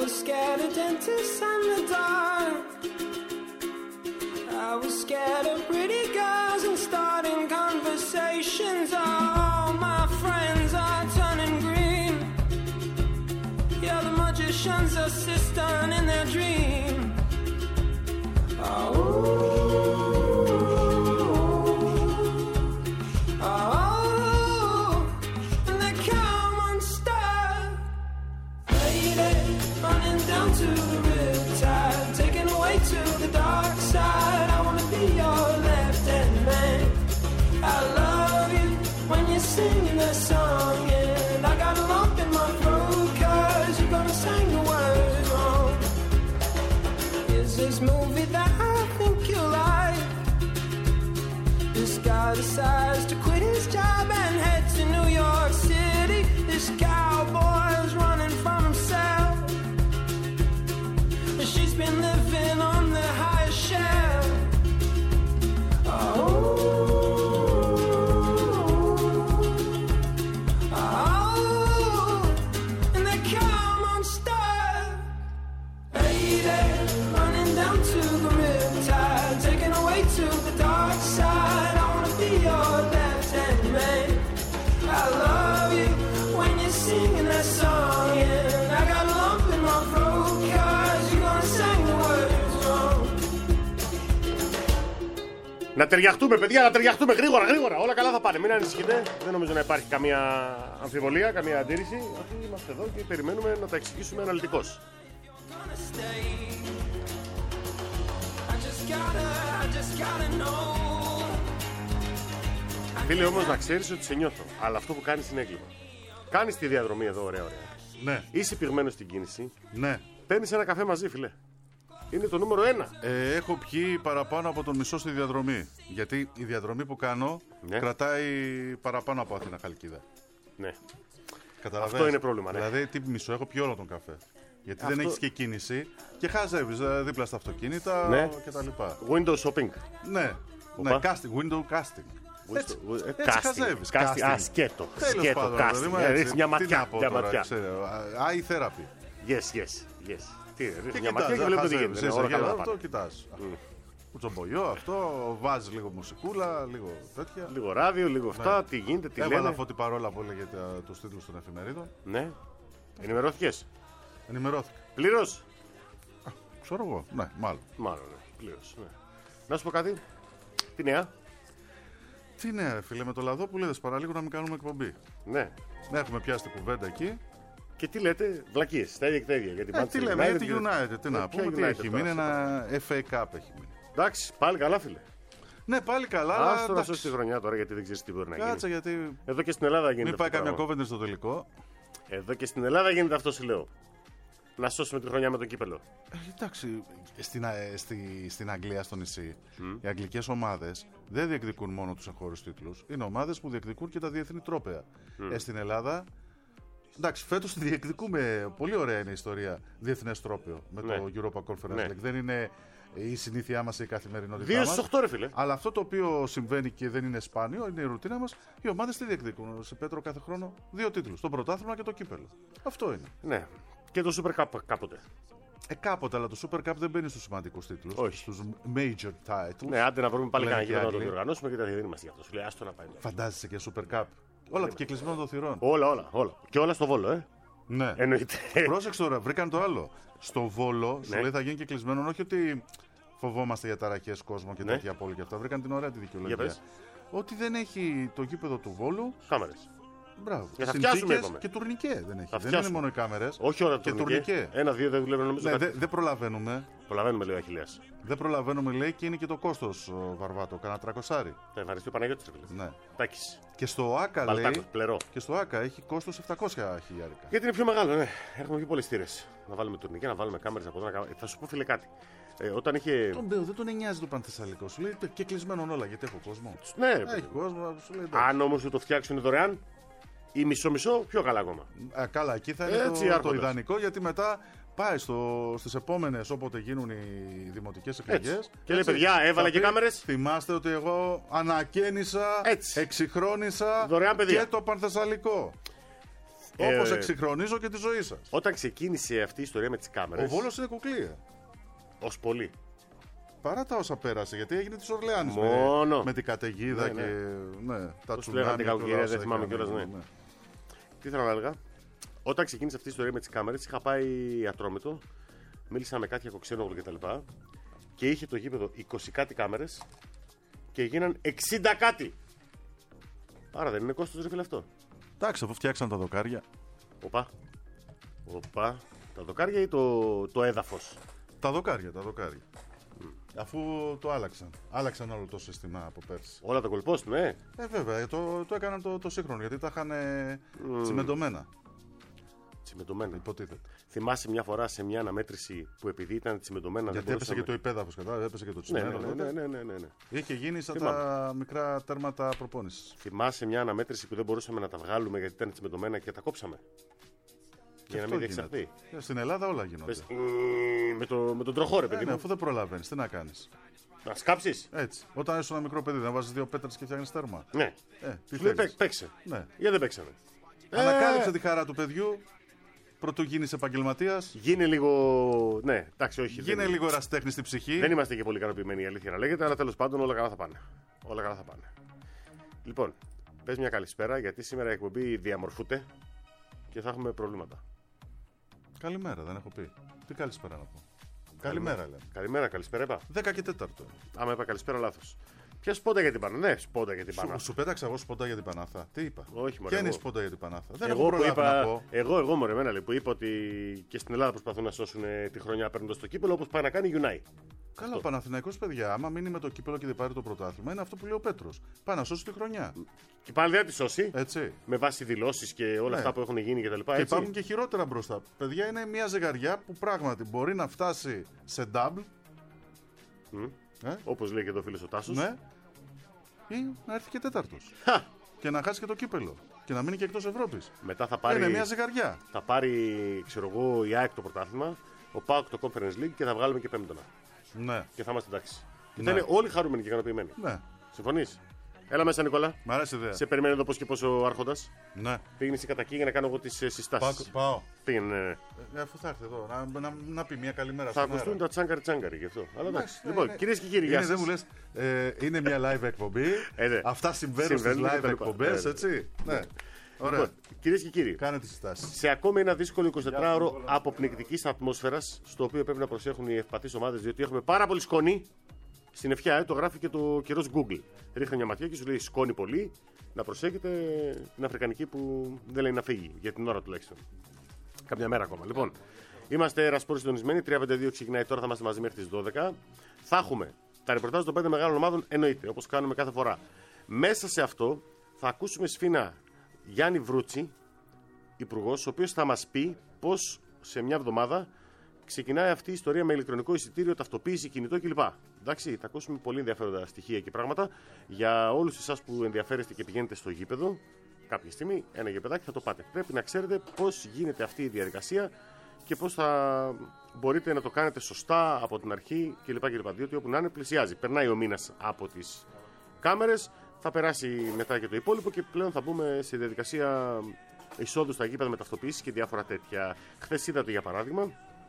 was scared of dentists and the dark. I was scared of pretty girls and starting conversations. All my friends are turning green. Yeah, the magician's assistant in their dream. Oh, oh, and they come unstuck. Lady, running down to the riptide, taken away to the dark side. I wanna be your left-hand man. I love you when you're singing that song, and I got a lump in my throat 'cause you're gonna sing the words wrong. Is this movie that I think you like? This guy decides to quit his job and head to New York City. This cowboy's running from himself. She's been living on the highest shelf. Oh, oh, and they come unstuck. Lady, running down to the riptide, taken away to the dark side. I wanna be your left-hand man. I love you when you're singing that song, and I got a lump in my throat 'cause you're gonna sing the words wrong. Να ταιριαχτούμε, παιδιά, να ταιριαχτούμε γρήγορα, γρήγορα. Όλα καλά θα πάνε, μην ανησυχείτε. Δεν νομίζω να υπάρχει καμία αμφιβολία, καμία αντίρρηση. Αυτοί είμαστε εδώ και περιμένουμε να τα εξηγήσουμε αναλυτικώς. Φίλε, όμως να ξέρεις ότι σε νιώθω. Αλλά αυτό που κάνεις είναι έγκλημα. Κάνεις τη διαδρομή εδώ, ωραία, ωραία. Ναι. Είσαι πυγμένος στην κίνηση. Ναι. Παίρνεις ένα καφέ μαζί, φίλε. Είναι το νούμερο 1. Έχω πιει παραπάνω από τον μισό στη διαδρομή. Γιατί η διαδρομή που κάνω κρατάει παραπάνω από Αθήνα Χαλκίδα. Ναι. Καταλαβαίνεις. Αυτό είναι πρόβλημα, ναι. Δηλαδή, τι μισό, έχω πιει όλο τον καφέ. Γιατί δεν έχεις και κίνηση και χαζεύεις δίπλα στα αυτοκίνητα κτλ. Window shopping. Ναι. Ναι, casting, window casting. Έτσι χαζεύεις. Σκέτο. Τέλος πάντων, ρίχνεις μια ματιά. Eye therapy. Yes. Και μια ματιά και βλέπω τι γίνεται. Αυτό κοιτάς. Κουτσομπολιό αυτό, βάζεις λίγο μουσικούλα, λίγο τέτοια. Λίγο ράδιο, λίγο αυτά, τι γίνεται, τι λένε. Έβαλα Φώτη Παρόλα που έλεγε τους τίτλους των εφημερίδων. Ναι. Ενημερώθηκες. Ενημερώθηκα. Πλήρως. Ξέρω εγώ, ναι, μάλλον. Μάλλον, ναι, πλήρως. Ναι. Να σου πω κάτι. Τι νέα. Τι νέα, φίλε, με το Λαδόπουλο παραλίγο να μην κάνουμε εκπομπή. Ναι. Ναι, έχουμε πιάσει την κουβέντα εκεί. Και τι λέτε, βλακίες, τα ίδια και τα ίδια. Τι λέμε, για τη United, τι να πούμε, τι έχει μείνει, ένα FA Cup έχει μείνει. Εντάξει, πάλι καλά, φίλε. Ναι, πάλι καλά. Άστο να σώσει τη χρονιά τώρα, γιατί δεν ξέρεις τι μπορεί να γίνει. Κάτσε, γιατί. Εδώ και στην Ελλάδα γίνεται. Μην πάει καμιά κόβεντε στο τελικό. Εδώ και στην Ελλάδα γίνεται αυτό, σου λέω. Να σώσουμε τη χρονιά με το κύπελο. Εντάξει, στην Αγγλία, στο νησί, οι αγγλικές ομάδες δεν διεκδικούν μόνο τους εγχώριους τίτλους. Είναι ομάδες που διεκδικούν και τα διεθνή τρόπαια. Στην Ελλάδα, εντάξει, φέτος διεκδικούμε. Πολύ ωραία είναι η ιστορία. Διεθνές τρόπαιο με το Europa Conference League. Δεν είναι η συνήθειά μας, η καθημερινότητά μας. 2-8, ρε φίλε. Αλλά αυτό το οποίο συμβαίνει και δεν είναι σπάνιο, είναι η ρουτίνα μας. Οι ομάδες τι διεκδικούν. Σε Πέτρο κάθε χρόνο 2 τίτλους. Το πρωτάθλημα και το κύπελο. Αυτό είναι. Ναι. Και το Super Cup κάποτε. Κάποτε, αλλά το Super Cup δεν μπαίνει στους σημαντικούς τίτλους. Όχι. Στους major titles. Ναι, άντε να βρούμε πάλι κανένα γήπεδο να το διοργανώσουμε και δεν είμαστε γι' αυτό. Σου λέει, άστο να πάει. Φαντάζεσαι και Super Cup. Όλα και κλεισμένο των θυρών. Όλα. Και όλα στο Βόλο, Ναι. Εννοείται. Πρόσεξε τώρα, βρήκαν το άλλο. Στο Βόλο, σου λέει θα γίνει και κλεισμένο, όχι ότι φοβόμαστε για ταραχές κόσμο και τέτοια πόλη και αυτά. Βρήκαν την ωραία τη δικαιολογία. Ότι δεν έχει το γήπεδο του Βόλου κάμερες. Μπράβο. Θα φτιάσουμε, είπαμε. Και τουρνικέ δεν έχει. Δεν είναι μόνο οι κάμερες. Όχι όλα τα τουρνικέ. 1-2 δεν δουλεύουν, νομίζω. Ναι, δεν προλαβαίνουμε. Προλαβαίνουμε, λέει ο Αχιλλέας. Δεν προλαβαίνουμε, λέει, και είναι και το κόστος, Βαρβάτο. Κάνα 300. Ευχαριστώ, Παναγιώτης. Ναι. Τάκης. Και στο ΆΚΑ, λέει. Πλερό. Και στο ΆΚΑ έχει κόστος 700 χιλιάρικα. Γιατί είναι πιο μεγάλο, ναι. Έχουμε πιο πολλές θύρες. Να βάλουμε τουρνικέ, να βάλουμε κάμερες από εδώ. Θα σου πω, φίλε, κάτι. Όταν είχε. Τον Μπέο δεν τον νοιάζει το Πανθεσσαλικό. Σου λέει και κλεισμένο όλα γιατί έχω κόσμο. Ναι, έχει κόσμο. Σου λέει, αν όμως σου το φτιάξουν δωρεάν ή μισό-μισό, πιο καλά ακόμα. Καλά, εκεί θα είναι το ιδανικό, γιατί μετά πάει στις επόμενες όποτε γίνουν οι δημοτικές εκλογές. Και λέει, παιδιά, έβαλα και κάμερες. Θυμάστε ότι εγώ ανακαίνισα, εξυγχρόνισα και το Πανθεσσαλικό. Όπως εξυγχρονίζω και τη ζωή σας. Όταν ξεκίνησε αυτή η ιστορία με τις κάμερες. Ο Βόλος είναι κουκλία. Ως πολύ. Παρά τα όσα πέρασε, γιατί έγινε της Ορλεάνης. Μόνο. Με την καταιγίδα Ναι, ναι. και. Ναι, τα Πώς λέγανε την κακοκαιρία, δεν θυμάμαι κιόλας. κιόλας, ναι. Τι θέλω να έλεγα. Όταν ξεκίνησε αυτή η ιστορία με τις κάμερες, είχα πάει Ατρόμητο, μίλησα με κάτι Κοξένογλου κτλ. Και είχε το γήπεδο 20 κάτι κάμερες και γίναν 60 κάτι. Άρα δεν είναι κόστος, ρε φίλε, αυτό. Εντάξει, αφού φτιάξαν τα δοκάρια. Οπα. Τα δοκάρια ή το έδαφος. Τα δοκάρια. Αφού το άλλαξαν. Άλλαξαν όλο το σύστημα από πέρσι. Όλα τα κολπός, ναι. Βέβαια, το έκαναν το σύγχρονο, γιατί τα είχαν τσιμεντωμένα. Τσιμεντωμένα. Υποτίθεται. Θυμάσαι μια φορά σε μια αναμέτρηση που επειδή ήταν τσιμεντωμένα. Γιατί δεν έπεσε και το υπέδαφος, κατάλαβε, έπεσε και το τσιμέντο. Ναι. Είχε γίνει σαν τα μικρά τέρματα προπόνησης. Θυμάσαι μια αναμέτρηση που δεν μπορούσαμε να τα βγάλουμε γιατί ήταν τσιμεντωμένα και τα κόψαμε. Για να μην διεξαρθεί. Στην Ελλάδα όλα γίνονται. Με τον τροχό, ρε παιδί. Ναι, αφού δεν προλαβαίνεις, τι να κάνεις. Να σκάψεις. Έτσι. Όταν ήσουν ένα μικρό παιδί, δεν βάζεις 2 πέτρες και φτιάχνεις τέρμα. Ναι. Τι Σου λέει θέλεις. παίξε. Ναι. Γιατί δεν παίξαμε. Ανακάλυψε τη χαρά του παιδιού. Πρωτού γίνεις επαγγελματίας. Γίνε λίγο. Ναι, εντάξει, όχι. Γίνε λίγο ερασιτέχνη στην ψυχή. Δεν είμαστε και πολύ ικανοποιημένοι, η αλήθεια να λέγεται, αλλά τέλος πάντων όλα καλά θα πάνε. Όλα καλά θα πάνε. Λοιπόν, πες μια καλησπέρα, γιατί σήμερα η εκπομπή διαμορφούται και θα έχουμε προβλήματα. Καλημέρα, δεν έχω πει. Τι καλησπέρα να πω. Καλημέρα, λέμε. Καλημέρα, καλησπέρα, είπα. 10 και 4. Άμα είπα καλησπέρα, λάθος. Ποια σπόντα για την Πανάθα. Ναι, σπόντα για την Πανάθα. Σου πέταξα εγώ σποντά για την Πανάθα. Τι είπα. Όχι, μωρέ. Ποια είναι η Εγώ. σποντά για την Πανάθα. Δεν Εγώ έχω που προλάβει είπα. να πω. Εγώ μωρέ, εμένα λέει, που είπα ότι και στην Ελλάδα προσπαθούν να σώσουν τη χρονιά παίρνοντας το κύπελο όπως πάει να κάνει η United. Καλά, ο Παναθηναϊκός, παιδιά, άμα μείνει με το κύπελο και δεν πάρει το πρωτάθλημα, είναι αυτό που λέει ο Πέτρος. Πάει να σώσει τη χρονιά. Και πάλι δεν θα τη σώσει. Έτσι. Με βάση δηλώσεις και όλα Ναι. αυτά που έχουν γίνει κτλ. Και υπάρχουν και χειρότερα μπροστά. Παιδιά, είναι μια ζυγαριά που πράγματι μπορεί να φτάσει σε double. Όπως λέει και εδώ ο φίλος ο Τάσος. Ναι. Ή να έρθει και τέταρτος. Και να χάσει και το κύπελο. Και να μείνει και εκτός Ευρώπης. Μετά θα πάρει. Είναι μια ζυγαριά. Θα πάρει, ξέρω εγώ, η ΑΕΚ το πρωτάθλημα, ο ΠΑΟΚ το Conference League και θα βγάλουμε και πέμπτονα. Ναι. Και θα είμαστε εντάξει. Και Ναι. θα είναι όλοι χαρούμενοι και ικανοποιημένοι. Ναι. Συμφωνείς? Έλα μέσα, Νικόλα. Μ' αρέσει η ιδέα. Σε περιμένει εδώ πώς και πώς ο Άρχοντας. Ναι. Πήγαινε εσύ κατά εκεί για να κάνω εγώ τις συστάσεις. Πάω. Πήγαινε. Αφού θα έρθει εδώ, να πει μια καλημέρα Θα στον ακουστούν αέρα. τα τσάγκαρι γι' αυτό. Αλλά εντάξει. Ναι, Λοιπόν, ναι. κυρίες και κύριοι, γεια Είναι, δεν σας. μου λες, είναι μια live εκπομπή. Ναι. Αυτά συμβαίνουν στις Συμβαίνουν live και τα λοιπά. εκπομπές, Ναι. έτσι. Ναι. Ωραία. Λοιπόν, κυρίες και κύριοι, Κάνε τις συστάσεις. σε ακόμη ένα δύσκολο 24ωρο αποπνικτικής ατμόσφαιρας, στο οποίο πρέπει να προσέχουν οι ευπαθείς ομάδες, διότι έχουμε πάρα πολύ σκόνη. Στην ευχιά, το γράφει και το καιρός Google. Ρίχνει μια ματιά και σου λέει σκόνη πολύ. Να προσέχετε την Αφρικανική που δεν λέει να φύγει, για την ώρα τουλάχιστον. Καμιά μέρα ακόμα. Λοιπόν, είμαστε ρασπόροι συντονισμένοι. 352 ξεκινάει τώρα, θα είμαστε μαζί μέχρι τις 12. Θα έχουμε τα ρεπορτάζ των 5 μεγάλων ομάδων, εννοείται, όπως κάνουμε κάθε φορά. Μέσα σε αυτό θα ακούσουμε σφίνα Γιάννη Βρούτσι, υπουργός, ο οποίος θα μας πει πώς σε μια εβδομάδα ξεκινάει αυτή η ιστορία με ηλεκτρονικό εισιτήριο, ταυτοποίηση, κινητό κλπ. Εντάξει, θα ακούσουμε πολύ ενδιαφέροντα στοιχεία και πράγματα για όλους εσάς που ενδιαφέρεστε και πηγαίνετε στο γήπεδο. Κάποια στιγμή, ένα γηπεδάκι θα το πάτε. Πρέπει να ξέρετε πώς γίνεται αυτή η διαδικασία και πώς θα μπορείτε να το κάνετε σωστά από την αρχή κλπ. Διότι όπου να είναι πλησιάζει. Περνάει ο μήνας από τις κάμερες, θα περάσει μετά και το υπόλοιπο και πλέον θα μπούμε σε διαδικασία εισόδου στα γήπεδα με ταυτοποίηση και διάφορα τέτοια. Χθες είδατε για παράδειγμα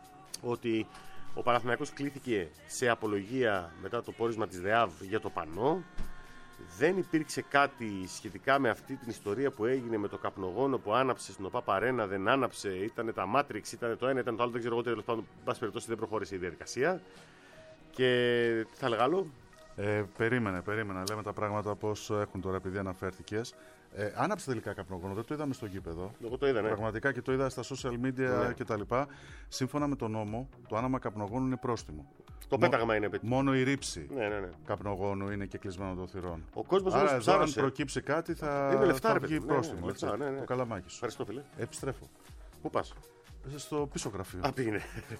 ότι ο Παναθηναϊκός κλήθηκε σε απολογία μετά το πόρισμα της ΔΕΑΒ για το πανό. Δεν υπήρξε κάτι σχετικά με αυτή την ιστορία που έγινε με το καπνογόνο που άναψε στην ΟΠΑΠ Αρένα, δεν άναψε, ήταν τα Matrix, ήταν το ένα, ήταν το άλλο, δεν ξέρω εγώ, τέλος πάντων, εν πάση περιπτώσει δεν προχώρησε η διαδικασία. Και τι θα έλεγα άλλο. Περίμενε, λέμε τα πράγματα πώς έχουν τώρα επειδή αναφέρθηκες. Άναψε τελικά καπνογόνο, δεν το είδαμε στο γήπεδο. Εγώ το είδα, ναι. Πραγματικά και το είδα στα social media κτλ. Σύμφωνα με τον νόμο, το άναμα καπνογόνου είναι πρόστιμο. Το πέταγμα είναι επέτειο. Μόνο η ρήψη Ναι. καπνογόνου είναι και κλεισμένο των θυρών. Ο κόσμος Άρα όμως εδώ, αν ψάρωσε. προκύψει κάτι, θα, Είναι λεφτά, θα ρε βγει παιδί. πρόστιμο. Ναι, έτσι. λεφτά, ναι. Το καλαμάκι σου. Ευχαριστώ, φίλε. Επιστρέφω. Πού πας? Στο πίσω γραφείο. Α, πήγαινε.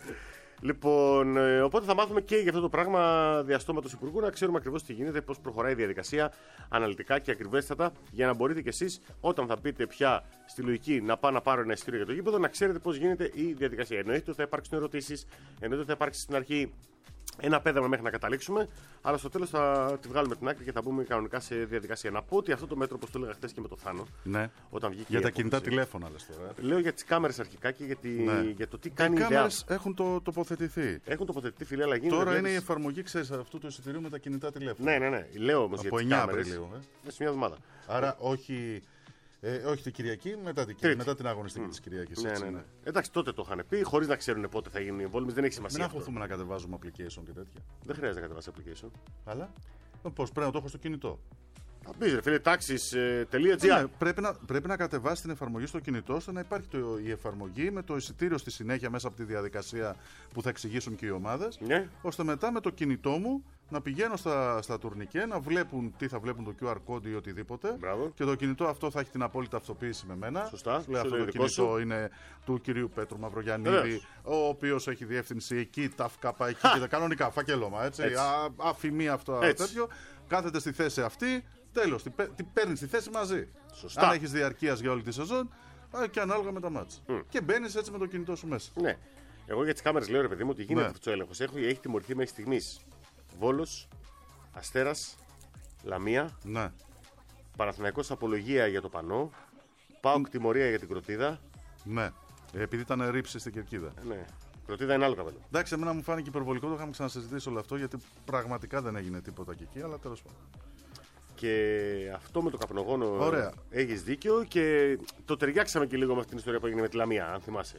Λοιπόν, οπότε θα μάθουμε και για αυτό το πράγμα διαστόματος υπουργού, να ξέρουμε ακριβώς τι γίνεται, πώς προχωράει η διαδικασία αναλυτικά και ακριβέστατα, για να μπορείτε κι εσείς όταν θα πείτε πια στη λογική να πάω να πάρω ένα εισιτήριο για το γήπεδο, να ξέρετε πώς γίνεται η διαδικασία. Εννοείται ότι θα υπάρξουν ερωτήσεις, εννοείται ότι θα υπάρξει στην αρχή ένα πέδαμα μέχρι να καταλήξουμε, αλλά στο τέλος θα τη βγάλουμε την άκρη και θα μπούμε κανονικά σε διαδικασία. Να πω ότι αυτό το μέτρο, όπως το έλεγα χθες και με το Θάνο, Ναι. όταν βγήκε Για η τα απόφαση, κινητά τηλέφωνα, λες τώρα. λέω για τις κάμερες αρχικά και για το τι κάνει Οι η ΔΕΑΒ. κάμερες έχουν τοποθετηθεί. Έχουν τοποθετηθεί, φίλε, αλλά γίνεται. Τώρα είναι η εφαρμογή, ξέρεις, αυτού του εισιτηρίου με τα κινητά τηλέφωνα. Ναι. Λέω όμως για Από τις 9 κάμερες. Απριλίου. Μέσα σε μια εβδομάδα. Άρα όχι την Κυριακή, μετά την αγωνιστική της Κυριακής. έτσι, Ναι. Εντάξει, τότε το είχαν πει, χωρίς να ξέρουν πότε θα γίνουν οι εμβόλυμες. Δεν έχει σημασία. Μην αυτό. αγχωθούμε να κατεβάζουμε application και τέτοια. Δεν χρειάζεται να κατεβάσει application. Αλλά πώς πρέπει να το έχω στο κινητό. Θα πεις, ρε φίλε, taxis.gr. Ναι, πρέπει να κατεβάσει την εφαρμογή στο κινητό ώστε να υπάρχει η εφαρμογή με το εισιτήριο στη συνέχεια μέσα από τη διαδικασία που θα εξηγήσουν και οι ομάδες. Ναι. Ώστε μετά με το κινητό μου να πηγαίνω στα τουρνικέ, να βλέπουν τι θα βλέπουν το QR code ή οτιδήποτε. Μπράβο. Και το κινητό αυτό θα έχει την απόλυτα αυτοποίηση με μένα. Σωστά. Λέει, αυτό το δικό κινητό σου. είναι του κυρίου Πέτρου Μαυρογιαννίδη, Βεβαίως. ο οποίος έχει διεύθυνση εκεί, ταυκαπα εκεί και τα κανονικά φακελώμα. Έτσι. Έτσι. Αφημί αυτό Έτσι. τέτοιο. Κάθεται στη θέση αυτή. Τέλος, την παίρνει στη θέση μαζί. Σωστά. Αν έχεις διαρκείας για όλη τη σεζόν και ανάλογα με τα μάτς. Και μπαίνεις έτσι με το κινητό σου μέσα. Ναι. Εγώ για τις κάμερες λέω, ρε παιδί μου, ότι γίνεται Ναι. αυτός ο έλεγχος. Έχει τη μορφή μέχρι στιγμής Βόλος, Αστέρας, Λαμία, Ναι. Παναθηναϊκός Απολογία για το Πανό, ΠΑΟΚ τιμωρία για την Κροτίδα. Ναι. Επειδή ήταν ρήψη στην κερκίδα. Ναι. Κροτίδα είναι άλλο καπέλο. Εντάξει, εμένα μου φάνηκε υπερβολικό, το είχαμε ξανασυζητήσει όλο αυτό γιατί πραγματικά δεν έγινε τίποτα και εκεί, αλλά τέλος πάντων. Και αυτό με το καπνογόνο. Ωραία. Έχεις δίκιο και το ταιριάξαμε και λίγο με αυτήν την ιστορία που έγινε με τη Λαμία, αν θυμάσαι.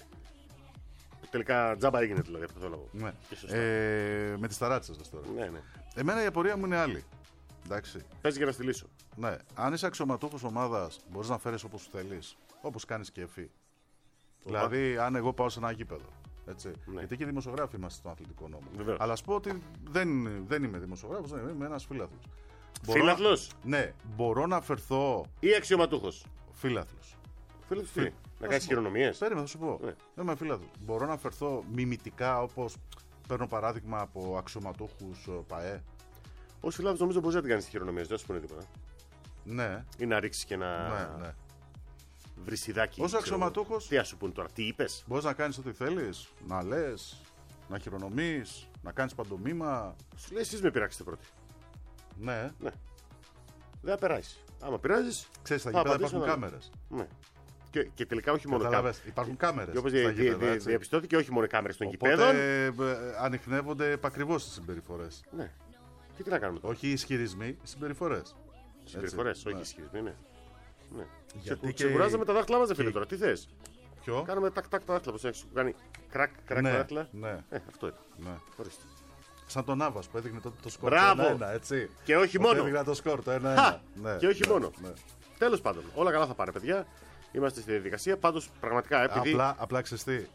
Τελικά τζάμπα έγινε δηλαδή αυτό το λόγο. Ναι. Και σωστά. Με τις ταράτσες δες τώρα. Ναι. Εμένα η απορία μου είναι άλλη. Εντάξει. Παίζει για να στη λύσω. Ναι. Αν είσαι αξιωματούχος ομάδας, μπορείς να φέρεις όπως θέλεις. Όπως κάνεις και εφή. Δηλαδή, αν εγώ πάω σε ένα γήπεδο. Έτσι. Ναι. Γιατί και δημοσιογράφοι είμαστε στον αθλητικό νόμο. Βεβαίως. Αλλά ας πω ότι δεν είμαι δημοσιογράφος, δεν είμαι ένας φίλαθλος. Φίλαθλος Ναι, μπορώ να φερθώ ή αξιωματούχος. φίλαθλος. Φίλαθλος τι, να κάνεις χειρονομίες. Περίμενα, θα σου πω. Ναι. Δεν είμαι φίλαθλος. Μπορώ να φερθώ μιμητικά όπως παίρνω παράδειγμα από αξιωματούχους ΠΑΕ. Ως φιλάθλος νομίζω μπορείς να την κάνεις χειρονομίες, δεν σου πούνε τίποτα. Ναι, Ή να ρίξεις και ένα ναι. βρυσιδάκι. Ως ξέρω. αξιωματούχος Τι να σου πούνε τώρα, τι είπες. μπορείς να κάνεις ό,τι θέλεις. Να λες, να χειρονομείς, να κάνεις παντομήμα. Σου λέει εσείς με πειράξετε πρώτοι. Ναι. Ναι. Δεν θα περάσει. Άμα πειράζεις, Ξέρεις, στα θα γήπεδα απαντήσω υπάρχουν να- κάμερες. Ναι. Και τελικά όχι μόνο κάμερες. Καταλαβες, υπάρχουν κάμερες. Και όπως στα γήπεδα, έτσι. διαπιστώθηκε, όχι μόνο κάμερες των Οπότε γηπέδων. ανιχνεύονται επακριβώς τις συμπεριφορές. Ναι. Και τι να κάνουμε τώρα. Όχι οι ισχυρισμοί, οι συμπεριφορές. Συμπεριφορές, Έτσι, όχι ναι. ισχυρισμοί, ναι. Ναι. Γιατί και- Ξεκουράζαμε τα δάχτυλά μας, φίλε και- τώρα. Τι θες. Ποιο? Κάνουμε τάκ-τάκ τα δάχτυλα. Πώς έχεις κάνει κρακ τα Ναι, δάχτυλα. ναι, Αυτό είναι. ναι. Ορίστε. Σαν τον Νάβας που έδειχνε τότε το σκορ. Μπράβο! Το 1-1, έτσι. Και όχι Ότι μόνο. έδειχνε το σκορ το 1-1. Χα! Ναι, Και όχι ναι, μόνο. ναι. Τέλος πάντων, όλα καλά θα πάνε, παιδιά. Είμαστε στη διαδικασία. Πάντως, πραγματικά, επειδή. Απλά ξέρεις τι,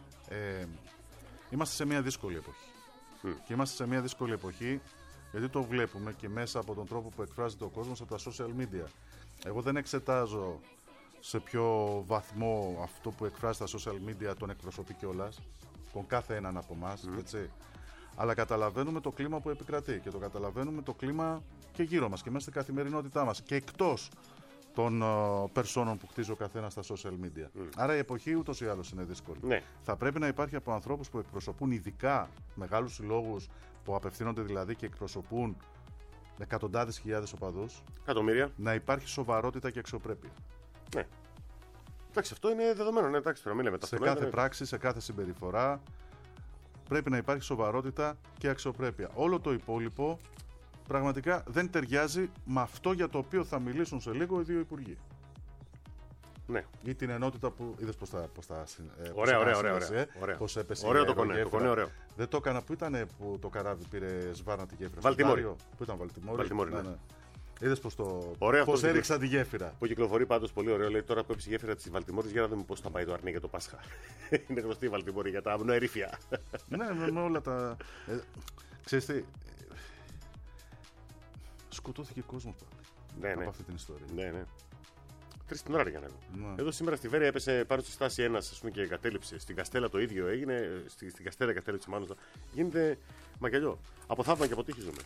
είμαστε σε μια δύσκολη εποχή. Και είμαστε σε μια δύσκολη εποχή γιατί το βλέπουμε και μέσα από τον τρόπο που εκφράζεται ο κόσμος από τα social media. Εγώ δεν εξετάζω σε ποιο βαθμό αυτό που εκφράζει στα social media τον εκπροσωπεί κιόλας, τον κάθε έναν από εμάς, έτσι. Αλλά καταλαβαίνουμε το κλίμα που επικρατεί και το καταλαβαίνουμε το κλίμα και γύρω μας και μέσα στην καθημερινότητά μας και εκτός των περσόνων που χτίζει ο καθένας στα social media. Άρα η εποχή ούτως ή άλλως είναι δύσκολη. Ναι. Θα πρέπει να υπάρχει από ανθρώπους που εκπροσωπούν ειδικά μεγάλους συλλόγους, που απευθύνονται δηλαδή και εκπροσωπούν εκατοντάδες χιλιάδες οπαδούς, Εκατομμύρια. να υπάρχει σοβαρότητα και αξιοπρέπεια. Ναι. Εντάξει, αυτό είναι δεδομένο. Ναι, εντάξει, τώρα μιλάμε. Σε κάθε πράξη, σε κάθε συμπεριφορά πρέπει να υπάρχει σοβαρότητα και αξιοπρέπεια. Όλο το υπόλοιπο πραγματικά δεν ταιριάζει με αυτό για το οποίο θα μιλήσουν σε λίγο οι δύο υπουργοί. Ναι. Ή την ενότητα που είδες πώς τα Ωραία. πώς έπεσε Ωραίο η το κονέ, αερογέφυρα. το κονέ, ωραίο. Δεν το έκανα που ήταν που το καράβι πήρε σβάρνα τη γέφυρα. Βαλτιμόρη. Στο Βάριο, που ήταν Βαλτιμόρη. Βαλτιμόρη, ναι. Είδες πώς, το, Ωραίο πώς αυτό το έριξαν τη γέφυρα. Που κυκλοφορεί πάντως πολύ ωραίο. Λέει τώρα που έπεσε η γέφυρα της Βαλτιμόρης, για να δούμε πώς θα πάει το αρνί για το Πάσχα. Είναι γνωστή η Βαλτιμόρη για τα αμνοερήφια. Ναι, με όλα τα. Ξέρεις τι. Σκοτώθηκε κόσμος πάλι. Ναι. Από αυτή την ιστορία. Ναι. 3 την ώρα για να Ναι. Εδώ σήμερα στη Βέρεια έπεσε πάνω στη στάση ένας και εγκατέλειψε. Στην Καστέλα το ίδιο έγινε. Στην Καστέλα εγκατέλειψε μάλλον. Γίνεται μακελιό. Από θαύμα και αποτύχει ζούμε.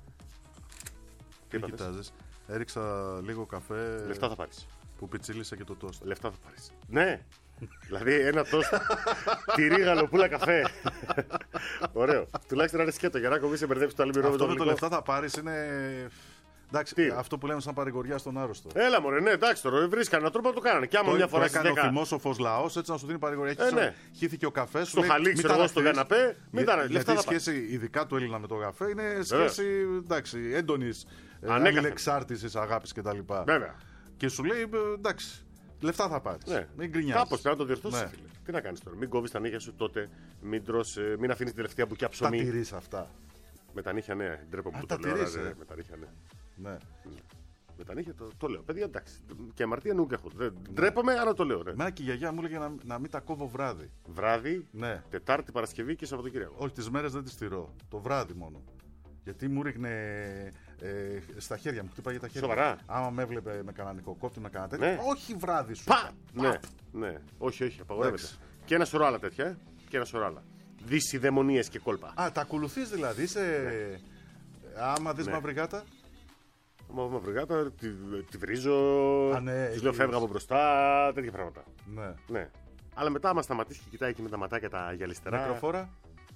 Τι κοιτάζεις. Έριξα λίγο καφέ Λεφτά θα πάρεις. που πιτσίλησε και το τόστ. Λεφτά θα πάρεις. Ναι. Δηλαδή ένα τόστ τυρί γαλοπούλα καφέ. Ωραίο. Τουλάχιστον να είναι σκέτο για να μην σε μπερδέψει το αλμυρό με το Αυτό με το γλυκό. λεφτά θα πάρει είναι. Εντάξει, Τι? αυτό που λέμε σαν παρηγοριά στον άρρωστο. Έλα μωρέ, ναι, εντάξει τώρα, βρίσκανε έναν τρόπο να το κάνανε. Και άμα μια φορά το στις έκανε ο 10 θυμόσοφος λαός, έτσι να σου δίνει παρηγοριά. ναι. Χύθηκε ο καφές. στο χαλί, ξέρω εγώ, στον καναπέ, μην τα λεφτά Γιατί η θα πάρει. σχέση, ειδικά του Έλληνα με το καφέ, είναι σχέση έντονης Ανέκαθεν. αλληλεξάρτησης, αγάπης κτλ. Βέβαια. Και σου λέει εντάξει, λεφτά θα πάρεις. Ναι. Μην γκρινιάζεις. Κάπως πρέπει να το διορθώσεις, Ναι. φίλε. Τι να κάνεις τώρα, μην κόβεις τα νύχια σου τότε, μην αφήνεις τη τελευταία μπουκιά Τα ψωμί. τηρείς αυτά. Με τα νύχια, ναι, ντρέπομαι που τα το λέω. τηρείς, Με τα νύχια, ναι. Ναι. Με τα νύχια το λέω. Παιδιά, εντάξει. Και αμαρτία νουκ έχω. Ντρέπομαι, αλλά το λέω. Ναι. Εμένα και η γιαγιά μου έλεγε να μην τα κόβω βράδυ. Βράδυ, Ναι. Τετάρτη, Παρασκευή και Σαββατοκύριακο. Όχι, τις μέρες δεν τις τηρώ. Το βράδυ μόνο. Γιατί μου ρίχνε στα χέρια μου, χτύπαγε τα χέρια. Σοβαρά? Άμα με έβλεπε με κανονικό κόπτη, με κανένα τέτοιο. Ναι. Όχι βράδυ σου. Πα! Ναι, ναι. Όχι, απαγορεύεται. Εντάξει. Και ένα σωρό άλλα τέτοια. Και ένα σωρό άλλα. Δυσιδαιμονίες και κόλπα. Α, τα ακολουθείς δηλαδή. Είσαι. Άμα δεις Ναι. μαύρη γάτα. Μαύρη γάτα, τη βρίζω. Α, ναι, Της έχεις. λέω φεύγα από μπροστά. Τέτοια πράγματα. Ναι. Ναι. Αλλά μετά, άμα σταματήσει και κοιτάει και με τα ματάκια τα γυαλιστερά. Νεκροφόρα.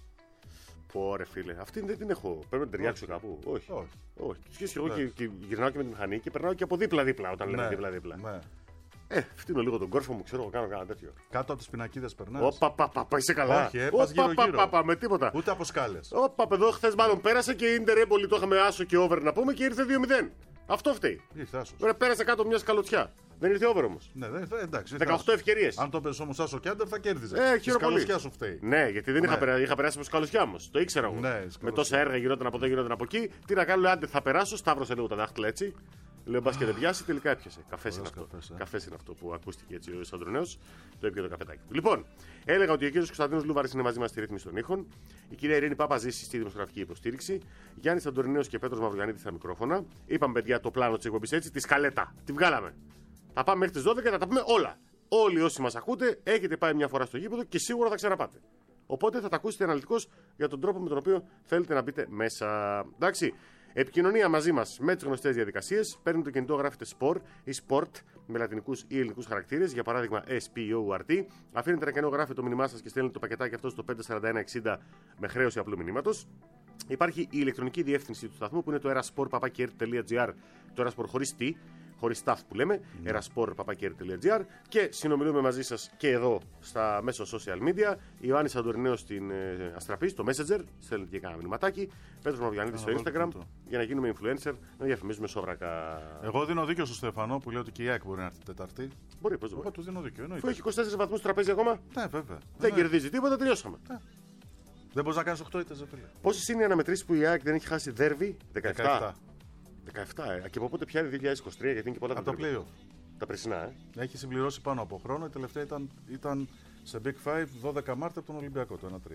Πω ρε φίλε, αυτή δεν την έχω. Πρέπει να την ταιριάξω κάπου. Όχι. Όχι. Όχι. Σχέση και εγώ Εντάξει. και γυρνάω και με τη μηχανή και περνάω και από δίπλα-δίπλα όταν λέμε Ναι. δίπλα-δίπλα. Ναι. Φτύνω λίγο τον κόρφο μου, ξέρω εγώ, κάνω κάτι τέτοιο. Κάτω από τις πινακίδες περνάς. Όπα, παπα, είσαι καλά. Όχι, πας γύρω-γύρω. Με τίποτα. Ούτε από σκάλες. Όπα, εδώ χθε μάλλον πέρασε και η Ίντερ Έμπολη το είχαμε άσο και over να πούμε και ήρθε 2-0. Αυτό φταίει. Ήρθε άσος. Ωραία, πέρασε κάτω μια σκαλωτσιά. Δεν ήρθε over όμω. Ναι, εντάξει. 18 ευκαιρίες. Αν το παίζεις όμως άσο και άντερ θα κέρδιζε. Χαίρομαι Η πολύ. σκαλωσιά σου φταίει. Ναι, γιατί δεν Ναι. είχα περάσει από σκαλωσιά όμω. Το ήξερα εγώ. Ναι, σκαλωσιά. Με τόσα έργα γινόταν από εδώ, γινόταν από εκεί. Τι να κάνω, λέω, άντε θα περάσω, σταύρωσε λίγο τα δάχτυλα έτσι. Λέω μπα και δεν πιάσει, τελικά έπιασε. Καφές είναι αυτό. Καφές είναι αυτό που ακούστηκε έτσι ο Σαντρονέος. Το έπιε το καφετάκι του. Λοιπόν, έλεγα ότι ο κύριος Κωνσταντίνος Λούβαρης είναι μαζί μας στη ρύθμιση των ήχων. Η κυρία Ειρήνη Παπαζήση στη δημοσιογραφική υποστήριξη. Γιάννης Σαντρονέος και Πέτρος Μαυρογιαννίδης στα μικρόφωνα. Είπαμε, παιδιά, το πλάνο της εκπομπής έτσι, τη σκαλέτα. Τη βγάλαμε. Θα πάμε μέχρι τις 12 και θα τα πούμε όλα. Όλοι όσοι μας ακούτε, έχετε πάει μια φορά στο γήπεδο και σίγουρα θα ξαναπάτε. Οπότε θα τα ακούσετε αναλυτικώς για τον τρόπο με τον οποίο θέλετε να μπείτε μέσα. Εντάξει. Επικοινωνία μαζί μας με τις γνωστές διαδικασίες. Παίρνετε το κινητό, γράφετε sport ή sport με λατινικούς ή ελληνικούς χαρακτήρες. Για παράδειγμα SPORT. Αφήνετε ένα κενό, γράφετε το μήνυμά σας και στέλνετε το πακετάκι αυτό στο 54160 με χρέωση απλού μηνύματος. Υπάρχει η ηλεκτρονική διεύθυνση του σταθμού που είναι το erasport.gr. Το erasport χωρίς τι, χωρίς staff που λέμε, erasport.gr. Και συνομιλούμε μαζί σας και εδώ στα μέσω social media. Ιωάννης Αντορινέος στην Αστραπή, στο Messenger, στέλνετε και κάνα μηνυματάκι. Πέτρος Μαυρογιαννίδης στο Instagram, για να γίνουμε influencer, να διαφημίζουμε σόβρακα. Εγώ δίνω δίκιο στον Στεφανό που λέει ότι και η ΑΕΚ μπορεί να έρθει Τετάρτη. Μπορεί, πώς δεν Εγώ μπορεί. του δίνω δίκιο. Αφού έχει 24 βαθμούς στο τραπέζι ακόμα, Ναι, βέβαια. δεν κερδίζει τίποτα, τελειώσαμε. Δεν μπορεί να κάνει 8 ήττε, φίλε. Πόσες είναι οι αναμετρήσεις που η ΑΕΚ δεν έχει χάσει δέρβι? 17. 17. 17, και από πότε πιάνει 2023, γιατί είναι και πολλά Από το τα πλοίο. τα περσινά, Έχει συμπληρώσει πάνω από χρόνο. Η τελευταία ήταν σε Big 5 12 Μάρτη από τον Ολυμπιακό, το 1-3.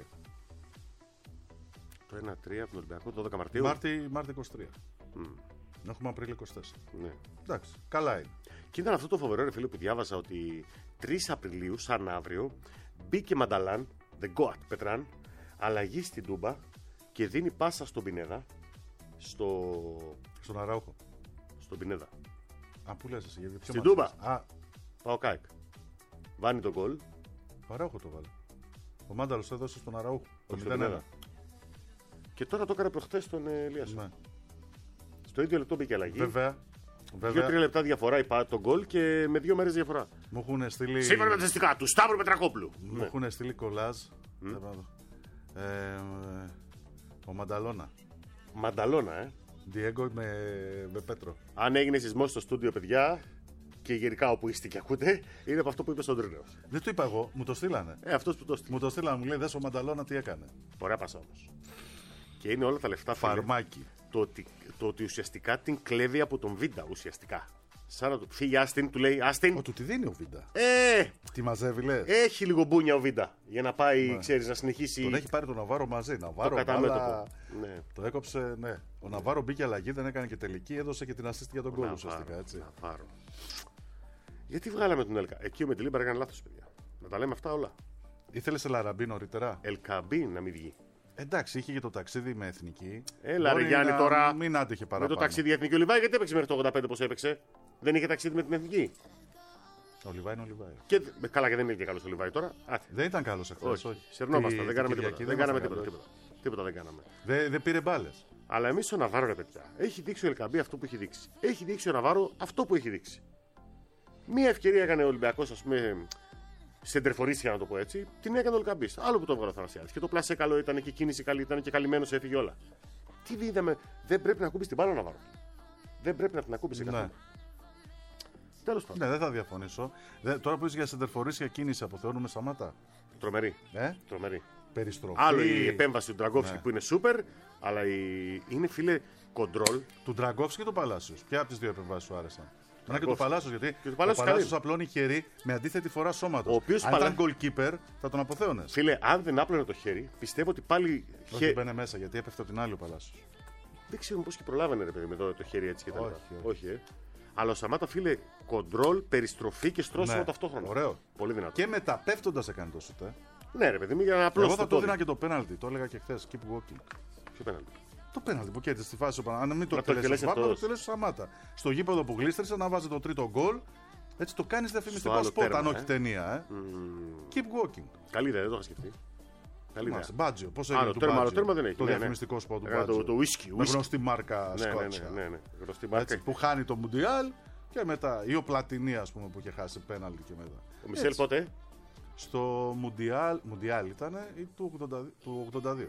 Το 1-3 από τον Ολυμπιακό, το 12 Μαρτίου. Μάρτι 23. Έχουμε Απρίλιο 24. Ναι. Εντάξει, καλά είναι. Και ήταν αυτό το φοβερό, ρε φίλε, που διάβαζα ότι 3 Απριλίου, σαν αύριο, μπήκε Μανταλάν, the Goat Πετράν, αλλαγή στην Τούμπα και δίνει πάσα στον Πινέδα. Στον Αραούχο. Στον Πινέδα. Α, πού λες εσύ, γιατί ποιο Στην μάτσο Τούμπα. λες? Α, Πάω ΚΑΕΚ. Βάνει τον γκολ. ο Αραούχο το βάλε. Ο Μάνταλος έδωσε στον Αραούχο. Το Όχι, στον 0-1. Πινέδα. Και τώρα το έκανε προχθές στον Ελίασο. Ναι. Στο ίδιο λεπτό μπήκε αλλαγή. Βέβαια. 2-3 λεπτά διαφορά είπα τον γκολ και με 2 μέρες διαφορά. Μου έχουν στείλει. Σύμφωνα με τα στατιστικά του Σταύρου Πετρακόπουλου. Μου έχουν στείλει κολλάζ. Ο Μανταλώνα. Μανταλώνα, Διέγκο με Πέτρο. Αν έγινε σεισμός στο στούντιο, παιδιά, και γενικά όπου είστε και ακούτε, είναι από αυτό που είπε στον Τρίνος. Δεν το είπα εγώ, μου το στείλανε. Αυτός που το στείλε. Μου το στείλανε, μου λέει δες ο Μανταλώνα τι έκανε. Ωραία πάσα όμως. Και είναι όλα τα λεφτά, φίλε, Φαρμάκι. το ότι ουσιαστικά την κλέβει από τον Βίντα. Ουσιαστικά. Σαν να του φύγει Άστιν, του λέει Άστιν. Του τη δίνει ο Βίντα. Τι μαζεύει, λες. Έχει λίγο μπούνια ο Βίντα για να πάει, ξέρεις, να συνεχίσει. Τον έχει πάρει τον Ναβάρο μαζί. το Ναβάρο, κατάμετωπο. Ναι. Το έκοψε, ναι. Ο Ναβάρο μπήκε αλλαγή, δεν έκανε και τελική, έδωσε και την assist για τον κόλ ουσιαστικά. Έτσι. Ναβάρο. Γιατί βγάλαμε τον Ελκα. Εκεί ο Μετιλίμπαρ έκανε λάθος, παιδιά. Να τα λέμε αυτά όλα. Ήθελε σε Λαραμπή νωρίτερα. Ελκαμπή να μην βγει. Εντάξει, είχε και το ταξίδι με εθνική. Έλα, Μπορεί ρε Γιάννη, να τώρα. Μην άντεχε Με παραπάνω. το ταξίδι εθνική. Ο Λιβάη γιατί έπαιξε μέχρι το 85 πώς έπαιξε. Δεν είχε ταξίδι με την εθνική. Ο Λιβάη είναι ο Λιβάη. Και, καλά, και δεν είναι και καλό ο Λιβάη τώρα. Δεν ήταν καλό εχθές. Όχι. Σερνόμασταν, δεν κάναμε τίποτα. Τίποτα δεν κάναμε. Δεν πήρε μπάλες. Αλλά εμείς ο Ναβάρο, ρε παιδιά, έχει δείξει ο Ελκαμπή αυτό που έχει δείξει. Έχει δείξει ο Ναβάρο αυτό που έχει δείξει. Μία ευκαιρία έκανε ο Ολυμπιακός, ας πούμε, σεντερφορίσια να το πω έτσι, την έκανε ο Ελκαμπής. Άλλο που το έβγαλε ο Θανασιάδης. Και το πλασέ καλό ήταν και η κίνηση καλή ήταν και καλυμμένος, έφυγε όλα. Τι είδαμε, δεν πρέπει να ακούμπεις την μπάλα, Ναβάρο. Δεν πρέπει να την ακούμπεις καθόλου. Τέλος πάντων. Ναι, δεν θα διαφωνήσω. Τώρα που είσαι για σεντερφορίσια κίνηση, αποθεώνουμε Σαμάτα. Τρομερή. Τρομερή. Περιστροφή. Άλλο η επέμβαση του Ντραγκόφσκι που είναι σούπερ, αλλά είναι φίλε κοντρόλ. Του Ντραγκόφσκι και του Παλάσιος. Ποια από τις δύο επεμβάσεις σου άρεσαν? Και του Παλάσιος, γιατί ο Παλάσιος απλώνει χέρι με αντίθετη φορά σώματος. Αν ήταν goalkeeper, θα τον αποθέωνες. Φίλε, αν δεν άπλωνε το χέρι, πιστεύω ότι πάλι. Όχι, μπαίνε μέσα, γιατί έπεφτε από την άλλη ο Παλάσιος. Δεν ξέρω πώς και προλάβαινε, ρε παιδί, με το χέρι έτσι και τα λοιπά. Όχι. Αλλά ο Σαμάτα, φίλε, κοντρόλ, περιστροφή και στρώσιμο ταυτόχρονα. Ωραίο. Πολύ δυνατό. Και μεταπέφτοντας έκανε το σουτ. Ναι, ρε παιδί μου, για να απλώσει. Εγώ θα το δίνα και το πέναλτι, το έλεγα και χθες. Keep walking. Ποιο πέναλτι? Το πέναλτι που κέρδισε στη φάση. Αν μην το εκτελέσει ο Βάρνα, το εκτελέσει ο Σαμάτα. Στο γήπεδο που γλίστρισε να βάζει το τρίτο γκολ. Έτσι το κάνει διαφημιστικό σποτ, αν όχι ταινία. Keep walking. Καλή ιδέα, δεν το είχα σκεφτεί. Μπάτζιο, πώς έγινε το τέρμα δεν έχει. Το διαφημιστικό σποτ του Μπάτζιο. Το whisky. Με γνωστή μάρκα Σκότσια. Που χάνει το Μουντιάλ και μετά. Ή ο Πλατινί, ας πούμε, που είχε χάσει πέναλτι και μετά. Ο Μισελ πότε? Στο Μουντιάλ ήταν ή του 82.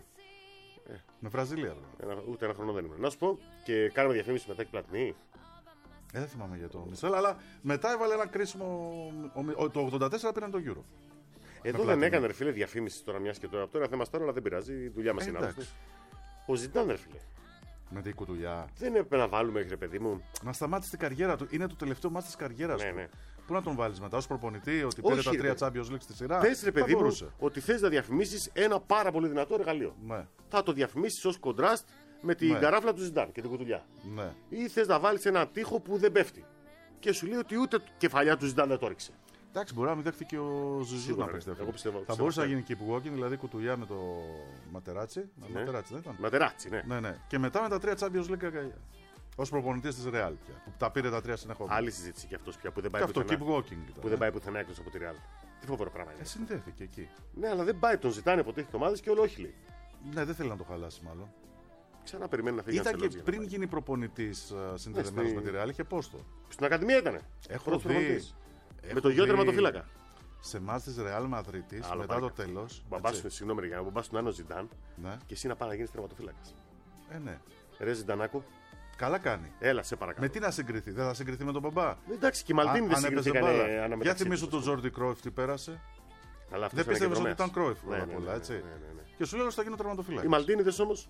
Με Βραζιλία. Ούτε ένα χρόνο δεν ήμουν. Να σου πω, και κάναμε διαφήμιση μετά και Πλατινί. Δεν θυμάμαι για το Μισελ, αλλά μετά έβαλε ένα κρίσιμο. Το 84 πήραν το Euro. Εδώ δεν έκανε, ρε φίλε, διαφήμιση τώρα μια και τώρα. Αυτό είναι θέμα τώρα, αλλά δεν πειράζει. Η δουλειά μας είναι αυτή. Ο Ζιντάν, ρε φίλε. Με την κουτουλιά. Δεν έπρεπε να βάλουμε, ρε παιδί μου. Να σταμάτησε την καριέρα του. Είναι το τελευταίο μάτι τη καριέρα του. Ναι. Πού να τον βάλει μετά, ως προπονητή, ότι πήρε τα 3 Champions League στη σειρά? Πες, ρε παιδί μου, ότι θες να διαφημίσεις ένα πάρα πολύ δυνατό εργαλείο. Ναι. Θα το διαφημίσεις ως κοντράστ με την καράφλα του Ζιντάν και την κουτουλιά. Ναι. Ή θες να βάλεις ένα τοίχο που δεν πέφτει. Και σου λέει ότι ούτε κεφαλιά του Ζιντάν δεν το ρίξε. Εντάξει, μπορεί να μην δέχτηκε ο Ζουζού να πιστεύω. Θα μπορούσε να γίνει keep walking, δηλαδή κουτουλιά με το Ματεράτσι. Ναι. Ματεράτσι, δεν ήταν? Ματεράτσι, ναι. Και μετά με τα 3 Champions League ως προπονητής της Real πια. Που τα πήρε τα 3 συνεχόμενα. Άλλη συζήτηση και αυτός πια που δεν πάει και πουθενά. Αυτό keep walking. Που δεν πάει πουθενά εκτός από τη Real. Τι φοβερό πράγμα είναι. Συνδέθηκε εκεί. Ναι, αλλά δεν πάει, τον ζητάνε ποτέ έχει ομάδες και όλο όχι λέει. Ναι, δεν θέλει να το χαλάσει μάλλον. Ξανά περιμένει να φύγει. Ήταν και πριν γίνει προπονητής συνδεδεμένος με τη Real, είχε πόστο. Στην Ακαδημία ήτανε. Έχω δει. Με το γιο τερματοφύλακα. Σε εμάς της Real Μαδρίτης, μετά το τέλος. Συγγνώμη, για να μπαμπάς του Νάνο Ζιντάν και εσύ να πάει να γίνει τερματοφύλακας. Ναι. Ρε Ζιντανάκο. Καλά κάνει. Έλα, σε παρακαλώ. Με τι να συγκριθεί, δεν θα συγκριθεί με τον μπαμπά? Εντάξει, και η Μαλτίνη δεν συγκριθήκανε αναμεταξύ. Για θυμίσου τον Τζόρντι Κρόιφ τι πέρασε. Δεν πίστευες ότι ήταν Κρόιφ πολλά, έτσι. Και σου λέω ότι θα γίνω τερματοφύλακα. Οι Μαλτίνιδες όμως.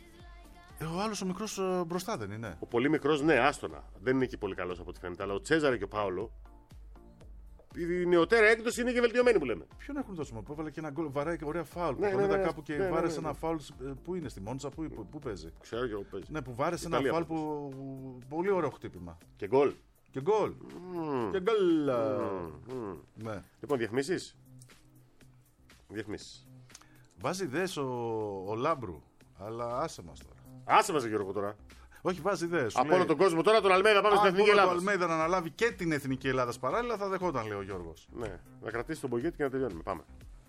Ο άλλος ο μικρός μπροστά δεν είναι? Ο πολύ μικρός, ναι, άστονα. Δεν είναι και πολύ καλός από ό,τι φαίνεται. Αλλά ο Τσέζαρε και ο Πάολο. Η νεωτέρα έκδοση είναι και βελτιωμένη που λέμε. Ποιον έχουν δώσει που έβαλε και ένα γκολ, βαράει και ωραία φάουλ. Που είδα κάπου και βάρεσε ένα φάουλ. Πού είναι, στη Μόντσα, πού παίζει? Ξέρω και εγώ παίζει. Ναι, που βάρεσε ένα φάουλ που. Πολύ ωραίο χτύπημα. Και γκολ. Και γκολ. Και γκολ. Ναι. Λοιπόν, διαφημίσεις. Βάζει ιδέες ο Λάμπρου, αλλά άσε μας τώρα. Άσε μας, Γιώργο, τώρα. Όχι, βάζει ιδέες. Από όλο τον κόσμο τώρα, τον Αλμέιδα πάμε στην Εθνική Ελλάδα. Αν τον Αλμέιδα να αναλάβει και την Εθνική Ελλάδα παράλληλα, θα δεχόταν, λέει ο Γιώργος. Ναι, να κρατήσει τον Μπογιέτη και να τελειώνουμε. Πάμε.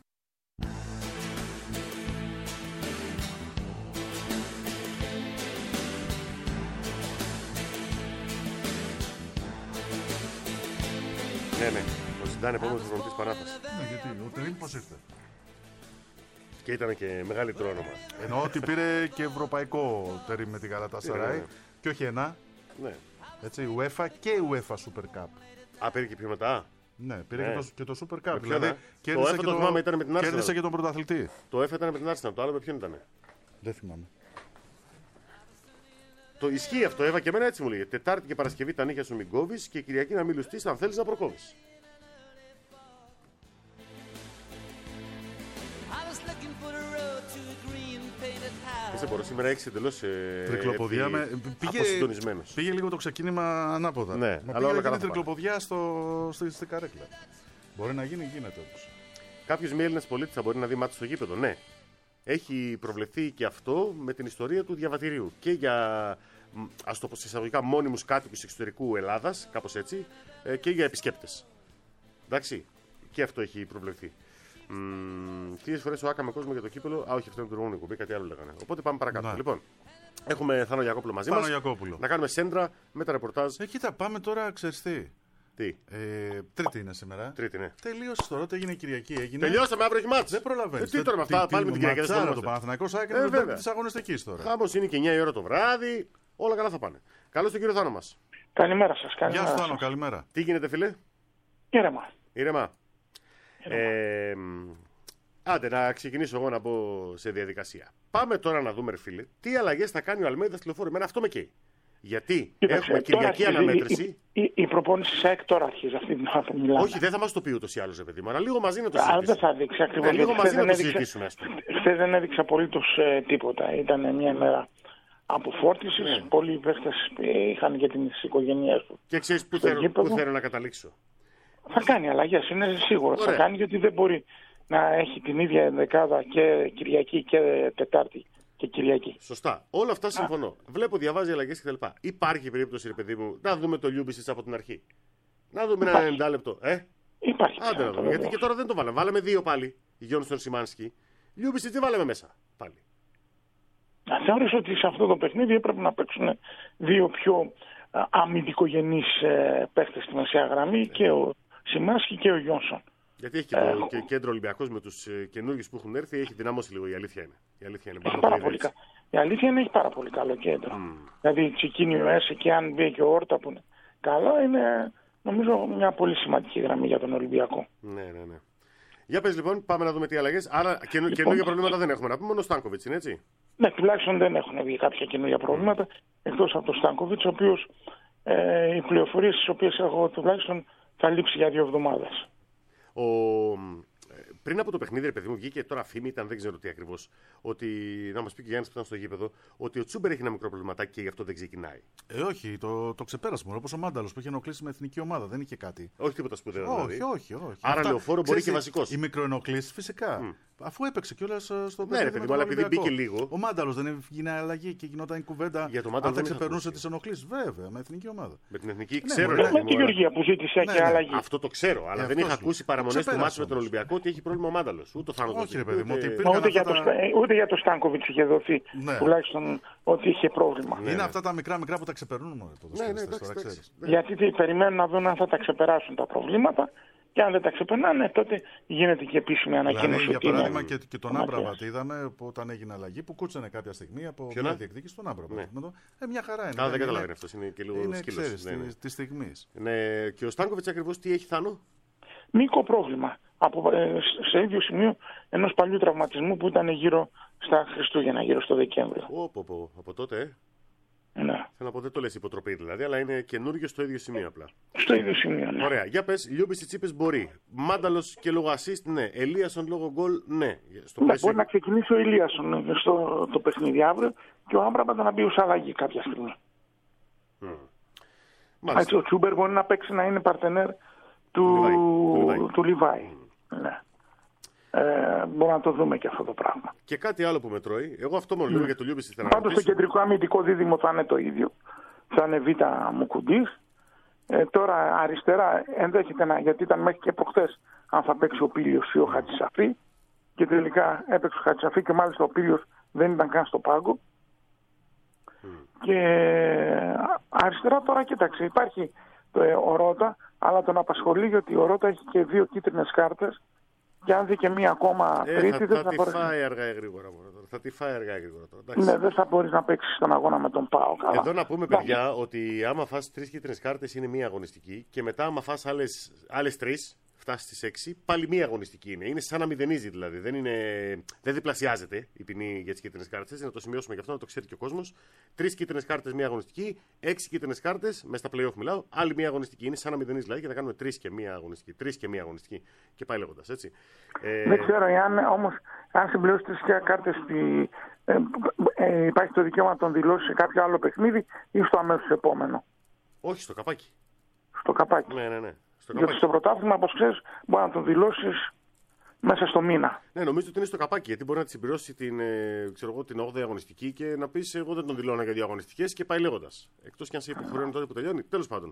Ναι. Ο Ζιντάν επόμενος προπονητής Πανάθας. Ναι, γιατί ο Τερίμ πώς ήρθε? Και ήταν και μεγαλύτερο όνομα. Εννοώ ότι πήρε και ευρωπαϊκό Τερίμ με τη Γαλατασαράι. Και όχι ένα. Ναι. Έτσι, UEFA και UEFA Super Cup. Α, πήρε και πιο μετά. Ναι, πήρε και το Super Cup. Δηλαδή, κέρδισε και τον πρωταθλητή. Το ΕΦ ήταν με την Arsenal, το άλλο με ποιον ήταν? Δεν θυμάμαι. Το ισχύει αυτό, Εύα, και εμένα έτσι μου λέγε. Τετάρτη και Παρασκευή τα νύχια σου μην κόβεις και Κυριακή να μην λουστείς αν θέλεις να προκόβεις. Δεν μπορώ, σήμερα έχεις εντελώς τρικλοποδιά αποσυντονισμένος. Πήγε λίγο το ξεκίνημα ανάποδα. Ναι, μα αλλά όλα πήγε τρικλοποδιά στη καρέκλα. Μπορεί να γίνει, γίνεται όμως. Κάποιος μη Έλληνας πολίτης θα μπορεί να δει μάτι στο γήπεδο, ναι. Έχει προβλεφθεί και αυτό με την ιστορία του διαβατηρίου. Και για, εισαγωγικά, μόνιμους κάτοικους εξωτερικού Ελλάδας, κάπως έτσι, και για επισκέπτες. Εντάξει, και αυτό έχει προβλεφθεί. Χίλιες φορές ο Άκα με κόσμο για το κύπελο. Α, όχι, αυτό είναι το προηγούμενο κουμπί, κάτι άλλο λέγανε. Οπότε πάμε παρακάτω. Ναι. Λοιπόν, έχουμε Θάνο Γιακόπουλο μαζί μας. Να κάνουμε σέντρα με τα ρεπορτάζ. Κοίτα, πάμε τώρα, ξέρεις τι. Τι. Τρίτη είναι σήμερα. Τρίτη, ναι. Τελείωσε τώρα, ό,τι έγινε Κυριακή. Τελειώσαμε, αύριο έχει μάτς. Δεν προλαβαίνεις. Τι τώρα με αυτά, πάλι με την Κυριακή. Το Παναθηναϊκός έκανε μετά τη αγωνιστική τώρα. Χάμος είναι και 9 η ώρα το βράδυ. Όλα καλά θα πάνε. Καλώς τον κύριο Θάνο μας. Καλημέρα σας. Γεια σου Θάνο, καλημέρα. Τι γίνεται, φίλε? Ήρεμα. Άντε, να ξεκινήσω εγώ να μπω σε διαδικασία. Πάμε τώρα να δούμε, ρε φίλε, τι αλλαγές θα κάνει ο Αλμέιδα στη Λεωφόρο. Εμένα αυτό με καίει. Γιατί έχουμε Κυριακή αναμέτρηση. Η προπόνηση ΣΑΕΚ τώρα αρχίζει αυτή την ώρα που μιλάμε. Όχι, δεν θα μας το πει ούτως ή άλλως, ρε παιδί μου, αλλά λίγο μαζί να το συζητήσουμε. Δεν θα δείξει ακριβώς. Λίγο μαζί να το συζητήσουμε. Χθες δεν έδειξε απολύτως τίποτα. Ήταν μια ημέρα αποφόρτισης. Πολλοί παίχτες είχαν και τις οικογένειές του. Και ξέρεις πού θέλω να καταλήξω. Θα κάνει αλλαγές, είναι σίγουρο. Θα κάνει, γιατί δεν μπορεί να έχει την ίδια δεκάδα και Κυριακή και Τετάρτη και Κυριακή. Σωστά. Όλα αυτά συμφωνώ. Βλέπω, διαβάζει αλλαγές κτλ. Υπάρχει περίπτωση, ρε παιδί μου, να δούμε το Λιούμπισιτς από την αρχή. Να δούμε ένα 90 λεπτό. Υπάρχει. Άντε να δούμε. Γιατί και τώρα δεν το βάλαμε. Βάλαμε 2 πάλι. Γιόνσον Σιμάνσκι. Λιούμπισιτς δεν βάλαμε μέσα πάλι. Θεώρησα ότι σε αυτό το παιχνίδι έπρεπε να παίξουν 2 πιο αμυντικογενείς παίχτες στη μεσαία γραμμή, και ο Σιμάνσκι και ο Γιόνσον. Γιατί έχει και το κέντρο Ολυμπιακός με τους καινούργιους που έχουν έρθει, έχει δυνάμωση λίγο, η αλήθεια είναι. Η αλήθεια είναι έχει πάρα πολύ καλό κέντρο. Δηλαδή Τσικίνι, ο Έσε, και αν μπει και ο Όρτα που είναι καλά, είναι νομίζω μια πολύ σημαντική γραμμή για τον Ολυμπιακό. Ναι. Για πες λοιπόν, πάμε να δούμε τι αλλαγές. Άρα καινούργια προβλήματα δεν έχουμε να πούμε, μόνο ο Στάνκοβιτς είναι έτσι. Ναι, τουλάχιστον δεν έχουν βγει κάποια καινούργια προβλήματα, εκτός από τον Στάνκοβιτς, ο οποίος οι πληροφορίες τις οποίες έχω τουλάχιστον θα λείψει για 2 εβδομάδες. Πριν από το παιχνίδι, ρε παιδί μου, βγήκε τώρα φήμη, ήταν δεν ξέρω τι ακριβώς. Ότι, να μας πει και ο Γιάννης που ήταν στο γήπεδο, ότι ο Τσούμπερ έχει ένα μικρό προβληματάκι και γι' αυτό δεν ξεκινάει. Όχι, το ξεπέρασαμε. Όπως ο Μάνταλος που είχε ενοχλήσει με εθνική ομάδα, δεν είχε κάτι. Όχι τίποτα σπουδαίο. Όχι. Άρα Λεωφόρο μπορεί και βασικός. Οι μικροενοχλήσεις φυσικά. Αφού έπαιξε κιόλας στο ναι, ρε παιδί μου, αλλά επειδή μπήκε λίγο. Ο Μάνταλος δεν έγινε αλλαγή και γινόταν η κουβέντα. Για το αν θα ξεπερνούσε τις ενοχλήσεις. Βέβαια, με εθνική ομάδα. Με την εθνική ξέρω. Με τη Γεωργία που ζήτησε και αλλαγή. Αυτό το ξέρω, αλλά δεν είχα ακούσει παραμονές του μάτσου με τον Ολυμπιακό ότι έχει πρόβλημα ο Μάνταλος. Όχι, ρε παιδί μου, ούτε για το Στάνκοβιτς είχε δοθεί τουλάχιστον ότι είχε πρόβλημα. Είναι αυτά τα μικρά που τα ξεπερνούν. Γιατί περιμένουν να δουν αν θα τα ξεπεράσουν τα προβλήματα, και αν δεν τα ξεπερνάνε, τότε γίνεται και επίσημη ανακοίνωση. Για παράδειγμα, και τον Άμπραμπατ είδαμε όταν έγινε αλλαγή που κούτσανε κάποια στιγμή από μια διεκδίκηση στον Άμπραμπατ. Μια χαρά είναι. Δεν καταλαβαίνει αυτό, είναι και λίγο σκύλος. Τη στιγμή. Και ο Στάνκοβιτς ακριβώς τι έχει, Θάνο? Μικρό πρόβλημα. Σε ίδιο σημείο ενός παλιού τραυματισμού που ήταν γύρω στα Χριστούγεννα, γύρω στο Δεκέμβριο. Από τότε, Ναι. Θέλω να πω, δεν το λες υποτροπή δηλαδή, αλλά είναι καινούργιο στο ίδιο σημείο απλά. Στο ίδιο σημείο, ναι. Ωραία. Για πες, Λιούμπισιτς είπες μπορεί. Μάνταλος και λόγω assist, ναι. Ελίασον λόγω γκολ, ναι. Μπορεί να ξεκινήσει ο Ελίασον στο το παιχνίδι αύριο και ο Άμπραμπατ να μπει ως αλλαγή κάποια στιγμή. Ο Τσούμπερ μπορεί να παίξει, να είναι παρτενέρ του Λιβάη. Ναι. Μπορούμε να το δούμε και αυτό το πράγμα. Και κάτι άλλο που με τρώει. Εγώ αυτό μόνο λέω για το Λιούμπισιτς. Πάντως το κεντρικό αμυντικό δίδυμο θα είναι το ίδιο. Θα είναι Β' Μουκουντής. Τώρα αριστερά ενδέχεται γιατί ήταν μέχρι και προχθές αν θα παίξει ο Πίλιος ή ο Χατζησαφή. Και τελικά έπαιξε ο Χατζησαφή και μάλιστα ο Πίλιος δεν ήταν καν στο πάγκο. Και αριστερά τώρα κοίταξε, υπάρχει ο Ρότα, αλλά τον απασχολεί γιατί ο Ρότα έχει και 2 κίτρινες κάρτες. Και αν δει και μία ακόμα τρίτη, δεν θα μπορεί. Θα τη φάει αργά γρήγορα τώρα. Ναι, δεν θα μπορεί να παίξει τον αγώνα με τον ΠΑΟΚ. Εδώ να πούμε, παιδιά, ότι άμα φας 3 κίτρινες κάρτες είναι μία αγωνιστική και μετά άμα φας άλλες 3, φτάσει στις 6, πάλι μία αγωνιστική είναι. Είναι σαν να μηδενίζει δηλαδή. Δεν διπλασιάζεται η ποινή για τις κίτρινες κάρτες. Να το σημειώσουμε γι' αυτό, να το ξέρει και ο κόσμος. 3 κίτρινες κάρτες, μία αγωνιστική. 6 κίτρινες κάρτες, μέσα στα playoff μιλάω, άλλη μία αγωνιστική. Είναι σαν να μηδενίζει δηλαδή και να κάνουμε 3 και μία αγωνιστική. 3 και μία αγωνιστική. Και πάει λέγοντας έτσι. Δεν ξέρω όμως αν συμπληρώσει 3 κάρτες υπάρχει το δικαίωμα να τον δηλώσει σε κάποιο άλλο παιχνίδι ή στο αμέσως επόμενο. Όχι, στο καπάκι. Στο καπάκι. Ναι. Γιατί στο πρωτάθλημα, όπως ξέρεις, μπορεί να τον δηλώσεις μέσα στο μήνα. Ναι, νομίζω ότι είναι στο καπάκι. Γιατί μπορεί να τη συμπληρώσει την 8η αγωνιστική και να πεις: εγώ δεν τον δηλώνω για 2 αγωνιστικές και πάει λέγοντας. Εκτός κι αν σε υποχρεώνει τότε που τελειώνει. Τέλος πάντων.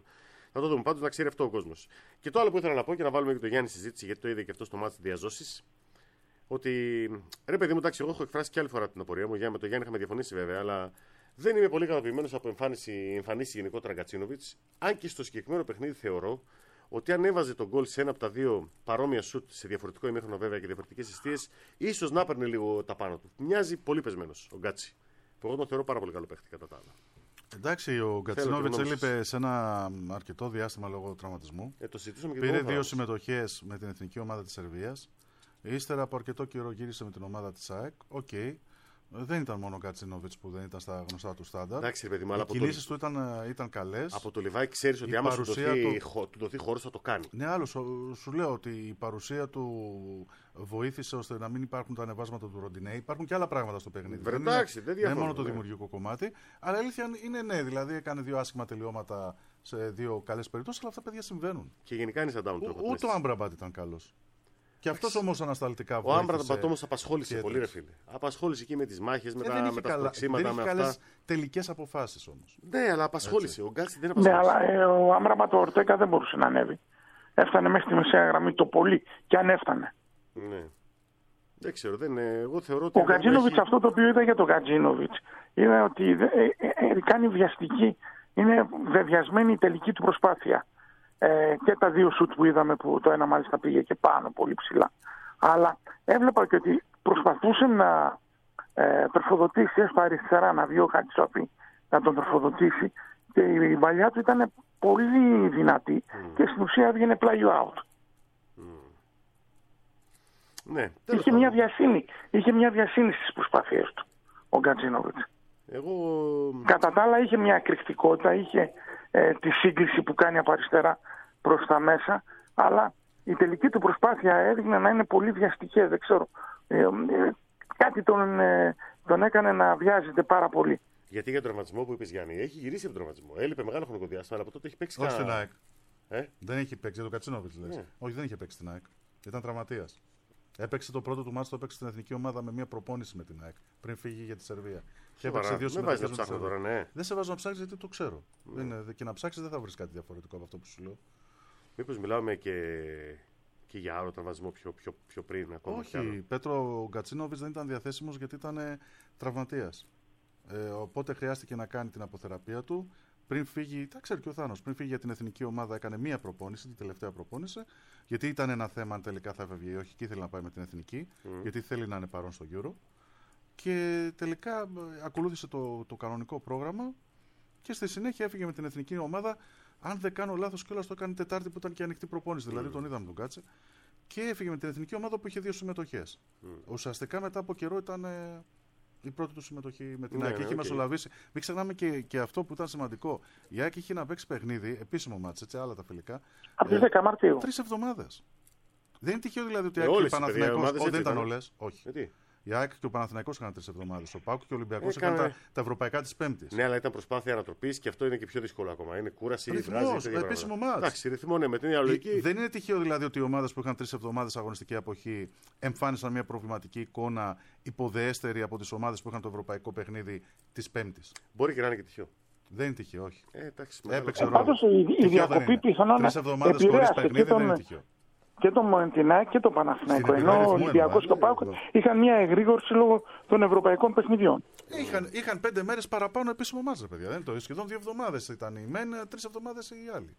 Θα το δούμε πάντως, να ξέρει αυτό ο κόσμος. Και το άλλο που ήθελα να πω και να βάλουμε και το Γιάννη συζήτηση, γιατί το είδε και αυτό στο μάτι διαζώσεις. Ότι ρε παιδί μου, εντάξει, εγώ έχω εκφράσει και άλλη φορά την απορία μου. Με τον Γιάννη είχαμε διαφωνήσει βέβαια, αλλά δεν είμαι πολύ ικανοποιημένος από εμφανίσει γενικότερα Γκατσίνοβιτς. Αν και στο συγκεκριμένο παιχνίδι θεωρώ ότι αν έβαζε τον γκολ σε ένα από τα δύο παρόμοια σουτ σε διαφορετικό ημίχρονο βέβαια και διαφορετικές εστίες, ίσως να έπαιρνε λίγο τα πάνω του. Μοιάζει πολύ πεσμένος ο Γκάτσι. Που εγώ τον θεωρώ πάρα πολύ καλό παίχτη κατά τα άλλα. Εντάξει, ο Γκατσίνοβιτς έλειπε σε ένα αρκετό διάστημα λόγω τραυματισμού. Πήρε 2 συμμετοχές με την εθνική ομάδα της Σερβίας. Ύστερα από αρκετό καιρό γύρισε με την ομάδα της ΑΕΚ. Οκ. Δεν ήταν μόνο ο Γκατσίνοβιτς που δεν ήταν στα γνωστά του στάνταρ. Οι κινήσεις του ήταν καλές. Από το Λιβάη ξέρεις ότι άμα του δοθεί χώρος θα το κάνει. Ναι, άλλο. Σου λέω ότι η παρουσία του βοήθησε ώστε να μην υπάρχουν τα ανεβάσματα του Ροντινέη. Υπάρχουν και άλλα πράγματα στο παιχνίδι. Δεν είναι μόνο το δημιουργικό κομμάτι. Αλλά η αλήθεια είναι ναι. Δηλαδή έκανε 2 άσχημα τελειώματα σε 2 καλές περιπτώσεις, αλλά αυτά παιδιά συμβαίνουν. Και γενικά είναι σαν down to ούτε ο Άμπραμπατ ήταν καλός. Και αυτός όμως ανασταλτικά βοήθησε. Ο Άμπραμπατ όμως απασχόλησε πολύ, ρε φίλε. Απασχόλησε εκεί με τις μάχες, με τα σπροξήματα. Δεν είχε καλές τελικές αποφάσεις όμως. Ναι, αλλά απασχόλησε. Ο Γκάτσι δεν απασχόλησε. Ναι, αλλά ο Άμπραμπατ, ο Ορτέκα δεν μπορούσε να ανέβει. Έφτανε μέχρι τη μεσαία γραμμή το πολύ. Και αν έφτανε. Ναι. Δεν ξέρω. Εγώ θεωρώ ότι. Ο Γκατζίνοβιτς, αυτό το οποίο είδα για τον Γκατζίνοβιτς, είναι ότι κάνει βιαστική. Είναι βεβαιασμένη η τελική του προσπάθεια. Και τα 2 σουτ που είδαμε, που το ένα μάλιστα πήγε και πάνω πολύ ψηλά. Αλλά έβλεπα και ότι προσπαθούσε να τροφοδοτήσει έστω αριστερά, να βγει ο Χατζησαφή να τον τροφοδοτήσει, και η παλιά του ήταν πολύ δυνατή και στην ουσία έβγαινε play out. Ναι, είχε μια βιασύνη στις προσπάθειές του ο Γκατσίνοβιτς. Κατά τα άλλα είχε μια εκρηκτικότητα, είχε τη σύγκληση που κάνει από αριστερά προς τα μέσα, αλλά η τελική του προσπάθεια έδειχνε να είναι πολύ βιαστική. Δεν ξέρω, κάτι τον έκανε να βιάζεται πάρα πολύ. Γιατί για τον τραυματισμό που είπες, Γιάννη, έχει γυρίσει από τον τραυματισμό. Έλειπε μεγάλο χρονικό διάστημα, αλλά από τότε έχει παίξει. Όχι στην ΑΕΚ. Δεν έχει παίξει για τον Κατσίνοβιτς, λες. Ναι. Όχι, δεν είχε παίξει στην ΑΕΚ. Ήταν τραυματίας. Έπαιξε το πρώτο του μάτσο, το έπαιξε στην εθνική ομάδα με μια προπόνηση με την ΑΕΚ πριν φύγει για τη Σερβία. Και έπαιξε 2 συμμετοχές με τη Σερβία. Τώρα, ναι. Δεν σε βάζω να ψάξεις γιατί το ξέρω. Και να ψάξεις δεν θα βρεις κάτι διαφορετικό από αυτό που σου λέω. Μήπως μιλάμε και για άλλο τραυματισμό πιο πριν ακόμα? Όχι, Πέτρο, ο Γκατσίνοβιτς δεν ήταν διαθέσιμος γιατί ήταν τραυματίας. Οπότε χρειάστηκε να κάνει την αποθεραπεία του. Πριν φύγει, τα ξέρει και ο Θάνος, πριν φύγει για την εθνική ομάδα έκανε μία προπόνηση, την τελευταία προπόνηση, γιατί ήταν ένα θέμα αν τελικά θα έφευγε ή όχι και ήθελε να πάει με την εθνική, γιατί θέλει να είναι παρόν στο Euro. Και τελικά ακολούθησε το κανονικό πρόγραμμα και στη συνέχεια έφυγε με την εθνική ομάδα. Αν δεν κάνω λάθος, κιόλας το έκανε Τετάρτη που ήταν και ανοιχτή προπόνηση, δηλαδή τον είδαμε τον Κάτσε. Και έφυγε με την εθνική ομάδα που είχε 2 συμμετοχές. Ουσιαστικά μετά από καιρό ήταν η πρώτη του συμμετοχή με την ΑΕΚ. Είχε μεσολαβήσει. Μην ξεχνάμε και αυτό που ήταν σημαντικό. Η ΑΕΚ είχε να παίξει παιχνίδι, επίσημο μάτς, έτσι, άλλα τα φιλικά. Από τις 10 Μαρτίου. 3 εβδομάδες. Δεν είναι τυχαίο δηλαδή ότι η ΑΕΚ και ο Παναθηναϊκός. Δεν ήταν όλες. Όχι. Η ΑΕΚ και ο Παναθηναϊκός είχαν 3 εβδομάδες. Ο ΠΑΟΚ και ο Ολυμπιακός είχαν τα ευρωπαϊκά της Πέμπτης. Ναι, αλλά ήταν προσπάθεια ανατροπής και αυτό είναι και πιο δύσκολο ακόμα. Είναι κούραση, ρυθμός, επίσημο μάτς. Εντάξει, ρυθμό, ναι, με την ίδια λογική. Δεν είναι τυχαίο δηλαδή ότι οι ομάδες που είχαν 3 εβδομάδες αγωνιστική αποχή εμφάνισαν μια προβληματική εικόνα υποδεέστερη από τις ομάδες που είχαν το ευρωπαϊκό παιχνίδι της Πέμπτης. Μπορεί και να είναι και τυχαίο. Δεν είναι τυχαίο, όχι. Έπαιξε ρόλο. Πάντως η διακοπή πιθανόν 3 εβδομάδες χωρίς παιχνίδι δεν είναι τυχαίο. Και το Μοντινάκ και το Παναθηναϊκό. Ενώ ο Ολυμπιακός και ο ΠΑΟΚ είχαν μια εγρήγορση λόγω των ευρωπαϊκών παιχνιδιών. Είχαν 5 μέρες παραπάνω επίσημο μάτς, παιδιά. Δεν το σχεδόν 2 εβδομάδες ήταν οι μεν, 3 εβδομάδες οι άλλοι.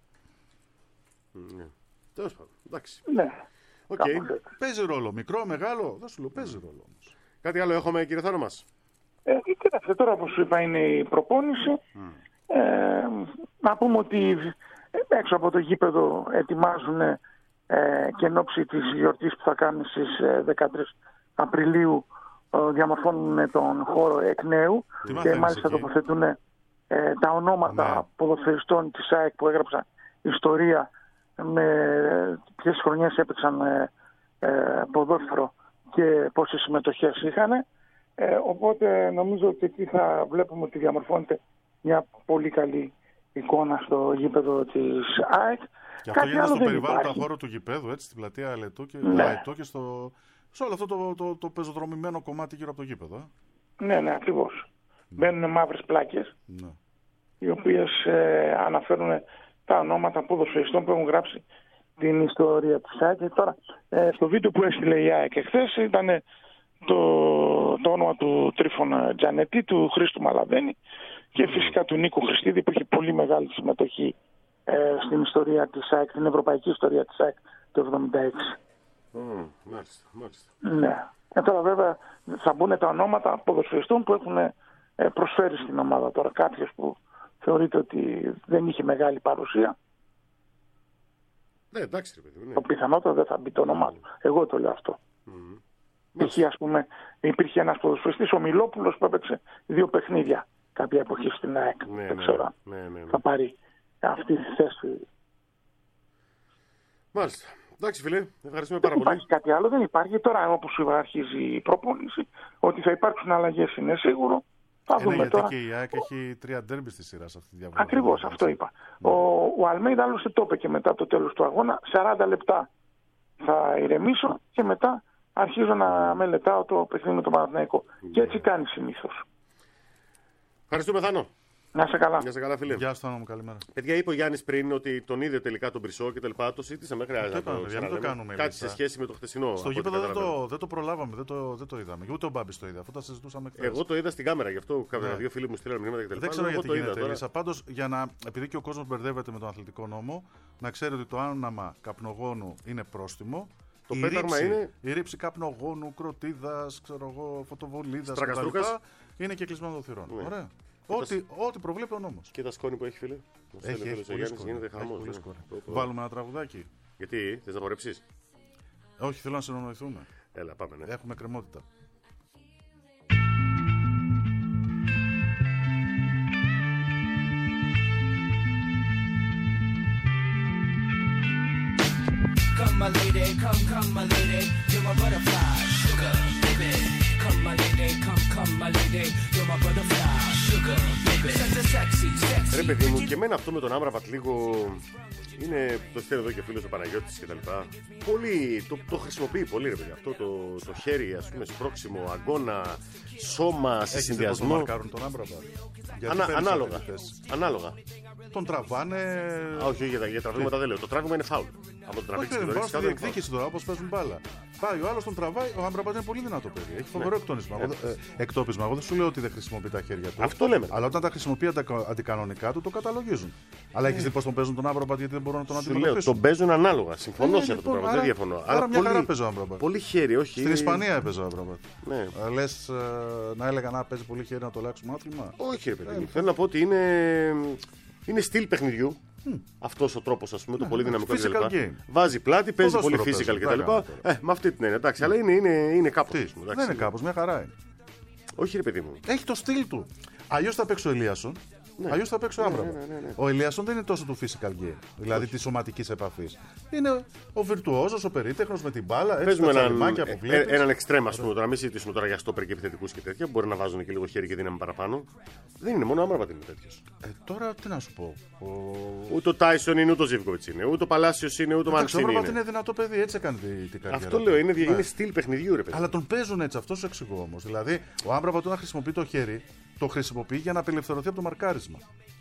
Ναι. Τέλος πάντων. Εντάξει. Ναι. Okay. Παίζει ρόλο. Μικρό, μεγάλο. Δεν σου λέω, παίζει ρόλο όμως. Κάτι άλλο έχουμε, κύριε Θάνο μας? Κοίταξε, τώρα όπως σου είπα είναι η προπόνηση. Να πούμε ότι έξω από το γήπεδο ετοιμάζουν και εν ώψη της γιορτής που θα κάνουν στις 13 Απριλίου διαμορφώνουν τον χώρο εκ νέου και μάλιστα τοποθετούν τα ονόματα ποδοσφαιριστών της ΑΕΚ που έγραψαν ιστορία, με ποιες χρονιές έπαιξαν ποδόσφαιρο και πόσες συμμετοχές είχαν. Οπότε νομίζω ότι εκεί θα βλέπουμε ότι διαμορφώνεται μια πολύ καλή εικόνα στο γήπεδο της ΑΕΚ. Και αυτό γίνεται στο περιβάλλον χώρο του γηπέδου, έτσι, στην πλατεία Αετό και σε όλο αυτό το πεζοδρομημένο κομμάτι γύρω από το γήπεδο. Ναι, ακριβώς. Μπαίνουν μαύρες πλάκες, οι οποίες αναφέρουν τα ονόματα ποδοσφαιριστών που έχουν γράψει την ιστορία της ΑΕΚ. Και τώρα, στο βίντεο που έστειλε η ΑΕΚ εχθές ήταν το όνομα του Τρίφωνα Τζανετή, του Χρήστου Μαλαβένη και φυσικά του Νίκου Χριστίδη, που είχε πολύ μεγάλη συμμετοχή στην ιστορία της ΑΕΚ, την ευρωπαϊκή ιστορία της ΑΕΚ το 1976. Μάλιστα. Ναι. Τώρα βέβαια θα μπουν τα ονόματα ποδοσφαιριστών που έχουν προσφέρει στην ομάδα. Τώρα κάποιος που θεωρείται ότι δεν είχε μεγάλη παρουσία, ναι, εντάξει, ρε παιδί, ναι. το πιθανότερο δεν θα μπει το όνομά του. Εγώ το λέω αυτό. Ας πούμε, υπήρχε ένας ποδοσφαιριστής, ο Μιλόπουλος, που έπαιξε 2 παιχνίδια κάποια εποχή στην ΑΕΚ. Δεν ξέρω αν θα πάρει αυτή τη θέση. Μάλιστα. Εντάξει, φίλε, ευχαριστούμε πάρα πολύ. Δεν υπάρχει κάτι άλλο, δεν υπάρχει. Τώρα, όπως αρχίζει η προπόνηση, ότι θα υπάρξουν αλλαγές είναι σίγουρο. Θα δούμε γιατί τώρα. Και η ΑΕΚ έχει 3 ντέρμπι στη σειρά σε αυτή τη διαβολή. Ακριβώς, αυτό είπα. Ο Αλμέιδα άλλωστε το είπε και μετά το τέλος του αγώνα. 40 λεπτά θα ηρεμήσω και μετά αρχίζω να μελετάω το παιχνίδι με τον Παναθηναϊκό. Και έτσι κάνει συνήθως. Ευχαριστούμε, Θάνο. Να σε καλά. Γεια σε καλά, φίλε. Γεια σου, Θάνο μου, καλημέρα. Παιδιά, είπε ο Γιάννης πριν ότι τον είδε τελικά τον Πρισό και τα λοιπά. Το συζήτησαμε, χρειάζεται να το κάνουμε. Κάτι σε σχέση με το χθεσινό. Στο γήπεδο δεν το προλάβαμε, δεν το είδαμε. Ούτε ο Μπάμπης το είδε, αφού τα συζητούσαμε χθες. Εγώ το είδα στην κάμερα, γι' αυτό κάποια 2 φίλοι μου στείλαν μηνύματα κτλ. Δεν ξέρω γιατί γίνεται Ελίσσα. Πάντως, επειδή και ο κόσμος μπερδεύεται με τον αθλητικό νόμο, να ξέρει ότι το άναμα καπνογόνου είναι πρόστιμο. Το πέταγμα είναι. Η ρήψη καπνογόνου, κροτίδας, φωτοβολίδας κτλ. Είναι και κλεισμένο των θυρών. Ναι. Ωραία. Ό,τι προβλέπει ο νόμος. Και τα σκόνη που έχει, φίλε. Έχει πολύ σκόνη. Βάλουμε ένα τραγουδάκι. Γιατί, θες να χορέψεις? Όχι, θέλω να συνονοηθούμε. Έλα, πάμε, ναι. Έχουμε κρεμότητα. Come my lady, come my lady, you're my butterfly, sugar, baby. Come my lady, come my lady, you're my butterfly, sugar, baby. Such a sexy. Ρε παιδί μου, και εμένα αυτό με τον Άμραμπατ λίγο είναι, το στέλνει εδώ και φίλος ο Παναγιώτης και τα λοιπά. Πολύ, το χρησιμοποιεί πολύ, ρε παιδί. Αυτό το χέρι, ας πούμε, σπρώξιμο, αγκώνα, σώμα, σε συνδυασμό. Έχεις μαρκάρουν τον Άμραμπατ? Ανάλογα. Τον τραβάνε. Όχι, για τραβήματα δεν λέω. Το τράβημα είναι φάουλ. Από τον τραβήξει και το ρίξει κάτω. Διεκδίκηση τώρα, όπως παίζουν μπάλα. Πάει ο άλλος, τον τραβάει. Ο Άμραμπατ είναι πολύ δυνατό παιδί. Έχει φοβερό εκτόπισμα. Εγώ δεν σου λέω ότι δεν χρησιμοποιεί τα χέρια του. Αυτό λέμε. Αλλά όταν τα χρησιμοποιεί αντικανονικά του, το καταλογίζουν. Αλλά έχεις δει πώς τον παίζουν τον Άμραμπατ, γιατί δεν μπορούν να τον αντιμετωπίσουν? Σου λέω, τον παίζουν ανάλογα. Συμφωνώ σε αυτό το πράγμα. Δεν διαφωνώ. Αλλά μια χαρά παίζει ο Άμραμπατ. Πολύ χέρι, όχι. Στην Ισπανία έπαιζε ο Άμραμπατ. Ναι. Λες να έλεγα να παίζει πολύ χέρι να το αλλάξουμε άθλημα? Όχι, ρε παιδί. Θέλω να πω ότι είναι στυλ παιχνιδιού. Αυτός ο τρόπος, ας πούμε, το πολύ δυναμικό κτλ. Βάζει πλάτη, παίζει πολύ physical κτλ. Με αυτή την έννοια, εντάξει, αλλά είναι κάπως. Δεν είναι κάπως, μια χαρά είναι. Όχι, ρε παιδί μου. Έχει το στυλ του. Αλλιώς θα παίξει ο Ελίασον. Αλλιώς θα παίξει ο Άμραμπατ. Ο Ελίασον δεν είναι τόσο του physical game, δηλαδή τη σωματική επαφή. Είναι ο βιρτουόζος, ο περίτεχνος με την μπάλα. Παίζουμε έναν εξτρέμ, ας πούμε, τώρα μην συζητήσουμε τώρα για στόπερ και επιθετικούς και τέτοια. Μπορεί να βάζουν και λίγο χέρι και δύναμη παραπάνω. Δεν είναι μόνο ο Άμραμπατ είναι τέτοιος. Τώρα τι να σου πω. Ούτε ο Τάισον είναι, ούτε ο Ζίβκοβιτς είναι, ούτε ο Παλάσιος είναι, ούτε ο Μαντσίνη. Ο Άμραμπατ είναι δυνατό παιδί, έτσι έκανε την καριέρα. Αυτό λέω, είναι στυλ παιχνιδιού, ρε παιδί. Αλλά τον παίζουν έτσι, αυτό σου εξηγώ όμως. Δηλαδή, ο Άμραμπατ όταν χρησιμοποιεί το χέρι, το χρησιμοποιεί για να απελευθερωθεί από το μαρκάρισμα.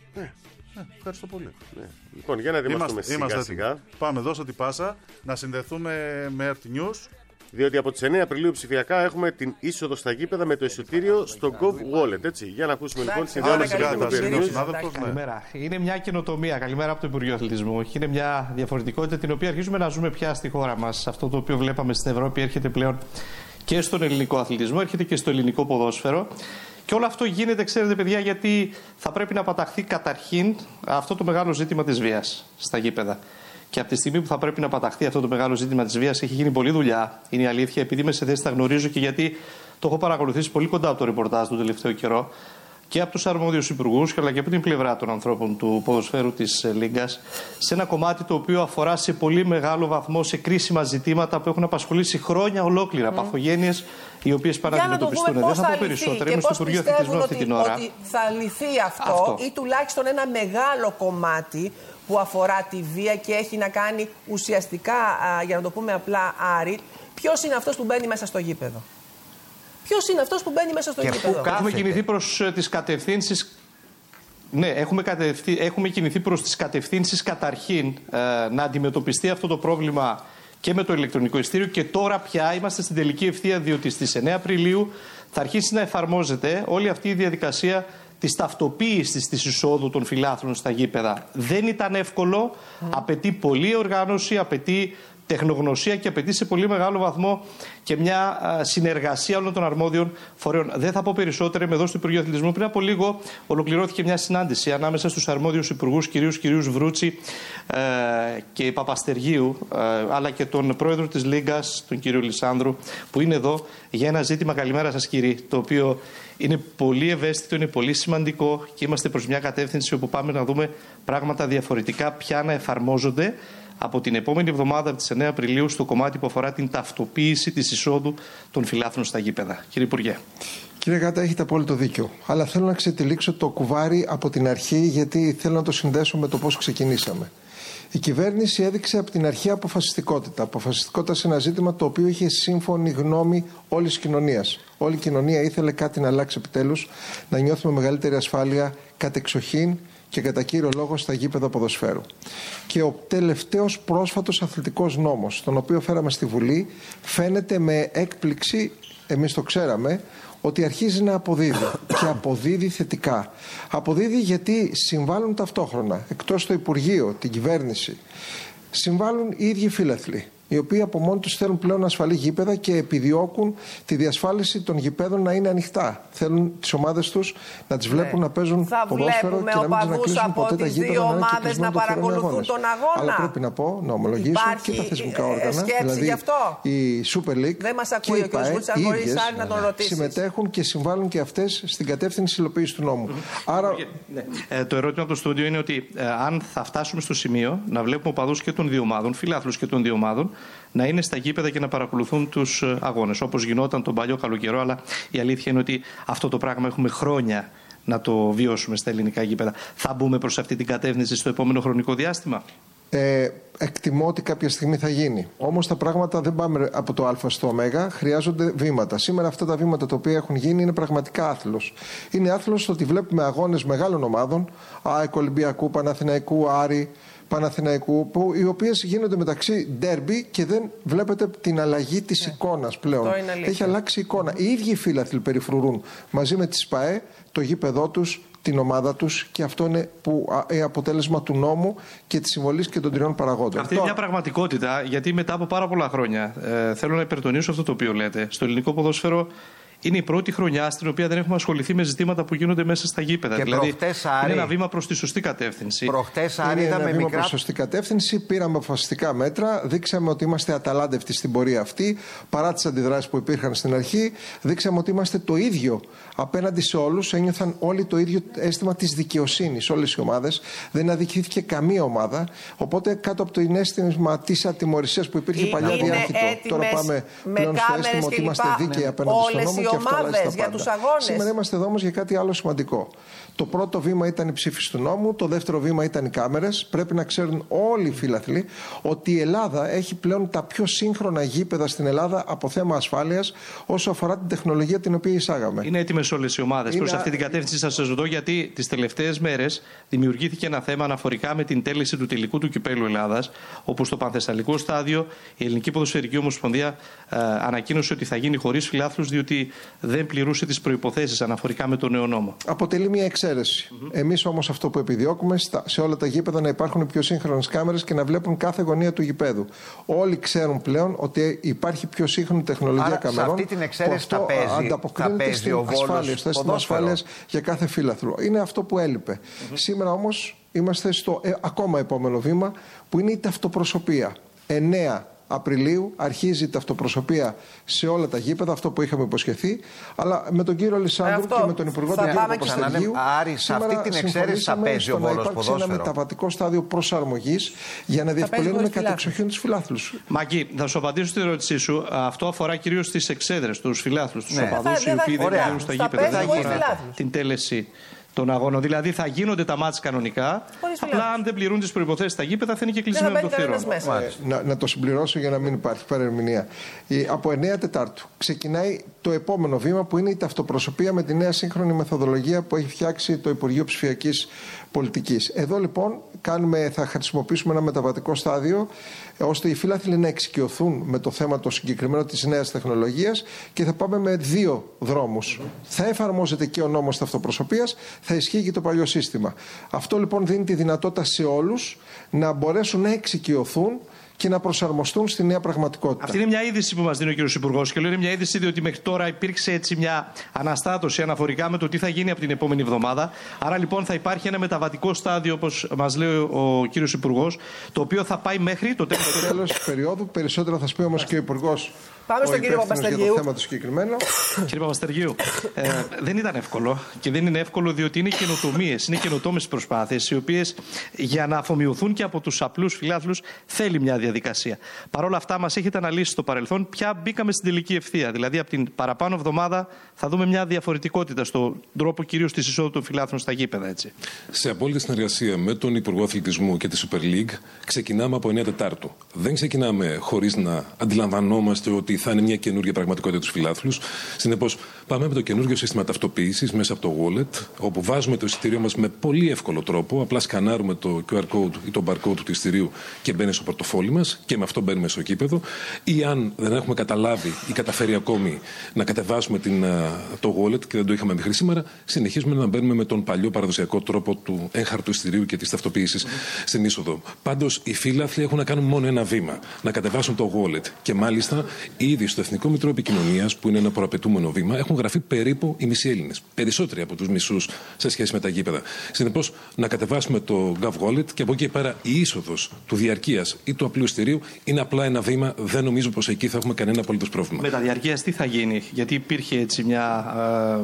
Ευχαριστώ πολύ. Λοιπόν, για να ετοιμαστούμε σιγά-σιγά. Πάμε, δώσε την πάσα να συνδεθούμε με Earth News. Διότι από τις 9 Απριλίου ψηφιακά έχουμε την είσοδο στα γήπεδα με το εισιτήριο στο Gov Wallet. Έτσι. Για να ακούσουμε λοιπόν συνδεόμαστε με την Earth. Καλημέρα. Είναι μια καινοτομία. Καλημέρα από το Υπουργείο Αθλητισμού. Είναι μια διαφορετικότητα την οποία αρχίζουμε να ζούμε πια στη χώρα μας. Αυτό το οποίο βλέπαμε στην Ευρώπη έρχεται πλέον και στον ελληνικό αθλητισμό, έρχεται και στο ελληνικό ποδόσφαιρο. Και όλο αυτό γίνεται, ξέρετε, παιδιά, γιατί θα πρέπει να παταχθεί καταρχήν αυτό το μεγάλο ζήτημα της βίας στα γήπεδα. Και από τη στιγμή που θα πρέπει να παταχθεί αυτό το μεγάλο ζήτημα της βίας, έχει γίνει πολλή δουλειά. Είναι η αλήθεια, επειδή είμαι σε θέση, τα γνωρίζω και γιατί το έχω παρακολουθήσει πολύ κοντά από το ρεπορτάζ τον τελευταίο καιρό και από τους αρμόδιους υπουργούς, αλλά και από την πλευρά των ανθρώπων του ποδοσφαίρου της Λίγκας, σε ένα κομμάτι το οποίο αφορά σε πολύ μεγάλο βαθμό σε κρίσιμα ζητήματα που έχουν απασχολήσει χρόνια ολόκληρα. Παθογένειες οι οποίες πάνε να αντιμετωπιστούν. Δεν θα πω περισσότερα. Είμαι στο Υπουργείο Αθλητισμού αυτή την ώρα. Ότι θα λυθεί αυτό ή τουλάχιστον ένα μεγάλο κομμάτι που αφορά τη βία και έχει να κάνει ουσιαστικά, για να το πούμε απλά, Άρη, ποιος είναι αυτός που μπαίνει μέσα στο γήπεδο? Ποιος είναι αυτός που μπαίνει μέσα στο γήπεδο? Έχουμε κινηθεί προς τις κατευθύνσεις. Ναι, έχουμε κινηθεί προς τις κατευθύνσεις καταρχήν να αντιμετωπιστεί αυτό το πρόβλημα και με το ηλεκτρονικό ειστήριο, και τώρα πια είμαστε στην τελική ευθεία, διότι στις 9 Απριλίου θα αρχίσει να εφαρμόζεται όλη αυτή η διαδικασία της ταυτοποίησης της εισόδου των φιλάθλων στα γήπεδα. Δεν ήταν εύκολο, απαιτεί πολλή οργάνωση, απαιτεί τεχνογνωσία και απαιτεί σε πολύ μεγάλο βαθμό και μια συνεργασία όλων των αρμόδιων φορέων. Δεν θα πω περισσότερα, είμαι εδώ στο Υπουργείο Αθλητισμού. Πριν από λίγο ολοκληρώθηκε μια συνάντηση ανάμεσα στους αρμόδιους υπουργούς, κυρίους Βρούτσι και Παπαστεργίου, αλλά και τον πρόεδρο της Λίγκας, τον κύριο Λισάνδρου, που είναι εδώ για ένα ζήτημα, καλημέρα σας κύριοι, το οποίο είναι πολύ ευαίσθητο, είναι πολύ σημαντικό και είμαστε προς μια κατεύθυνση όπου πάμε να δούμε πράγματα διαφορετικά πια να εφαρμόζονται από την επόμενη εβδομάδα, από τις 9 Απριλίου, στο κομμάτι που αφορά την ταυτοποίηση της εισόδου των φιλάθλων στα γήπεδα. Κύριε Υπουργέ. Κύριε Γάτα, έχετε απόλυτο δίκιο. Αλλά θέλω να ξετυλίξω το κουβάρι από την αρχή, γιατί θέλω να το συνδέσω με το πώς ξεκινήσαμε. Η κυβέρνηση έδειξε από την αρχή αποφασιστικότητα. Αποφασιστικότητα σε ένα ζήτημα το οποίο είχε σύμφωνη γνώμη όλης της κοινωνίας. Όλη η κοινωνία ήθελε κάτι να αλλάξει επιτέλους, να νιώθουμε μεγαλύτερη ασφάλεια κατεξοχήν και κατά κύριο λόγο στα γήπεδα ποδοσφαίρου. Και ο τελευταίος πρόσφατος αθλητικός νόμος, τον οποίο φέραμε στη Βουλή, φαίνεται με έκπληξη, εμείς το ξέραμε, ότι αρχίζει να αποδίδει και αποδίδει θετικά. Αποδίδει γιατί συμβάλλουν ταυτόχρονα, εκτός το Υπουργείο, την κυβέρνηση, συμβάλλουν οι ίδιοι φίλαθλοι, οι οποίοι από μόνοι τους θέλουν πλέον ασφαλή γήπεδα και επιδιώκουν τη διασφάλιση των γηπέδων να είναι ανοιχτά. Θέλουν τις ομάδες τους να τις βλέπουν να παίζουν ποδόσφαιρο και να μην τις να κλείσουν ποτέ τα γήπεδα να παρακολουθούν τον αγώνα. Αλλά πρέπει να πω, να ομολογήσω, και τα θεσμικά όργανα, δηλαδή η Super League και η ΠΑΕ, οι ίδιες συμμετέχουν και συμβάλλουν και αυτές στην κατεύθυνση υλοποίησης του νόμου. Άρα... Το ερώτημα από το στούντιο είναι ότι αν θα φτάσουμε στο σημείο να βλέπουμε οπαδούς και των δύο ομάδων, φιλάθλους και των δύο ομάδων, να είναι στα γήπεδα και να παρακολουθούν τους αγώνες, όπως γινόταν τον παλιό καλοκαιρό. Αλλά η αλήθεια είναι ότι αυτό το πράγμα έχουμε χρόνια να το βιώσουμε στα ελληνικά γήπεδα. Θα μπούμε προς αυτή την κατεύθυνση στο επόμενο χρονικό διάστημα? Εκτιμώ ότι κάποια στιγμή θα γίνει. Όμως τα πράγματα δεν πάμε από το Α στο Ω, χρειάζονται βήματα. Σήμερα αυτά τα βήματα τα οποία έχουν γίνει είναι πραγματικά άθλος. Είναι άθλος ότι βλέπουμε αγώνες μεγάλων ομάδων, ΑΕΚ, Ολυμπιακού, Παναθηναϊκού, Άρη, Παναθηναϊκού, οι οποίες γίνονται μεταξύ ντέρμπι και δεν βλέπετε την αλλαγή της εικόνας πλέον. Έχει αλλάξει η εικόνα. Οι ίδιοι φίλαθλοι περιφρουρούν μαζί με τις ΠΑΕ το γήπεδό τους, την ομάδα τους, και αυτό είναι αποτέλεσμα του νόμου και της συμβολής και των τριών παραγόντων. Αυτή είναι μια πραγματικότητα, γιατί μετά από πάρα πολλά χρόνια, θέλω να υπερτονίσω αυτό το οποίο λέτε, στο ελληνικό ποδόσφαιρο είναι η πρώτη χρονιά στην οποία δεν έχουμε ασχοληθεί με ζητήματα που γίνονται μέσα στα γήπεδα. Και δηλαδή, Άρη, είναι ένα βήμα προς τη σωστή κατεύθυνση. Προχτές, Άρη, είναι ένα βήμα προς τη σωστή κατεύθυνση. Πήραμε αποφασιστικά μέτρα. Δείξαμε ότι είμαστε αταλάντευτοι στην πορεία αυτή, παρά τις αντιδράσεις που υπήρχαν στην αρχή. Δείξαμε ότι είμαστε το ίδιο απέναντι σε όλους. Ένιωθαν όλοι το ίδιο αίσθημα της δικαιοσύνης, όλες οι ομάδες. Δεν αδικήθηκε καμία ομάδα. Οπότε, κάτω από το αίσθημα της ατιμωρησίας που υπήρχε παλιά διάχυτο, τώρα πάμε πλέον στο αίσθημα ότι είμαστε δίκαιοι απέναντι στον νόμο. Ομάδες για τους αγώνες. Σήμερα είμαστε εδώ όμως για κάτι άλλο σημαντικό. Το πρώτο βήμα ήταν η ψήφιση του νόμου, το δεύτερο βήμα ήταν οι κάμερες. Πρέπει να ξέρουν όλοι οι φίλαθλοι ότι η Ελλάδα έχει πλέον τα πιο σύγχρονα γήπεδα στην Ελλάδα από θέμα ασφάλειας όσο αφορά την τεχνολογία την οποία εισάγαμε. Είναι έτοιμες όλες οι ομάδες. Προς αυτή την κατεύθυνση σας ρωτώ, γιατί τις τελευταίες μέρες δημιουργήθηκε ένα θέμα αναφορικά με την τέλεση του τελικού του κυπέλου Ελλάδας, όπου στο πανθεσσαλικό στάδιο η Ελληνική Ποδοσφαιρική Ομοσπονδία ανακοίνωσε ότι θα γίνει χωρίς φιλάθλους, διότι δεν πληρούσε τις προϋποθέσεις αναφορικά με τον νέο νόμο. Αποτελεί μια εξαίρεση. Εμείς όμως αυτό που επιδιώκουμε σε όλα τα γήπεδα να υπάρχουν πιο σύγχρονες κάμερες και να βλέπουν κάθε γωνία του γηπέδου. Όλοι ξέρουν πλέον ότι υπάρχει πιο σύγχρονη τεχνολογία καμερών. Σε αυτή την εξαίρεση θα παίζει ο Βόλος στο αίσθημα ασφάλειας για κάθε φίλαθλο. Είναι αυτό που έλειπε. Σήμερα όμως είμαστε στο ακόμα επόμενο βήμα, που είναι η ταυτοπροσωπία. 9 Απριλίου αρχίζει η ταυτοπροσωπία σε όλα τα γήπεδα, αυτό που είχαμε υποσχεθεί. Αλλά με τον κύριο Λισάνδρου και με τον Υπουργό του κύριο Παπαστεργίου, σε αυτή την εξαίρεση θα παίζει ο Βόλος ποδόσφαιρο. Ένα μεταβατικό στάδιο προσαρμογής για να διευκολύνουμε κατεξοχήν τους φιλάθλους. Μάκη, θα σου απαντήσω στην ερώτησή σου. Αυτό αφορά κυρίως τις εξέδρες, τους φιλάθλους, τους οπαδούς οι οποίοι δεν βγαίνουν στα γήπεδα. Δεν αφορά την τέλεση των αγώνων. Δηλαδή θα γίνονται τα μάτς κανονικά. Απλά αν δεν πληρούν τις προϋποθέσεις τα γήπεδα θα είναι και κλεισμένο το θηρόν. Να το συμπληρώσω για να μην υπάρχει παρερμηνία. Από 9 Τετάρτου ξεκινάει το επόμενο βήμα που είναι η ταυτοπροσωπία με τη νέα σύγχρονη μεθοδολογία που έχει φτιάξει το Υπουργείο Ψηφιακής Πολιτικής. Εδώ λοιπόν θα χρησιμοποιήσουμε ένα μεταβατικό στάδιο ώστε οι φύλαθλοι να εξοικειωθούν με το θέμα το συγκεκριμένο της νέας τεχνολογίας και θα πάμε με 2 δρόμους. Θα εφαρμόζεται και ο νόμος ταυτοπροσωπίας, θα ισχύει και το παλιό σύστημα. Αυτό λοιπόν δίνει τη δυνατότητα σε όλους να μπορέσουν να εξοικειωθούν και να προσαρμοστούν στη νέα πραγματικότητα. Αυτή είναι μια είδηση που μας δίνει ο κ. Υπουργός και λέω είναι μια είδηση διότι μέχρι τώρα υπήρξε έτσι μια αναστάτωση αναφορικά με το τι θα γίνει από την επόμενη εβδομάδα. Άρα λοιπόν θα υπάρχει ένα μεταβατικό στάδιο, όπως μας λέει ο κ. Υπουργός, το οποίο θα πάει μέχρι το τέλος της περίοδου. Περισσότερα θα σας πει όμως και ο Υπουργός. Πάμε στον κύριο Παπαστεργίου. Για το θέμα το συγκεκριμένο. Κύριε Παπαστεργίου, δεν ήταν εύκολο και δεν είναι εύκολο διότι είναι καινοτομίες, είναι καινοτόμες προσπάθειες οι οποίες για να αφομοιωθούν και από τους απλούς φιλάθλους θέλει μια διαδικασία. Παρ' όλα αυτά μας έχετε αναλύσει στο παρελθόν πια μπήκαμε στην τελική ευθεία. Δηλαδή από την παραπάνω εβδομάδα θα δούμε μια διαφορετικότητα στον τρόπο κυρίως της εισόδου των φιλάθλων στα γήπεδα. Έτσι. Σε απόλυτη συνεργασία με τον Υπουργό Αθλητισμού και τη Super League ξεκινάμε από 9 Τετάρτου. Δεν ξεκινάμε χωρίς να αντιλαμβανόμαστε ότι θα είναι μια καινούργια πραγματικότητα τους φιλάθλους. Συνεπώς, πάμε με το καινούργιο σύστημα ταυτοποίησης μέσα από το wallet, όπου βάζουμε το εισιτήριο μας με πολύ εύκολο τρόπο. Απλά σκανάρουμε το QR code ή το barcode του εισιτηρίου και μπαίνει στο πορτοφόλι μας και με αυτό μπαίνουμε στο γήπεδο. Ή αν δεν έχουμε καταλάβει ή καταφέρει ακόμη να κατεβάσουμε το wallet και δεν το είχαμε μέχρι σήμερα, συνεχίζουμε να μπαίνουμε με τον παλιό παραδοσιακό τρόπο του έγχαρτου εισιτηρίου και της ταυτοποίησης στην είσοδο. Πάντως, οι φίλαθλοι έχουν να κάνουν μόνο ένα βήμα: να κατεβάσουν το wallet. Και μάλιστα, ήδη στο Εθνικό Μητρό Επικοινωνίας, που είναι ένα προαπαιτούμενο βήμα, έχουν γραφεί περίπου οι μισοί Έλληνες. Περισσότεροι από τους μισούς σε σχέση με τα γήπεδα. Συνεπώς, να κατεβάσουμε το GovWallet και από εκεί πέρα η είσοδος του διαρκείας ή του απλού εισιτηρίου είναι απλά ένα βήμα. Δεν νομίζω πως εκεί θα έχουμε κανένα απολύτως πρόβλημα. Με τα διαρκείας τι θα γίνει, γιατί υπήρχε έτσι μια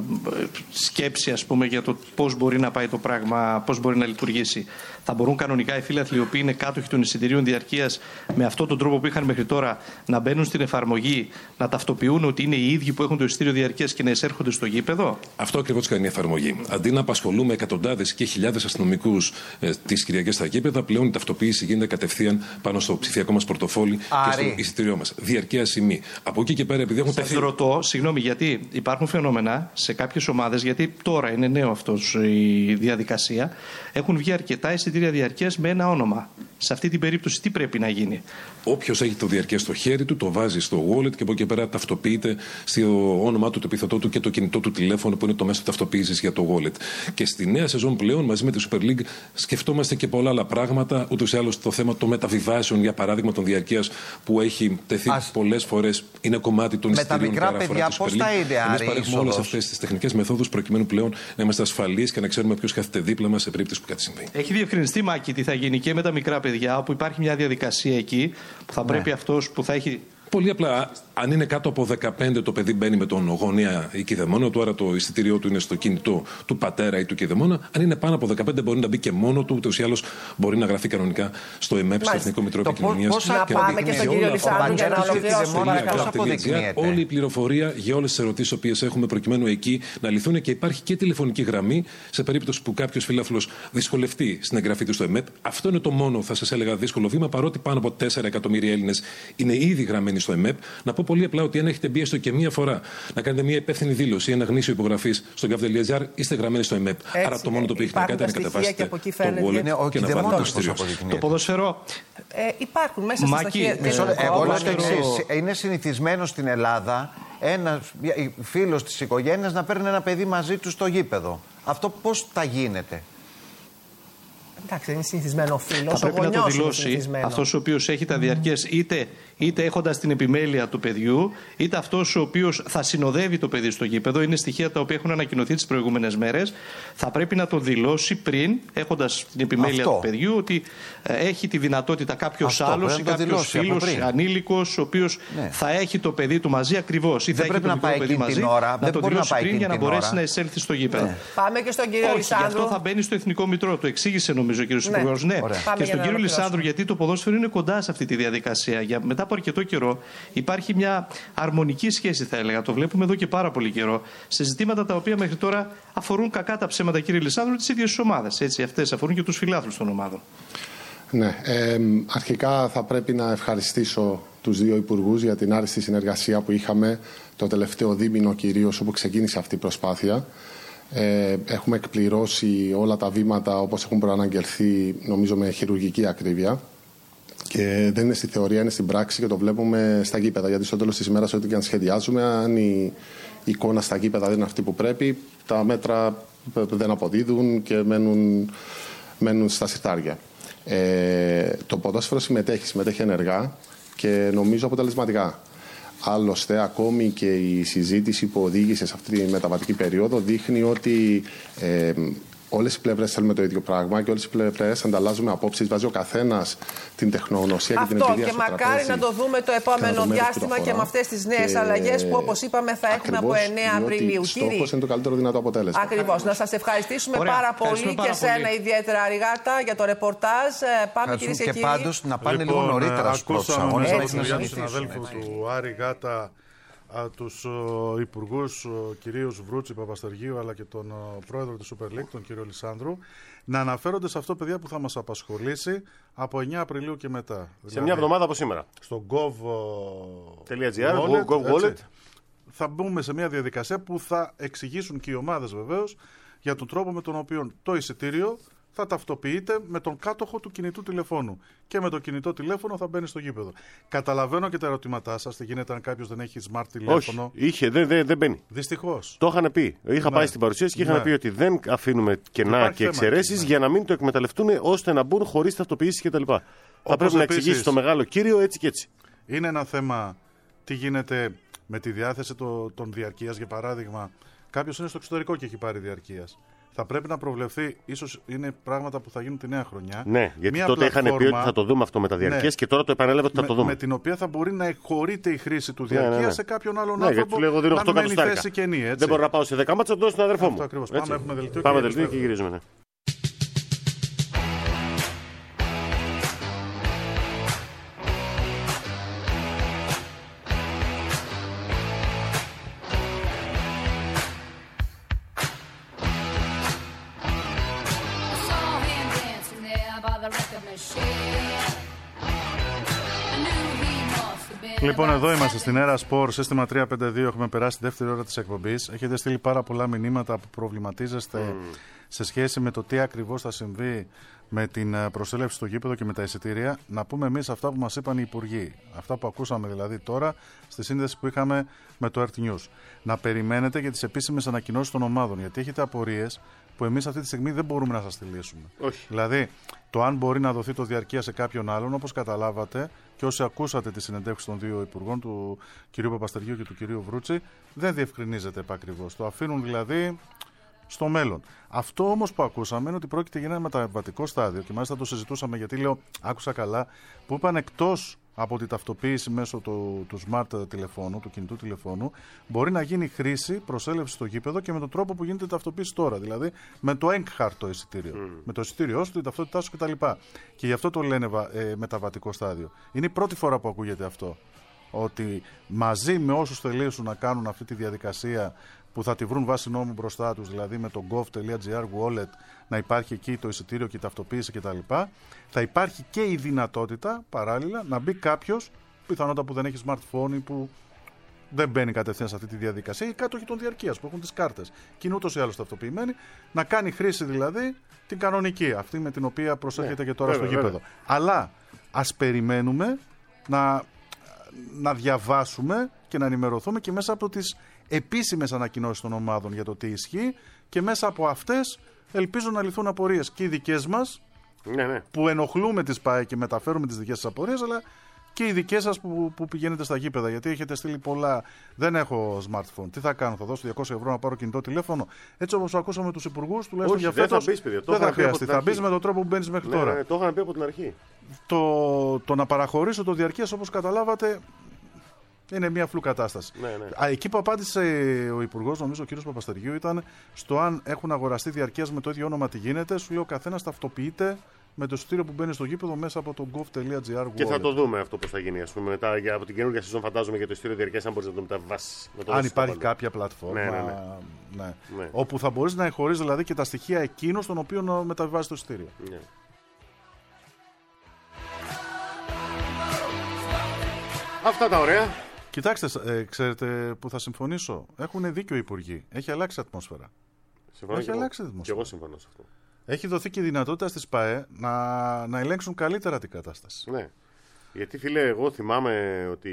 σκέψη, ας πούμε, για το πώς μπορεί να πάει το πράγμα, πώς μπορεί να λειτουργήσει. Θα μπορούν κανονικά οι φίλαθλοι οι οποίοι είναι κάτοχοι των εισιτηρίων διαρκείας με αυτόν τον τρόπο που είχαν μέχρι τώρα να μπαίνουν στην εφαρμογή, να ταυτοποιούν ότι είναι οι ίδιοι που έχουν το εισιτήριο διαρκείας και να εισέρχονται στο γήπεδο? Αυτό ακριβώς κάνει η εφαρμογή. Αντί να απασχολούμε εκατοντάδες και χιλιάδες αστυνομικούς τις Κυριακές στα γήπεδα, πλέον η ταυτοποίηση γίνεται κατευθείαν πάνω στο ψηφιακό μας πορτοφόλι και στο εισιτήριό μας. Διαρκείας ή μη. Από εκεί και πέρα, επειδή έχουν τεθεί. Σας ρωτώ, συγγνώμη, γιατί υπάρχουν φαινόμενα σε κάποιες ομάδες, γιατί τώρα είναι νέο αυτός η διαδικασία, έχουν βγει αρκετά εισιτήρια διαρκείας με ένα όνομα. Σε αυτή την περίπτωση, τι πρέπει να γίνει? Όποιος έχει το διαρκές στο χέρι του, το βάζει στο wallet και από εκεί πέρα ταυτοποιείται στο όνομά του, το επιθετό του και το κινητό του τηλέφωνο που είναι το μέσο ταυτοποίησης για το wallet. Και στη νέα σεζόν πλέον, μαζί με τη Super League, σκεφτόμαστε και πολλά άλλα πράγματα. Ούτως ή άλλως το θέμα των μεταβιβάσεων, για παράδειγμα, των διαρκείας που έχει τεθεί πολλές φορές, είναι κομμάτι των εισιτηρίων και αναφορά της Super League. Εμείς παρέχουμε όλες αυτές τις τεχνικές μεθόδους προκειμένου πλέον να είμαστε ασφαλείς και να ξέρουμε ποιος κάθεται δίπλα μας σε περίπτωση που κάτι συμβεί. Έχει διευκρινιστεί, Μάκη, τι θα γίνει και με τα μικρά παιδιά, όπου υπάρχει μια διαδικασία εκεί που θα πρέπει αυτός που θα έχει. Πολύ απλά, αν είναι κάτω από 15, το παιδί μπαίνει με τον γονέα ή κηδεμόνα του, άρα το εισιτήριό του είναι στο κινητό του πατέρα ή του κηδεμόνα. Αν είναι πάνω από 15, μπορεί να μπει και μόνο του, ούτως ή άλλως μπορεί να γραφεί κανονικά στο ΕΜΕΠ, στο Εθνικό Μητρό Επικοινωνίας. Πώς να πάμε και στον κύριο Λισάνδρου για να ολοκληρώσουμε. Όλη η πληροφορία για όλες τις ερωτήσεις που έχουμε προκειμένου εκεί να λυθούν και υπάρχει και τηλεφωνική γραμμή σε περίπτωση που κάποιος φίλαθλος δυσκολευτεί στην εγγραφή του στο ΕΜΕΠ. Αυτό είναι το μόνο, θα σας έλεγα, δύσκολο βήμα, παρότι πάνω από 4 εκατομμύρια Έλληνες είναι ήδη γραμμένοι στο ΕΜΕΠ. Να πω πολύ απλά ότι αν έχετε μπει έστω και μία φορά να κάνετε μια υπεύθυνη δήλωση ή ένα γνήσιο υπογραφής στο gov.gr, είστε γραμμένοι στο ΕΜΕΠ. Άρα το μόνο το οποίο έχετε να κάνετε είναι να κατεβάσετε το wallet και να βάλετε το εισιτήριο. Το ποδοσφαιρό. Υπάρχουν μέσα στα στοιχεία. Εγώ λέω το εξής. Είναι συνηθισμένο στην Ελλάδα ένας φίλος της οικογένειας να παίρνει ένα παιδί μαζί του στο γήπεδο. Αυτό πώς θα γίνεται? Εντάξει, είναι συνηθισμένο ο φίλος. Θα πρέπει να το δηλώσει αυτός ο οποίος έχει τα διαρκές, είτε έχοντας την επιμέλεια του παιδιού, είτε αυτός ο οποίος θα συνοδεύει το παιδί στο γήπεδο. Είναι στοιχεία τα οποία έχουν ανακοινωθεί τις προηγούμενες μέρες. Θα πρέπει να το δηλώσει πριν, έχοντας την επιμέλεια του παιδιού, ότι έχει τη δυνατότητα κάποιος άλλος ή κάποιος φίλος, ανήλικος, ο οποίος θα έχει το παιδί του μαζί ακριβώς. Ή θα έχει το μικρό παιδί μαζί. Να το δηλώσει πριν για να μπορέσει να εισέλθει στο γήπεδο. Πάμε και στον κύριο Λισάνδρου. Γι' αυτό θα μπαίνει στο Εθνικό Μητρό. Το εξήγησε νομίζω νομίζω, ο κύριος Υπουργός. Ναι. Και στον κύριο Λισάνδρου, γιατί το ποδόσφαιρο είναι κοντά σε αυτή τη διαδικασία. Μετά από αρκετό καιρό υπάρχει μια αρμονική σχέση, θα έλεγα. Το βλέπουμε εδώ και πάρα πολύ καιρό. Σε ζητήματα τα οποία μέχρι τώρα αφορούν, κακά τα ψέματα, κύριε Λισάνδρου, τις ίδιες τις ομάδες. Αυτές αφορούν και τους φιλάθλους των ομάδων. Ναι. Αρχικά θα πρέπει να ευχαριστήσω τους δύο υπουργούς για την άριστη συνεργασία που είχαμε το τελευταίο δίμηνο, κυρίως όπου ξεκίνησε αυτή η προσπάθεια. Έχουμε εκπληρώσει όλα τα βήματα όπως έχουν προαναγγελθεί, νομίζω με χειρουργική ακρίβεια. Και δεν είναι στη θεωρία, είναι στην πράξη και το βλέπουμε στα γήπεδα. Γιατί στο τέλος της ημέρας, ό,τι και αν σχεδιάζουμε, αν η εικόνα στα γήπεδα δεν είναι αυτή που πρέπει, τα μέτρα δεν αποδίδουν και μένουν στα συρτάρια. Το ποδόσφαιρο συμμετέχει ενεργά και νομίζω αποτελεσματικά. Άλλωστε, ακόμη και η συζήτηση που οδήγησε σε αυτή τη μεταβατική περίοδο δείχνει ότι όλες οι πλευρές θέλουμε το ίδιο πράγμα και όλες οι πλευρές ανταλλάζουμε απόψεις, βάζει ο καθένας την τεχνογνωσία και την εμπειρία στο τραπέζι. Αυτό, και μακάρι να το δούμε το επόμενο διάστημα και με αυτές τις νέες αλλαγές που, όπως είπαμε, θα έχουμε από 9 Απριλίου. Στόχος είναι το καλύτερο δυνατό αποτέλεσμα. Ακριβώς. Να σας ευχαριστήσουμε πάρα πολύ και σένα ιδιαίτερα, Αριγάτα, για το ρεπορτάζ. Πάμε, κυρίες και κύριοι. Και πάντως να πάνε λίγο νωρίτερα στους πρώτους αγώνες. Ακούσαμε τον συναδέλφο του Αριγάτα, τους υπουργούς, κυρίως Βρούτσι, Παπαστεργίου, αλλά και τον πρόεδρο της Super League, τον κύριο Λισάνδρου, να αναφέρονται σε αυτό, παιδιά, που θα μας απασχολήσει από 9 Απριλίου και μετά. Σε μια εβδομάδα από σήμερα. Στο gov.gr, θα μπούμε σε μια διαδικασία που θα εξηγήσουν και οι ομάδες, βεβαίως, για τον τρόπο με τον οποίο το εισιτήριο θα ταυτοποιείται με τον κάτοχο του κινητού τηλεφώνου. Και με το κινητό τηλέφωνο θα μπαίνει στο γήπεδο. Καταλαβαίνω και τα ερωτήματά σας. Τι γίνεται αν κάποιος δεν έχει smart τηλέφωνο? Όχι, δεν μπαίνει. Δυστυχώς. Το είχαν πει. Είχα πάει στην παρουσίαση και είχαν πει ότι δεν αφήνουμε κενά και εξαιρέσεις για να μην το εκμεταλλευτούν ώστε να μπουν χωρίς ταυτοποιήσεις κτλ. Θα πρέπει να εξηγήσει το μεγάλο κύριο έτσι και έτσι. Είναι ένα θέμα τι γίνεται με τη διάθεση των διαρκείας. Για παράδειγμα, κάποιος είναι στο εξωτερικό και έχει πάρει διαρκείας. Θα πρέπει να προβλεφθεί, ίσως είναι πράγματα που θα γίνουν τη νέα χρονιά. Ναι, γιατί τότε είχαν πει ότι θα το δούμε αυτό με τα διαρκείας και τώρα το επανέλαβε ότι θα το δούμε. Με την οποία θα μπορεί να εκχωρείται η χρήση του διαρκείας σε κάποιον άλλον άνθρωπο. Γιατί λέω, να μένει θέση κενή, έτσι. Δεν μπορώ να πάω σε 10 μάτσα, θα το δώσω στον αδερφό μου. Ακριβώς. Πάμε δελτίο και γυρίζουμε. Ναι. Λοιπόν, εδώ είμαστε στην Έρα Σπορ, σύστημα 352. Έχουμε περάσει τη δεύτερη ώρα της εκπομπής. Έχετε στείλει πάρα πολλά μηνύματα που προβληματίζεστε σε σχέση με το τι ακριβώς θα συμβεί με την προσέλευση στο γήπεδο και με τα εισιτήρια. Να πούμε εμείς αυτά που μας είπαν οι υπουργοί. Αυτά που ακούσαμε δηλαδή τώρα στη σύνδεση που είχαμε με το Earth News. Να περιμένετε για τις επίσημες ανακοινώσεις των ομάδων, γιατί έχετε απορίες που εμείς αυτή τη στιγμή δεν μπορούμε να σας στείλουμε. Όχι. Δηλαδή, το αν μπορεί να δοθεί το διαρκεία σε κάποιον άλλον, όπως καταλάβατε και όσοι ακούσατε τη συνεντεύξη των δύο υπουργών, του κ. Παπαστεργίου και του κ. Βρούτσι, δεν διευκρινίζεται επακριβώς. Το αφήνουν δηλαδή στο μέλλον. Αυτό όμως που ακούσαμε είναι ότι πρόκειται για ένα μεταβατικό στάδιο και μάλιστα το συζητούσαμε, γιατί λέω, άκουσα καλά, που είπαν εκτός από τη ταυτοποίηση μέσω του smart τηλεφώνου, του κινητού τηλεφώνου, μπορεί να γίνει χρήση, προσέλευση στο γήπεδο και με τον τρόπο που γίνεται η ταυτοποίηση τώρα. Δηλαδή με το ENCHART το εισιτήριο. Με το εισιτήριό σου, την ταυτότητά σου κτλ. Και γι' αυτό το λένε μεταβατικό στάδιο. Είναι η πρώτη φορά που ακούγεται αυτό. Ότι μαζί με όσους θελήσουν να κάνουν αυτή τη διαδικασία που θα τη βρουν βάσει νόμου μπροστά τους, δηλαδή με το gov.gr wallet να υπάρχει εκεί το εισιτήριο και η ταυτοποίηση κτλ. Θα υπάρχει και η δυνατότητα παράλληλα να μπει κάποιος, πιθανότατα που δεν έχει smartphone ή που δεν μπαίνει κατευθείαν σε αυτή τη διαδικασία, ή κάτοχοι των διαρκείας που έχουν τις κάρτες και είναι ούτως ή άλλως ταυτοποιημένοι, να κάνει χρήση δηλαδή την κανονική, αυτή με την οποία προσέρχεται και τώρα στο γήπεδο. Αλλά ας περιμένουμε να διαβάσουμε και να ενημερωθούμε και μέσα από τις επίσημες ανακοινώσεις των ομάδων για το τι ισχύει και μέσα από αυτές ελπίζω να λυθούν απορίες και οι δικές μας που ενοχλούμε τις ΠΑΕ και μεταφέρουμε τις δικές σας απορίες, αλλά και οι δικές σας που πηγαίνετε στα γήπεδα, γιατί έχετε στείλει πολλά. Δεν έχω smartphone. Τι θα κάνω, θα δώσω 200 ευρώ να πάρω κινητό τηλέφωνο? Έτσι όπως ακούσαμε τους υπουργούς, τουλάχιστον για φέτος, δεν θα χρειαστεί. Θα μπεις με τον τρόπο που μπαίνεις μέχρι τώρα. Το είχαν πει από την αρχή. Το να παραχωρήσω το διαρκείας, όπως καταλάβατε, Είναι μια φλου κατάσταση. Ναι. Εκεί που απάντησε ο Υπουργός, νομίζω ο κ. Παπαστεργίου, ήταν στο αν έχουν αγοραστεί διαρκείας με το ίδιο όνομα τι γίνεται. Σου λέει ο καθένας ταυτοποιείται με το εισιτήριο που μπαίνει στο γήπεδο μέσα από το gov.gr. Και θα το δούμε αυτό πώς θα γίνει. Ας πούμε, μετά από την καινούργια σεζόν, φαντάζομαι για το εισιτήριο διαρκείας, αν μπορείς να το μεταβάσεις. Αν υπάρχει κάποια πλατφόρμα. Ναι. Όπου θα μπορείς να εγχωρείς δηλαδή και τα στοιχεία εκείνων στον οποίο μεταβιβάζεις το εισιτήριο. Ναι. Αυτά τα ωραία. Κοιτάξτε, ξέρετε που θα συμφωνήσω. Έχουν δίκιο οι υπουργοί. Έχει αλλάξει η ατμόσφαιρα. Έχει αλλάξει η ατμόσφαιρα. Και εγώ συμφωνώ σε αυτό. Έχει δοθεί και η δυνατότητα στις ΠΑΕ να ελέγξουν καλύτερα την κατάσταση. Ναι. Γιατί, φίλε, εγώ θυμάμαι ότι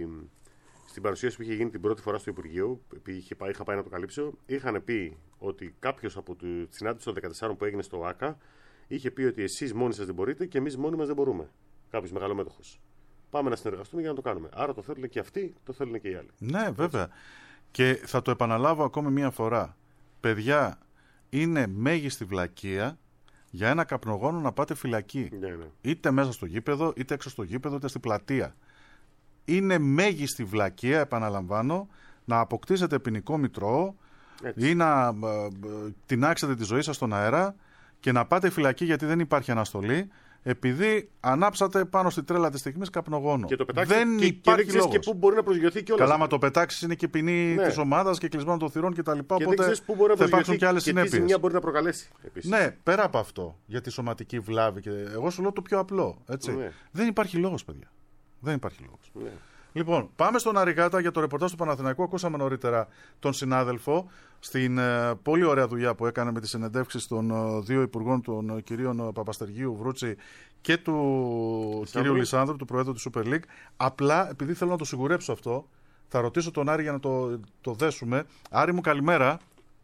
στην παρουσίαση που είχε γίνει την πρώτη φορά στο Υπουργείο, είχα πάει να το καλύψω, είχαν πει ότι κάποιος από τη συνάντηση των 14 που έγινε στο ΆΚΑ είχε πει ότι εσείς μόνοι σας δεν μπορείτε και εμείς μόνοι μας δεν μπορούμε. Κάποιος μεγαλομέτωχος. Πάμε να συνεργαστούμε για να το κάνουμε. Άρα το θέλουν και αυτοί, το θέλουν και οι άλλοι. Ναι, βέβαια. Και θα το επαναλάβω ακόμη μία φορά. Παιδιά, είναι μέγιστη βλακεία για ένα καπνογόνο να πάτε φυλακή. Ναι. Είτε μέσα στο γήπεδο, είτε έξω στο γήπεδο, είτε στην πλατεία. Είναι μέγιστη βλακεία, επαναλαμβάνω, να αποκτήσετε ποινικό μητρό ή να τεινάξετε τη ζωή σας στον αέρα και να πάτε φυλακή γιατί δεν υπάρχει αναστολή. Επειδή ανάψατε πάνω στη τρέλα της στιγμής καπνογόνο. Και το πετάξετε δεν και υπάρχει δεν ξέρεις και πού μπορεί να προσγειωθεί κιόλας. Καλά, μα το πετάξεις είναι και ποινή της ομάδας και κλεισμένο των θυρών κτλ. Οπότε θα υπάρξουν και άλλες συνέπειες. Και τι ζημιά μπορεί να προκαλέσει επίσης. Ναι, πέρα από αυτό, για τη σωματική βλάβη. Εγώ σου λέω το πιο απλό. Έτσι. Ναι. Δεν υπάρχει λόγος, παιδιά. Δεν υπάρχει λόγος. Ναι. Λοιπόν, πάμε στον Αριγάτα για το ρεπορτάζ του Παναθηναϊκού. Ακούσαμε νωρίτερα τον συνάδελφο στην πολύ ωραία δουλειά που έκανε με τις συνεντεύξεις των δύο υπουργών, των κυρίων Παπαστεργίου, Βρούτσι και του κυρίου Λισάνδρου, του Προέδρου του Super League. Απλά, επειδή θέλω να το σιγουρέψω αυτό, θα ρωτήσω τον Άρη για να το δέσουμε. Άρη μου, καλημέρα.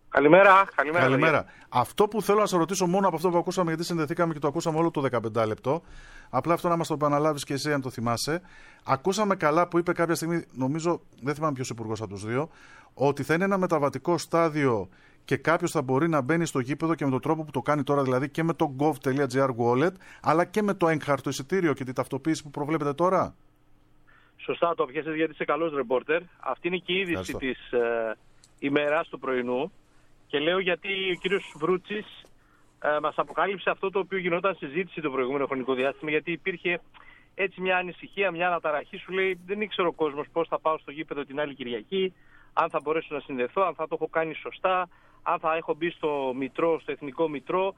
Καλημέρα. Αυτό που θέλω να σε ρωτήσω μόνο από αυτό που ακούσαμε, γιατί συνδεθήκαμε και το ακούσαμε όλο το 15 λεπτό, απλά αυτό να μας το επαναλάβεις και εσύ αν το θυμάσαι. Ακούσαμε καλά που είπε κάποια στιγμή, νομίζω, δεν θυμάμαι ποιος υπουργός από τους δύο, ότι θα είναι ένα μεταβατικό στάδιο και κάποιος θα μπορεί να μπαίνει στο γήπεδο και με τον τρόπο που το κάνει τώρα, δηλαδή και με το gov.gr wallet, αλλά και με το έγχαρτο εισιτήριο και την ταυτοποίηση που προβλέπετε τώρα. Σωστά το πιάσες γιατί είσαι καλός ρεπόρτερ. Αυτή είναι και η είδηση της ημέρας του πρωινού. Και λέω γιατί ο κύριος Βρούτσης μας αποκάλυψε αυτό το οποίο γινόταν συζήτηση το προηγούμενο χρονικό διάστημα, γιατί υπήρχε έτσι μια ανησυχία, μια αναταραχή. Σου λέει δεν ήξερε ο κόσμος πώς θα πάω στο γήπεδο την άλλη Κυριακή, αν θα μπορέσω να συνδεθώ, αν θα το έχω κάνει σωστά, αν θα έχω μπει στο μητρό, στο εθνικό μητρό.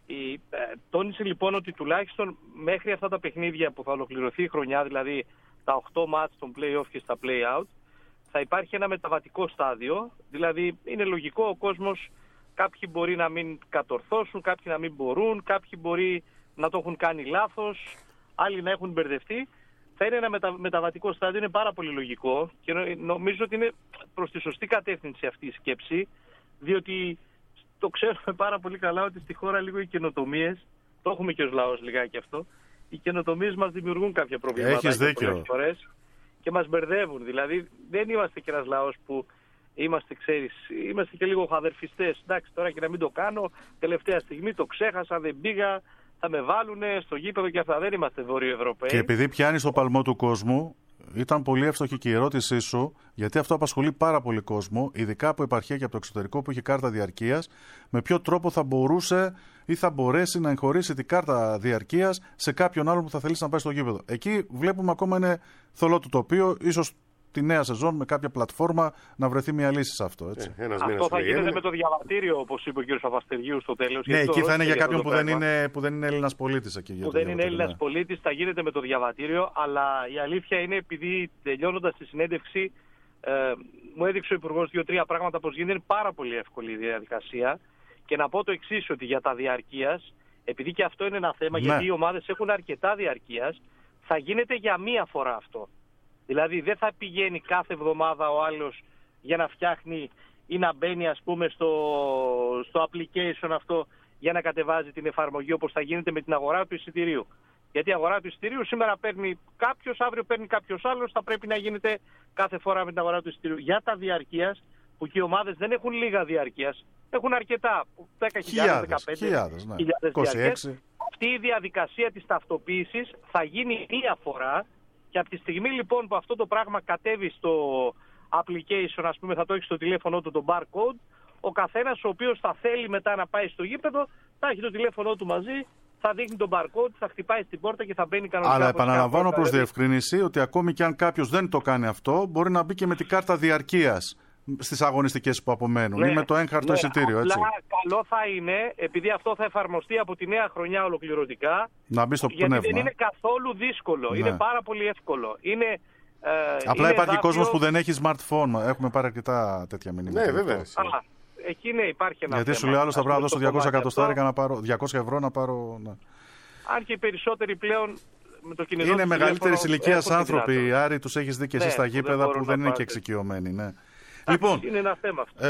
Τόνισε λοιπόν ότι τουλάχιστον μέχρι αυτά τα παιχνίδια που θα ολοκληρωθεί η χρονιά, δηλαδή τα 8 μάτς των play-off και στα play-out, θα υπάρχει ένα μεταβατικό στάδιο. Δηλαδή είναι λογικό ο κόσμος, κάποιοι μπορεί να μην κατορθώσουν, κάποιοι να μην μπορούν, κάποιοι μπορεί να το έχουν κάνει λάθος, άλλοι να έχουν μπερδευτεί. Θα είναι ένα μεταβατικό στάδιο, είναι πάρα πολύ λογικό και νομίζω ότι είναι προς τη σωστή κατεύθυνση αυτή η σκέψη, διότι το ξέρουμε πάρα πολύ καλά ότι στη χώρα λίγο οι καινοτομίες, το έχουμε και ως λαός λιγάκι αυτό, οι καινοτομίες μας δημιουργούν κάποια προβλήματα. Έχεις δίκιο. Φορές και μας μπερδεύουν. Δηλαδή δεν είμαστε και ένας λαός που είμαστε, ξέρεις, είμαστε και λίγο χαδερφιστές. Εντάξει, τώρα και να μην το κάνω, τελευταία στιγμή το ξέχασα, δεν πήγα, θα με βάλουνε στο γήπεδο και αυτά. Δεν είμαστε Βόρειο-Ευρωπαίοι. Και επειδή πιάνεις το παλμό του κόσμου, ήταν πολύ εύστοχη και η ερώτησή σου, γιατί αυτό απασχολεί πάρα πολύ κόσμο, ειδικά από επαρχία και από το εξωτερικό που έχει κάρτα διαρκείας, με ποιο τρόπο θα μπορούσε ή θα μπορέσει να εγχωρήσει την κάρτα διαρκείας σε κάποιον άλλον που θα θελήσει να πάει στο γήπεδο. Εκεί βλέπουμε ακόμα είναι θολό το τοπίο, ίσως τη νέα σεζόν με κάποια πλατφόρμα να βρεθεί μια λύση σε αυτό. Έτσι. Αυτό θα γίνεται με το διαβατήριο, όπως είπε ο κ. Παπαστεργίου στο τέλος. Ναι, εκεί θα είναι για κάποιον που δεν είναι Έλληνας πολίτης. Που δεν είναι Έλληνας πολίτης, θα γίνεται με το διαβατήριο, αλλά η αλήθεια είναι, επειδή τελειώνοντας τη συνέντευξη μου έδειξε ο Υπουργός 2-3 πράγματα πως γίνεται, είναι πάρα πολύ εύκολη η διαδικασία. Και να πω το εξής, ότι για τα διαρκείας, επειδή και αυτό είναι ένα θέμα, γιατί οι ομάδες έχουν αρκετά διαρκείας, θα γίνεται για μία φορά αυτό. Δηλαδή δεν θα πηγαίνει κάθε εβδομάδα ο άλλος για να φτιάχνει ή να μπαίνει ας πούμε στο application αυτό για να κατεβάζει την εφαρμογή, όπως θα γίνεται με την αγορά του εισιτηρίου. Γιατί η αγορά του εισιτηρίου σήμερα παίρνει κάποιος, αύριο παίρνει κάποιος άλλος, θα πρέπει να γίνεται κάθε φορά με την αγορά του εισιτηρίου. Για τα διαρκείας, που και οι ομάδες δεν έχουν λίγα διαρκείας, έχουν αρκετά, 10.000, 15.000 διαρκείας. Αυτή η διαδικασία της ταυτοποίησης θα γίνει μία φορά Και από τη στιγμή λοιπόν που αυτό το πράγμα κατέβει στο application, ας πούμε, θα το έχει στο τηλέφωνο του το barcode, ο καθένας ο οποίος θα θέλει μετά να πάει στο γήπεδο, θα έχει το τηλέφωνο του μαζί, θα δείχνει τον barcode, θα χτυπάει στην πόρτα και θα μπαίνει κανονικά. Αλλά επαναλαμβάνω προς διευκρίνηση ότι ακόμη και αν κάποιος δεν το κάνει αυτό, μπορεί να μπει και με την κάρτα διαρκείας στις αγωνιστικές που απομένουν, ή με το έγχαρτο εισιτήριο, έτσι. Καλό θα είναι, επειδή αυτό θα εφαρμοστεί από τη νέα χρονιά ολοκληρωτικά, να μπει στο γιατί πνεύμα. δεν είναι καθόλου δύσκολο, είναι πάρα πολύ εύκολο. Απλά υπάρχει κόσμος που δεν έχει smartphone. Έχουμε πάρει αρκετά τέτοια μηνύματα. Ναι, βέβαια. Εκεί ναι, υπάρχει ένα γιατί θέμα. σου λέει άλλος θα πρέπει να δώσω 200 εκατοστάρικα να πάρω, 200 ευρώ να πάρω. Ναι. Αν και οι περισσότεροι πλέον με το κινητό. Είναι μεγαλύτερη ηλικία άνθρωποι, Άρη, τους έχεις δει και εσύ στα γήπεδα που δεν είναι και εξοικειωμένοι. Ναι. Λοιπόν, είναι ένα θέμα αυτό.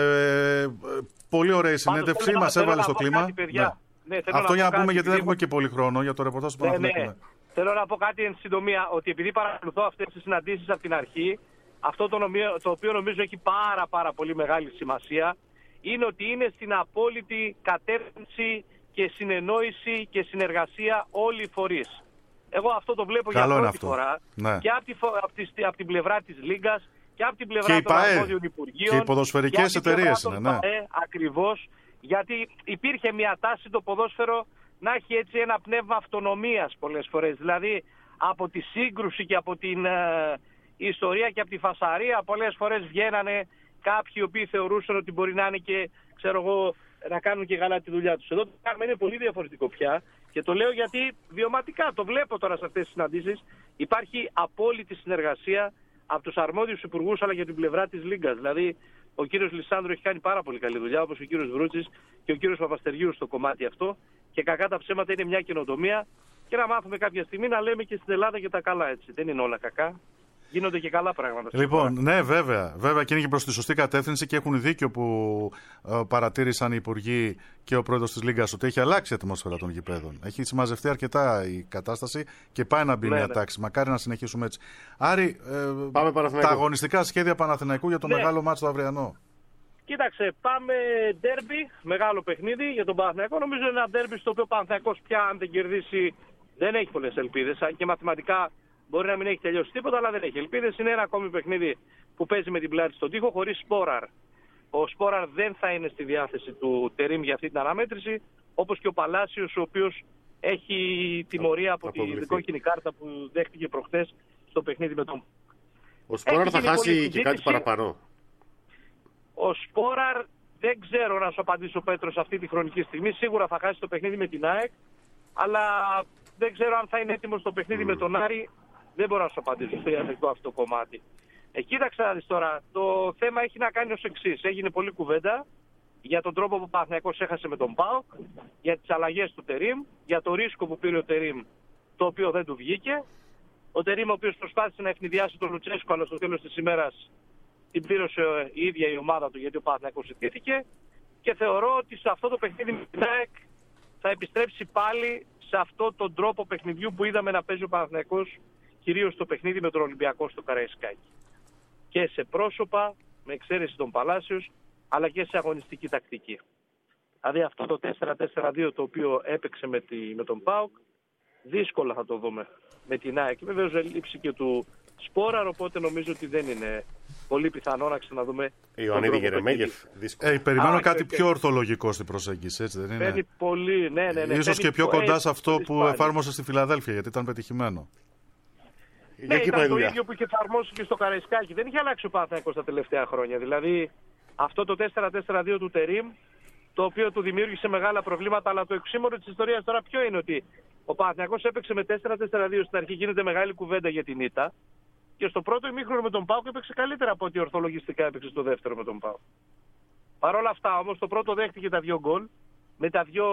Πολύ ωραία η συνέντευξη, μας έβαλε στο κλίμα. Ναι, αυτό για να πούμε, γιατί δεν έχουμε και πολύ χρόνο για το ρεπορτάζ του Παναθηναϊκού. Θέλω να πω κάτι εν συντομία, ότι επειδή παρακολουθώ αυτές τις συναντήσεις από την αρχή, αυτό το οποίο νομίζω έχει πάρα πολύ μεγάλη σημασία, είναι ότι είναι στην απόλυτη κατεύθυνση και συνεννόηση και συνεργασία όλοι οι φορείς. Εγώ αυτό το βλέπω για πρώτη φορά, ναι. Και από την πλευρά της Λίγκας και από την πλευρά των αρμόδιων υπουργείων. Και οι ποδοσφαιρικές εταιρείες είναι, ναι. Ακριβώς, γιατί υπήρχε μια τάση το ποδόσφαιρο να έχει έτσι ένα πνεύμα αυτονομίας πολλές φορές. Δηλαδή από τη σύγκρουση και από την ιστορία και από τη φασαρία πολλές φορές βγαίνανε κάποιοι οι οποίοι θεωρούσαν ότι μπορεί να είναι και, ξέρω εγώ, να κάνουν και καλά τη δουλειά τους. Εδώ το πράγμα είναι πολύ διαφορετικό πια και το λέω γιατί βιωματικά το βλέπω τώρα σε αυτές τις συναντήσεις. Υπάρχει απόλυτη συνεργασία από τους αρμόδιους υπουργούς αλλά και από την πλευρά της Λίγκας. Δηλαδή ο κύριος Λισάνδρου έχει κάνει πάρα πολύ καλή δουλειά, όπως ο κύριος Βρούτσης και ο κύριος Παπαστεριού στο κομμάτι αυτό, και κακά τα ψέματα είναι μια καινοτομία και να μάθουμε κάποια στιγμή να λέμε και στην Ελλάδα και τα καλά, έτσι. Δεν είναι όλα κακά. Γίνονται και καλά πράγματα. Λοιπόν, ναι, βέβαια και είναι και προς τη σωστή κατεύθυνση και έχουν δίκιο που παρατήρησαν οι υπουργοί και ο πρόεδρος της Λίγκας ότι έχει αλλάξει η ατμόσφαιρα των γηπέδων. Έχει συμμαζευτεί αρκετά η κατάσταση και πάει να μπει μια τάξη. Μακάρι να συνεχίσουμε έτσι. Άρη, τα αγωνιστικά σχέδια Παναθηναϊκού για το μεγάλο μάτσο το αυριανό. Κοίταξε, πάμε ντέρμπι, μεγάλο παιχνίδι για τον Παναθηναϊκό. Νομίζω είναι ένα ντέρμπι στο οποίο ο Παναθηναϊκός πια, αν δεν κερδίσει, δεν έχει πολλές ελπίδες. Και μαθηματικά μπορεί να μην έχει τελειώσει τίποτα, αλλά δεν έχει ελπίδες. Είναι ένα ακόμη παιχνίδι που παίζει με την πλάτη στον τοίχο, χωρίς Σπόραρ. Ο Σπόραρ δεν θα είναι στη διάθεση του Τερίμ για αυτή την αναμέτρηση, όπως και ο Παλάσιος, ο οποίος έχει τιμωρία από την κόκκινη κάρτα που δέχτηκε προχθές στο παιχνίδι με τον. Ο Σπόραρ θα χάσει και κάτι παραπάνω. Ο Σπόραρ δεν ξέρω να σου απαντήσω, Πέτρος, αυτή τη χρονική στιγμή. Σίγουρα θα χάσει το παιχνίδι με την ΑΕΚ, αλλά δεν ξέρω αν θα είναι έτοιμο στο παιχνίδι με τον Άρη. Δεν μπορώ να σου απαντήσω στο ιατρικό αυτό κομμάτι. Κοίταξε να δεις τώρα, το θέμα έχει να κάνει ως εξής. Έγινε πολλή κουβέντα για τον τρόπο που ο Παναθηναϊκός έχασε με τον ΠΑΟΚ, για τις αλλαγές του Τερίμ, για το ρίσκο που πήρε ο Τερίμ, το οποίο δεν του βγήκε. Ο Τερίμ, ο οποίος προσπάθησε να ευνηδιάσει τον Λουτσέσκο, αλλά στο τέλος της ημέρας την πλήρωσε η ίδια η ομάδα του, γιατί ο Παναθηναϊκός ζητήθηκε. Και θεωρώ ότι σε αυτό το παιχνίδι με την ΑΕΚ θα επιστρέψει πάλι σε αυτόν τον τρόπο παιχνιδιού που είδαμε να παίζει ο Παναθηναϊκός, κυρίως στο παιχνίδι με τον Ολυμπιακό στο Καραϊσκάκι. Και σε πρόσωπα, με εξαίρεση των Παλάσιος, αλλά και σε αγωνιστική τακτική. Δηλαδή αυτό το 4-4-2 το οποίο έπαιξε με τον ΠΑΟΚ, δύσκολα θα το δούμε με την ΑΕΚ. Βεβαίως λείψη και του Σπόραρ, οπότε νομίζω ότι δεν είναι πολύ πιθανό να ξαναδούμε. Ιωαννίδη Γερεμέγεφ. Περιμένω κάτι πιο ορθολογικό στην προσέγγιση, έτσι δεν είναι? Παίρνει πολύ, ναι. Ίσως και πιο κοντά σε αυτό που εφάρμοσε στη Φιλαδέλφια, γιατί ήταν πετυχημένο. Ναι, ήταν το ίδιο που είχε εφαρμόσει και στο Καραϊσκάκι. Δεν είχε αλλάξει ο Παναθηναϊκός τα τελευταία χρόνια. Δηλαδή αυτό το 4-4-2 του Τερίμ, το οποίο του δημιούργησε μεγάλα προβλήματα, αλλά το εξήμορο της ιστορίας τώρα ποιο είναι? Ότι ο Παναθηναϊκός έπαιξε με 4-4-2 στην αρχή, γίνεται μεγάλη κουβέντα για την ήττα, και στο πρώτο ημίχρονο με τον ΠΑΟΚ έπαιξε καλύτερα από ό,τι ορθολογιστικά έπαιξε στο δεύτερο με τον ΠΑΟΚ. Παρ' όλα αυτά όμως το πρώτο δέχτηκε τα 2 γκολ με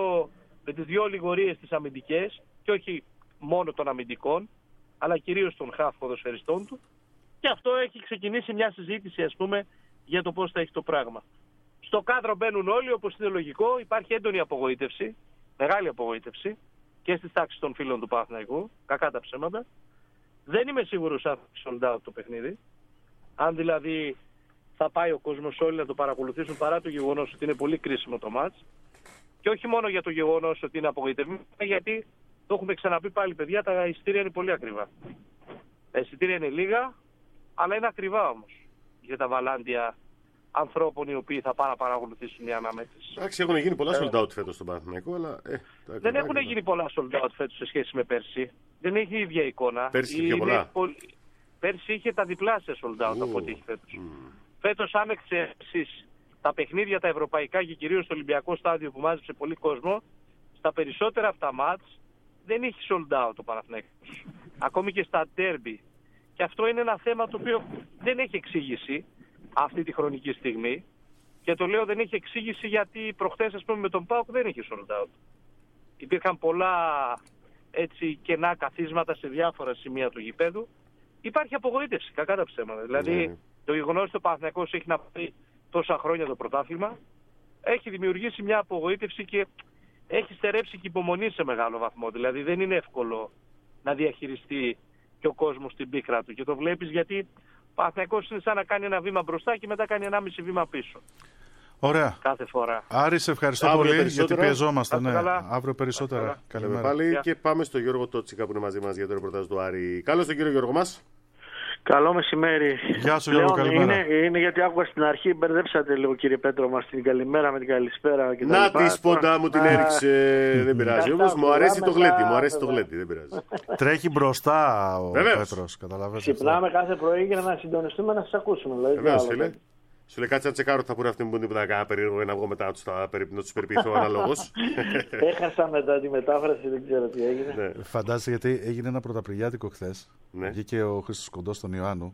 τις 2 λιγορίες τις αμυντικές, και όχι μόνο των αμυντικών, αλλά κυρίως των χαφ ποδοσφαιριστών του, και αυτό έχει ξεκινήσει μια συζήτηση, ας πούμε, για το πώς θα έχει το πράγμα. Στο κάδρο μπαίνουν όλοι, όπως είναι λογικό. Υπάρχει έντονη απογοήτευση, μεγάλη απογοήτευση και στις τάξεις των φίλων του Παναθηναϊκού, κακά τα ψέματα. Δεν είμαι σίγουρος αν θα sold out το παιχνίδι, αν δηλαδή θα πάει ο κόσμος όλοι να το παρακολουθήσουν, παρά το γεγονός ότι είναι πολύ κρίσιμο το μάτς, και όχι μόνο για το γεγονός ότι είναι απογοητευμένο, γιατί το έχουμε ξαναπεί πάλι, παιδιά, τα εισιτήρια είναι πολύ ακριβά. Τα εισιτήρια είναι λίγα, αλλά είναι ακριβά όμως για τα βαλάντια ανθρώπων οι οποίοι θα πάνε να παρακολουθήσουν μια αναμέτρηση. Εντάξει, έχουν γίνει πολλά sold out φέτος στον Παναθηναϊκό, αλλά. Δεν έχουν γίνει πολλά sold out φέτος σε σχέση με πέρσι. Δεν έχει η ίδια εικόνα. Πέρσι είχε πολλά. Πέρσι είχε τα διπλάσια sold out από ό,τι έχει φέτος. Φέτος, αν εξαιρέσεις τα παιχνίδια τα ευρωπαϊκά και κυρίως στο Ολυμπιακό στάδιο που μάζεψε πολύ κόσμο, στα περισσότερα αυτά μάτς δεν έχει sold out ο Παναθηναϊκός. Ακόμη και στα derby. Και αυτό είναι ένα θέμα το οποίο δεν έχει εξήγηση αυτή τη χρονική στιγμή. Και το λέω δεν έχει εξήγηση γιατί προχθές, ας πούμε, με τον ΠΑΟΚ δεν είχε sold out. Υπήρχαν πολλά έτσι κενά καθίσματα σε διάφορα σημεία του γηπέδου. Υπάρχει απογοήτευση, κακά τα ψέματα. Δηλαδή, το γεγονός ότι ο Παναθηναϊκός έχει να πάρει τόσα χρόνια το πρωτάθλημα έχει δημιουργήσει μια απογοήτευση και έχει στερέψει και υπομονή σε μεγάλο βαθμό. Δηλαδή, δεν είναι εύκολο να διαχειριστεί και ο κόσμος την πίκρα του. Και το βλέπεις γιατί ο Παναθηναϊκός είναι σαν να κάνει ένα βήμα μπροστά και μετά κάνει 1,5 βήμα πίσω. Ωραία. Κάθε φορά. Άρη, σε ευχαριστώ πολύ γιατί πιεζόμαστε. Ναι. Αύριο περισσότερα. Καλημέρα. Πάλι και πάμε στο Γιώργο Τότσικα που είναι μαζί μας για το ρεπορτάζ του Άρη. Καλώς τον κύριο Γιώργο μας. Καλό μεσημέρι. Γεια σου, Γιώργο, καλημέρα. Είναι γιατί άκουγα στην αρχή, μπερδέψατε λίγο κύριε Πέτρο μας την καλημέρα με την καλησπέρα και να τη σποντά μου την έριξε. Δεν πειράζει όμως, μου αρέσει το γλέτι. Μου αρέσει το γλέτι, δεν πειράζει. Τρέχει μπροστά ο Πέτρος, καταλαβαίνετε. Ξυπνάμε κάθε πρωί για να συντονιστούμε να σας ακούσουμε. Βεβαίως, φίλε. Σου λέει κάτσε να τσεκάρω, θα πούνε αυτοί μου τίποτα κάνα περίεργο για να βγω μετά να τους περιποιηθώ αναλόγως. Έχασα μετά τη μετάφραση, δεν ξέρω τι έγινε. Φαντάζεσαι γιατί έγινε ένα πρωταπριλιάτικο χθες. Βγήκε ο Χρήστος Κοντός στον Ιωάννου.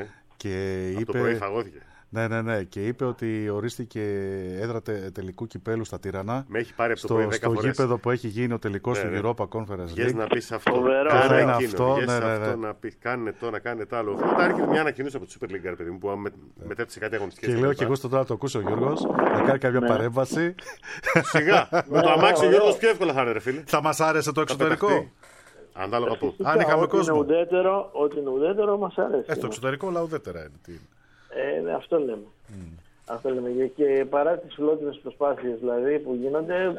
Και είπε... Από το πρωί φαγώθηκε. Ναι. Και είπε ότι ορίστηκε έδρα τελικού κυπέλου στα Τύρανα. Με έχει πάρει από το πρωί 10 φορές. Στο γήπεδο που έχει γίνει ο τελικός του Europa Conference League. Γες να πεις αυτό. Κάνε αυτό. Να πεις κάνε το, να κάνε το άλλο. Όταν έρχεται μια ανακοίνωση από τη Super League, παιδί μου, που μετέφτισε κάτι αγωνιστικές. Και λέω και εγώ στον τώρα το ακούσω ο Γιώργος, να κάνει κάποια παρέμβαση. Σιγά. Με το αμάξι ο Γιώργος πιο εύκολα θα είναι, ρε φίλε. Θα μας άρεσε το εξωτερικό. Ανάλογα πού. Αν είχαμε κόσμο. Ό,τι είναι ουδέτερο μας αρέσει. Στο εξωτερικό, αλλά ουδέτερα είναι. Αυτό λέμε. Αυτό λέμε. Και παρά τις φιλότιμες προσπάθειες δηλαδή, που γίνονται,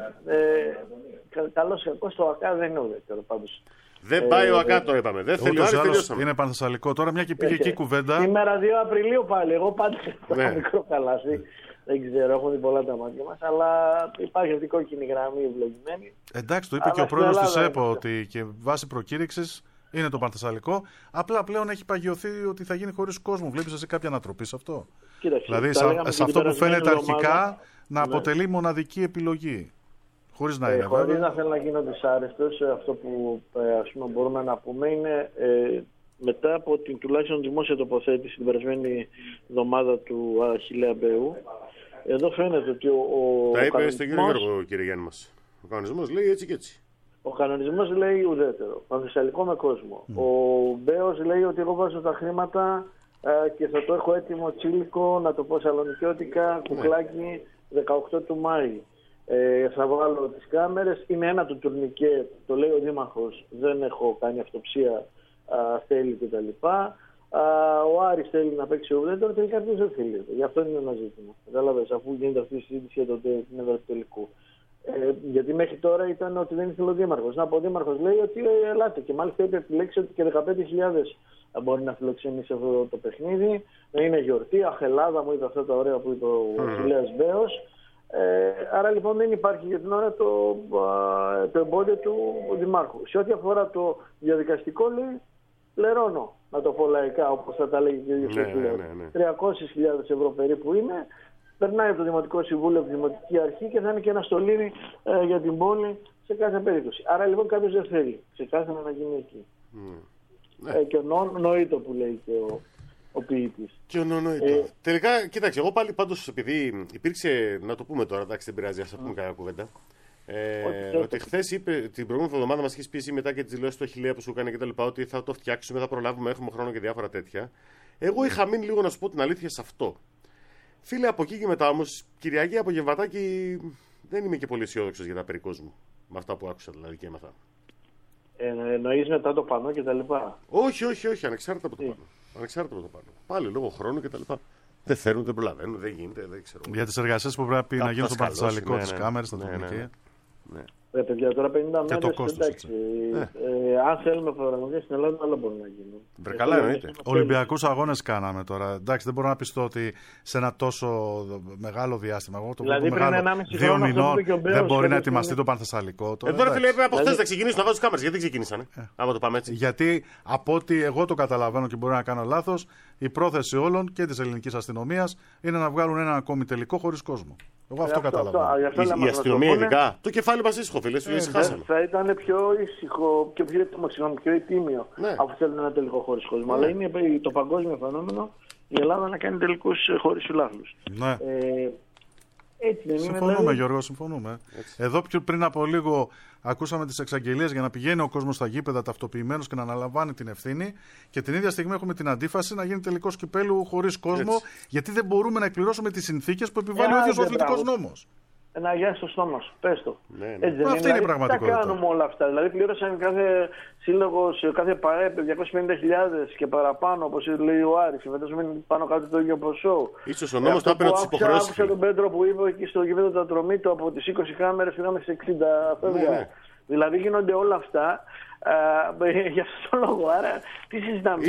καλώς ή κακώς το ΑΚΑ δεν είναι ουδέτερο πάντως. Δεν πάει ο ΑΚΑ, το είπαμε. Δεν θέλει άλλο. Είναι πανθεσσαλικό. Τώρα μια και πήγε εκεί κουβέντα. Σήμερα 2 Απριλίου πάλι. Εγώ πάντα έχω μικρό καλάθι. Δεν ξέρω, έχουν δει πολλά τα μάτια μας, αλλά υπάρχει αυτή η κόκκινη γραμμή ευλογημένη. Εντάξει, το είπε και ο πρόεδρος της ΕΠΟ ότι και βάσει προκήρυξης είναι το πανθεσσαλικό. Απλά πλέον έχει παγιωθεί ότι θα γίνει χωρίς κόσμο. Βλέπεις εσύ κάποια ανατροπή σε αυτό? Κοίταξε, δηλαδή σε αυτό που φαίνεται αρχικά να αποτελεί μοναδική επιλογή. Χωρίς να είναι. Χωρίς να θέλω να γίνω δυσάρεστος, αυτό που ας πούμε, μπορούμε να πούμε είναι μετά από την τουλάχιστον δημόσια τοποθέτηση την περασμένη εβδομάδα του Αχιλλέα Μπέου, εδώ φαίνεται ότι τα είπε στον κύριο Γιώργο, κύριε Γιάννη μας. Ο κανονισμός λέει έτσι και έτσι. Ο κανονισμός λέει ουδέτερο, πανθεσσαλικό με κόσμο. Ο Μπέος λέει ότι εγώ βάζω τα χρήματα και θα το έχω έτοιμο τσίλικο, να το πω σαλονικιώτικα, κουκλάκι, 18 του Μάη. Θα βάλω τις κάμερες, είναι ένα του τουρνικέ, το λέει ο Δήμαρχος, δεν έχω κάνει αυτοψία, θέλει κτλ. Ο Άρης θέλει να παίξει ουδέτερο, τελικά ποιος δεν θέλει. Γι' αυτό είναι ένα ζήτημα. Κατάλαβες, αφού γίνεται αυτή η συζήτηση για την έδρα του τελικού. Γιατί μέχρι τώρα ήταν ότι δεν ήθελε ο Δήμαρχος. Ο Δήμαρχος λέει ότι ελάτε. Και μάλιστα είπε επιλέξει ότι και 15.000 μπορεί να φιλοξενήσει αυτό το παιχνίδι. Να είναι γιορτή, αχ Ελλάδα μου, είπε αυτά τα ωραία που είπε ο Αχιλλέας Μπέος. Άρα λοιπόν δεν υπάρχει για την ώρα το εμπόδιο του Δημάρχου. Σε ό,τι αφορά το διαδικαστικό λέει πληρώνω, να το πω λαϊκά όπως θα τα λέγει και ο ίδιος ο Αχιλλέας. 300.000 ευρώ περίπου είναι. Περνάει από το Δημοτικό Συμβούλιο, από τη Δημοτική Αρχή και θα είναι και ένα στολίδι για την πόλη σε κάθε περίπτωση. Άρα λοιπόν κάποιος δεν θέλει ξεκάθαρα να γίνει εκεί. Και ο νοήτο που λέει και ο ποιητής. Και ο νοήτο. Τελικά, κοίταξε, εγώ πάλι πάντως επειδή υπήρξε, να το πούμε τώρα, εντάξει δεν πειράζει, ας πούμε κάποια κουβέντα. Ότι χθες είπε, την προηγούμενη εβδομάδα μας είχε πει μετά και τις δηλώσεις του Αχιλλέα που σου έκανε και τα λοιπά, ότι θα το φτιάξουμε, θα προλάβουμε, έχουμε χρόνο και διάφορα τέτοια. Εγώ είχα μείνει λίγο να σου πω την αλήθεια σε αυτό. Φίλε, από εκεί και μετά όμως, Κυριακή από Γεβατάκη δεν είμαι και πολύ αισιόδοξος για τα περί κόσμου. Με αυτά που άκουσα δηλαδή και έμαθα. Εννοείς μετά το πανό και τα λοιπά? Όχι, ανεξάρτητα από το πανό. Ανεξάρτητα από το πανό. Πάλι λόγω χρόνου και τα λοιπά. Δεν θέλουν, δεν προλαβαίνουν, δεν γίνεται, δεν ξέρω. Για τις εργασίες που πρέπει να γίνουν στο πανθεσσαλικό, τις κάμερες, τα τεχνική. Ρε παιδιά, τώρα 50 Και το μέρες, κόστος, εντάξει. Αν θέλουμε προγραμματικά στην Ελλάδα, όλα μπορούν να γίνουν. Καλά εννοείται. Ολυμπιακούς αγώνες κάναμε τώρα. Εντάξει, δεν μπορώ να πιστώ ότι σε ένα τόσο μεγάλο διάστημα, εγώ το δηλαδή, βλέπω μεγάλο, 2 μηνών, δεν μπορεί να ετοιμαστεί το Πανθεσσαλικό. Τώρα φίλε, από χθες θα ξεκινήσουν να βάζουν κάμερες. Γιατί δεν ξεκινήσανε, άμα το πάμε έτσι. Γιατί από ό,τι εγώ το καταλαβαίνω και μπορεί να κάνω λάθος, η πρόθεση όλων και της ελληνικής αστυνομίας είναι να βγάλουν έναν ακόμη τελικό χωρίς κόσμο. Εγώ αυτό καταλαβαίνω. Η αστυνομία ειδικά. Το κεφάλι μας ήσυχο, φίλε. Θα ήταν πιο ήσυχο και πιο τίμιο αφού θέλουν ένα τελικό χωρίς κόσμο. Αλλά είναι το παγκόσμιο φαινόμενο η Ελλάδα να κάνει τελικούς χωρίς φιλάθλους. Ναι. Έτσι δεν συμφωνούμε, είναι, Γιώργο, συμφωνούμε. Έτσι. Εδώ πριν από λίγο ακούσαμε τις εξαγγελίες για να πηγαίνει ο κόσμος στα γήπεδα ταυτοποιημένος και να αναλαμβάνει την ευθύνη. Και την ίδια στιγμή έχουμε την αντίφαση να γίνει τελικός κυπέλου χωρίς κόσμο, γιατί δεν μπορούμε να εκπληρώσουμε τις συνθήκες που επιβάλλει ο ίδιος ο αθλητικός νόμος. Να γιάσει το στόμα σου, πες το. Ναι. Έτσι δεν αυτή είναι η πραγματικότητα. Τα κάνουμε όλα αυτά. Δηλαδή πλήρωσαν κάθε σύλλογος, κάθε ΠΑΕΠ 250.000 και παραπάνω, όπως λέει ο Άρης. Φέτος μείνει πάνω κάτω το ίδιο ποσό. Ίσως ο νόμος το έπαιρνε τις υποχρεώσεις. Άκουσα τον Πέτρο που είπε εκεί στο γήπεδο του Ατρωμίτου από τις 20 κάμερες πήγαμε σε 60 φεύγα. Ναι. Δηλαδή γίνονται όλα αυτά. Για αυτόν τον λόγο, άρα τι συζητάμε.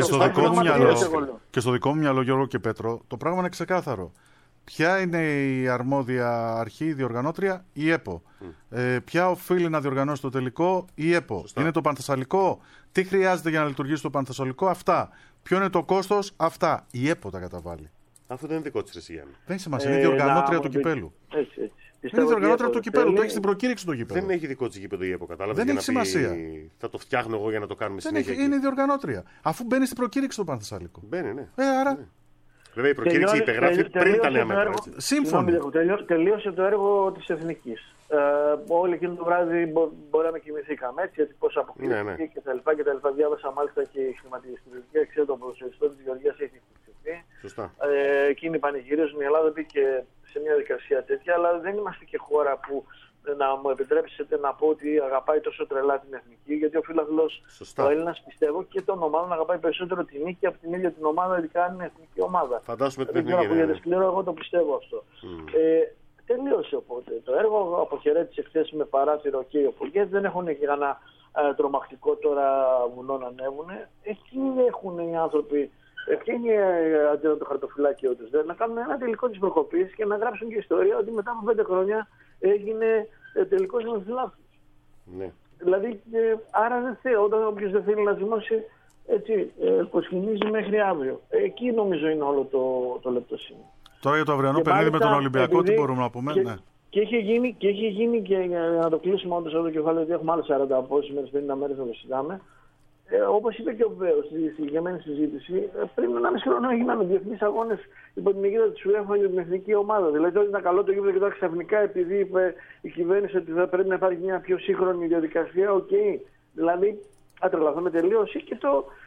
Και στο δικό μου μυαλό, Γιώργο και Πέτρο, το πράγμα είναι ξεκάθαρο. Ποια είναι η αρμόδια αρχή, η διοργανώτρια, η ΕΠΟ. Ποια οφείλει να διοργανώσει το τελικό, η ΕΠΟ. Σωστά. Είναι το Πανθεσσαλικό. Τι χρειάζεται για να λειτουργήσει το Πανθεσσαλικό, αυτά. Ποιο είναι το κόστος, αυτά. Η ΕΠΟ τα καταβάλει. Αυτό δεν είναι δικό της, Γιάννη. Δεν έχει σημασία. Είναι η διοργανώτρια του κυπέλου. Έτσι. Είναι η διοργανώτρια του κυπέλου. Το έχει στην προκήρυξη το γήπεδο. Δεν έχει δικό της γήπεδο η ΕΠΟ, κατάλαβε. Δεν έχει σημασία. Θα το φτιάχνω εγώ για να το κάνουμε συνέχεια. Είναι η διοργανώτρια. Αφού μπαίνει στην προκήρυξη το Πανθεσσαλικό. Μπαίνει, ναι. Άρα. Ναι. Βέβαια η προκήρυξη υπεγράφει πριν τα νέα μέτρα. Σύμφωνα. Τελείωσε το έργο της Εθνικής. Όλη εκείνο το βράδυ μπορεί να κοιμηθήκαμε έτσι, γιατί πώς αποκλείστηκε και τα λοιπά. Διάβασα μάλιστα και η χρηματιστηριακή αξία των ποδοσφαιριστών της Γεωργίας έχει χτυπηθεί. Σωστά. Εκείνοι πανηγυρίζουν, η Ελλάδα μπήκε σε μια δικασία τέτοια, αλλά δεν είμαστε και χώρα που να μου επιτρέψετε να πω ότι αγαπάει τόσο τρελά την εθνική, γιατί ο φίλαθλος, ο Έλληνας, πιστεύω και των ομάδων αγαπάει περισσότερο την νίκη από την ίδια την ομάδα, ειδικά αν είναι εθνική ομάδα. Φαντάσουμε την εθνική. Δεν ξέρω ακούγεται σκληρό, εγώ το πιστεύω αυτό. Τελείωσε οπότε το έργο, αποχαιρέτησε χθες με παράθυρο και οι Οπουργές, δεν έχουν και κανένα τρομακτικό τώρα βουνό να ανέβουν. Εκεί έχουν οι άνθρωποι. Ποια είναι το χαρτοφυλάκιο τους, να κάνουν ένα τελικό της προκοπής και να γράψουν και ιστορία ότι μετά από 5 χρόνια έγινε τελικός με φιλάθλους. Ναι. Δηλαδή, άρα δεν θέλω, όταν όποιος δεν θέλει να ζυμώσει, έτσι, προσκυνίζει μέχρι αύριο. Εκεί νομίζω είναι όλο το λεπτό σημείο. Τώρα για το αυριανό παιχνίδι με τον Ολυμπιακό, τι μπορούμε να πούμε. Και έχει γίνει και για να το κλείσουμε όντως εδώ το κεφάλαιο, ότι έχουμε άλλες 40 πόσες μέρες, 50 μέρες να το συζητάμε. Όπως είπε και ο Βέος στη συγκεκριμένη συζήτηση, πριν 1,5 χρόνο έγιναν διεθνείς αγώνες υπό την αιγύδα της UEFA για την εθνική ομάδα. Δηλαδή, όταν ήταν καλό το γήπεδο και τώρα ξαφνικά, επειδή είπε η κυβέρνηση ότι θα πρέπει να υπάρχει μια πιο σύγχρονη διαδικασία, Δηλαδή, ατρελαθούμε τελείως. Και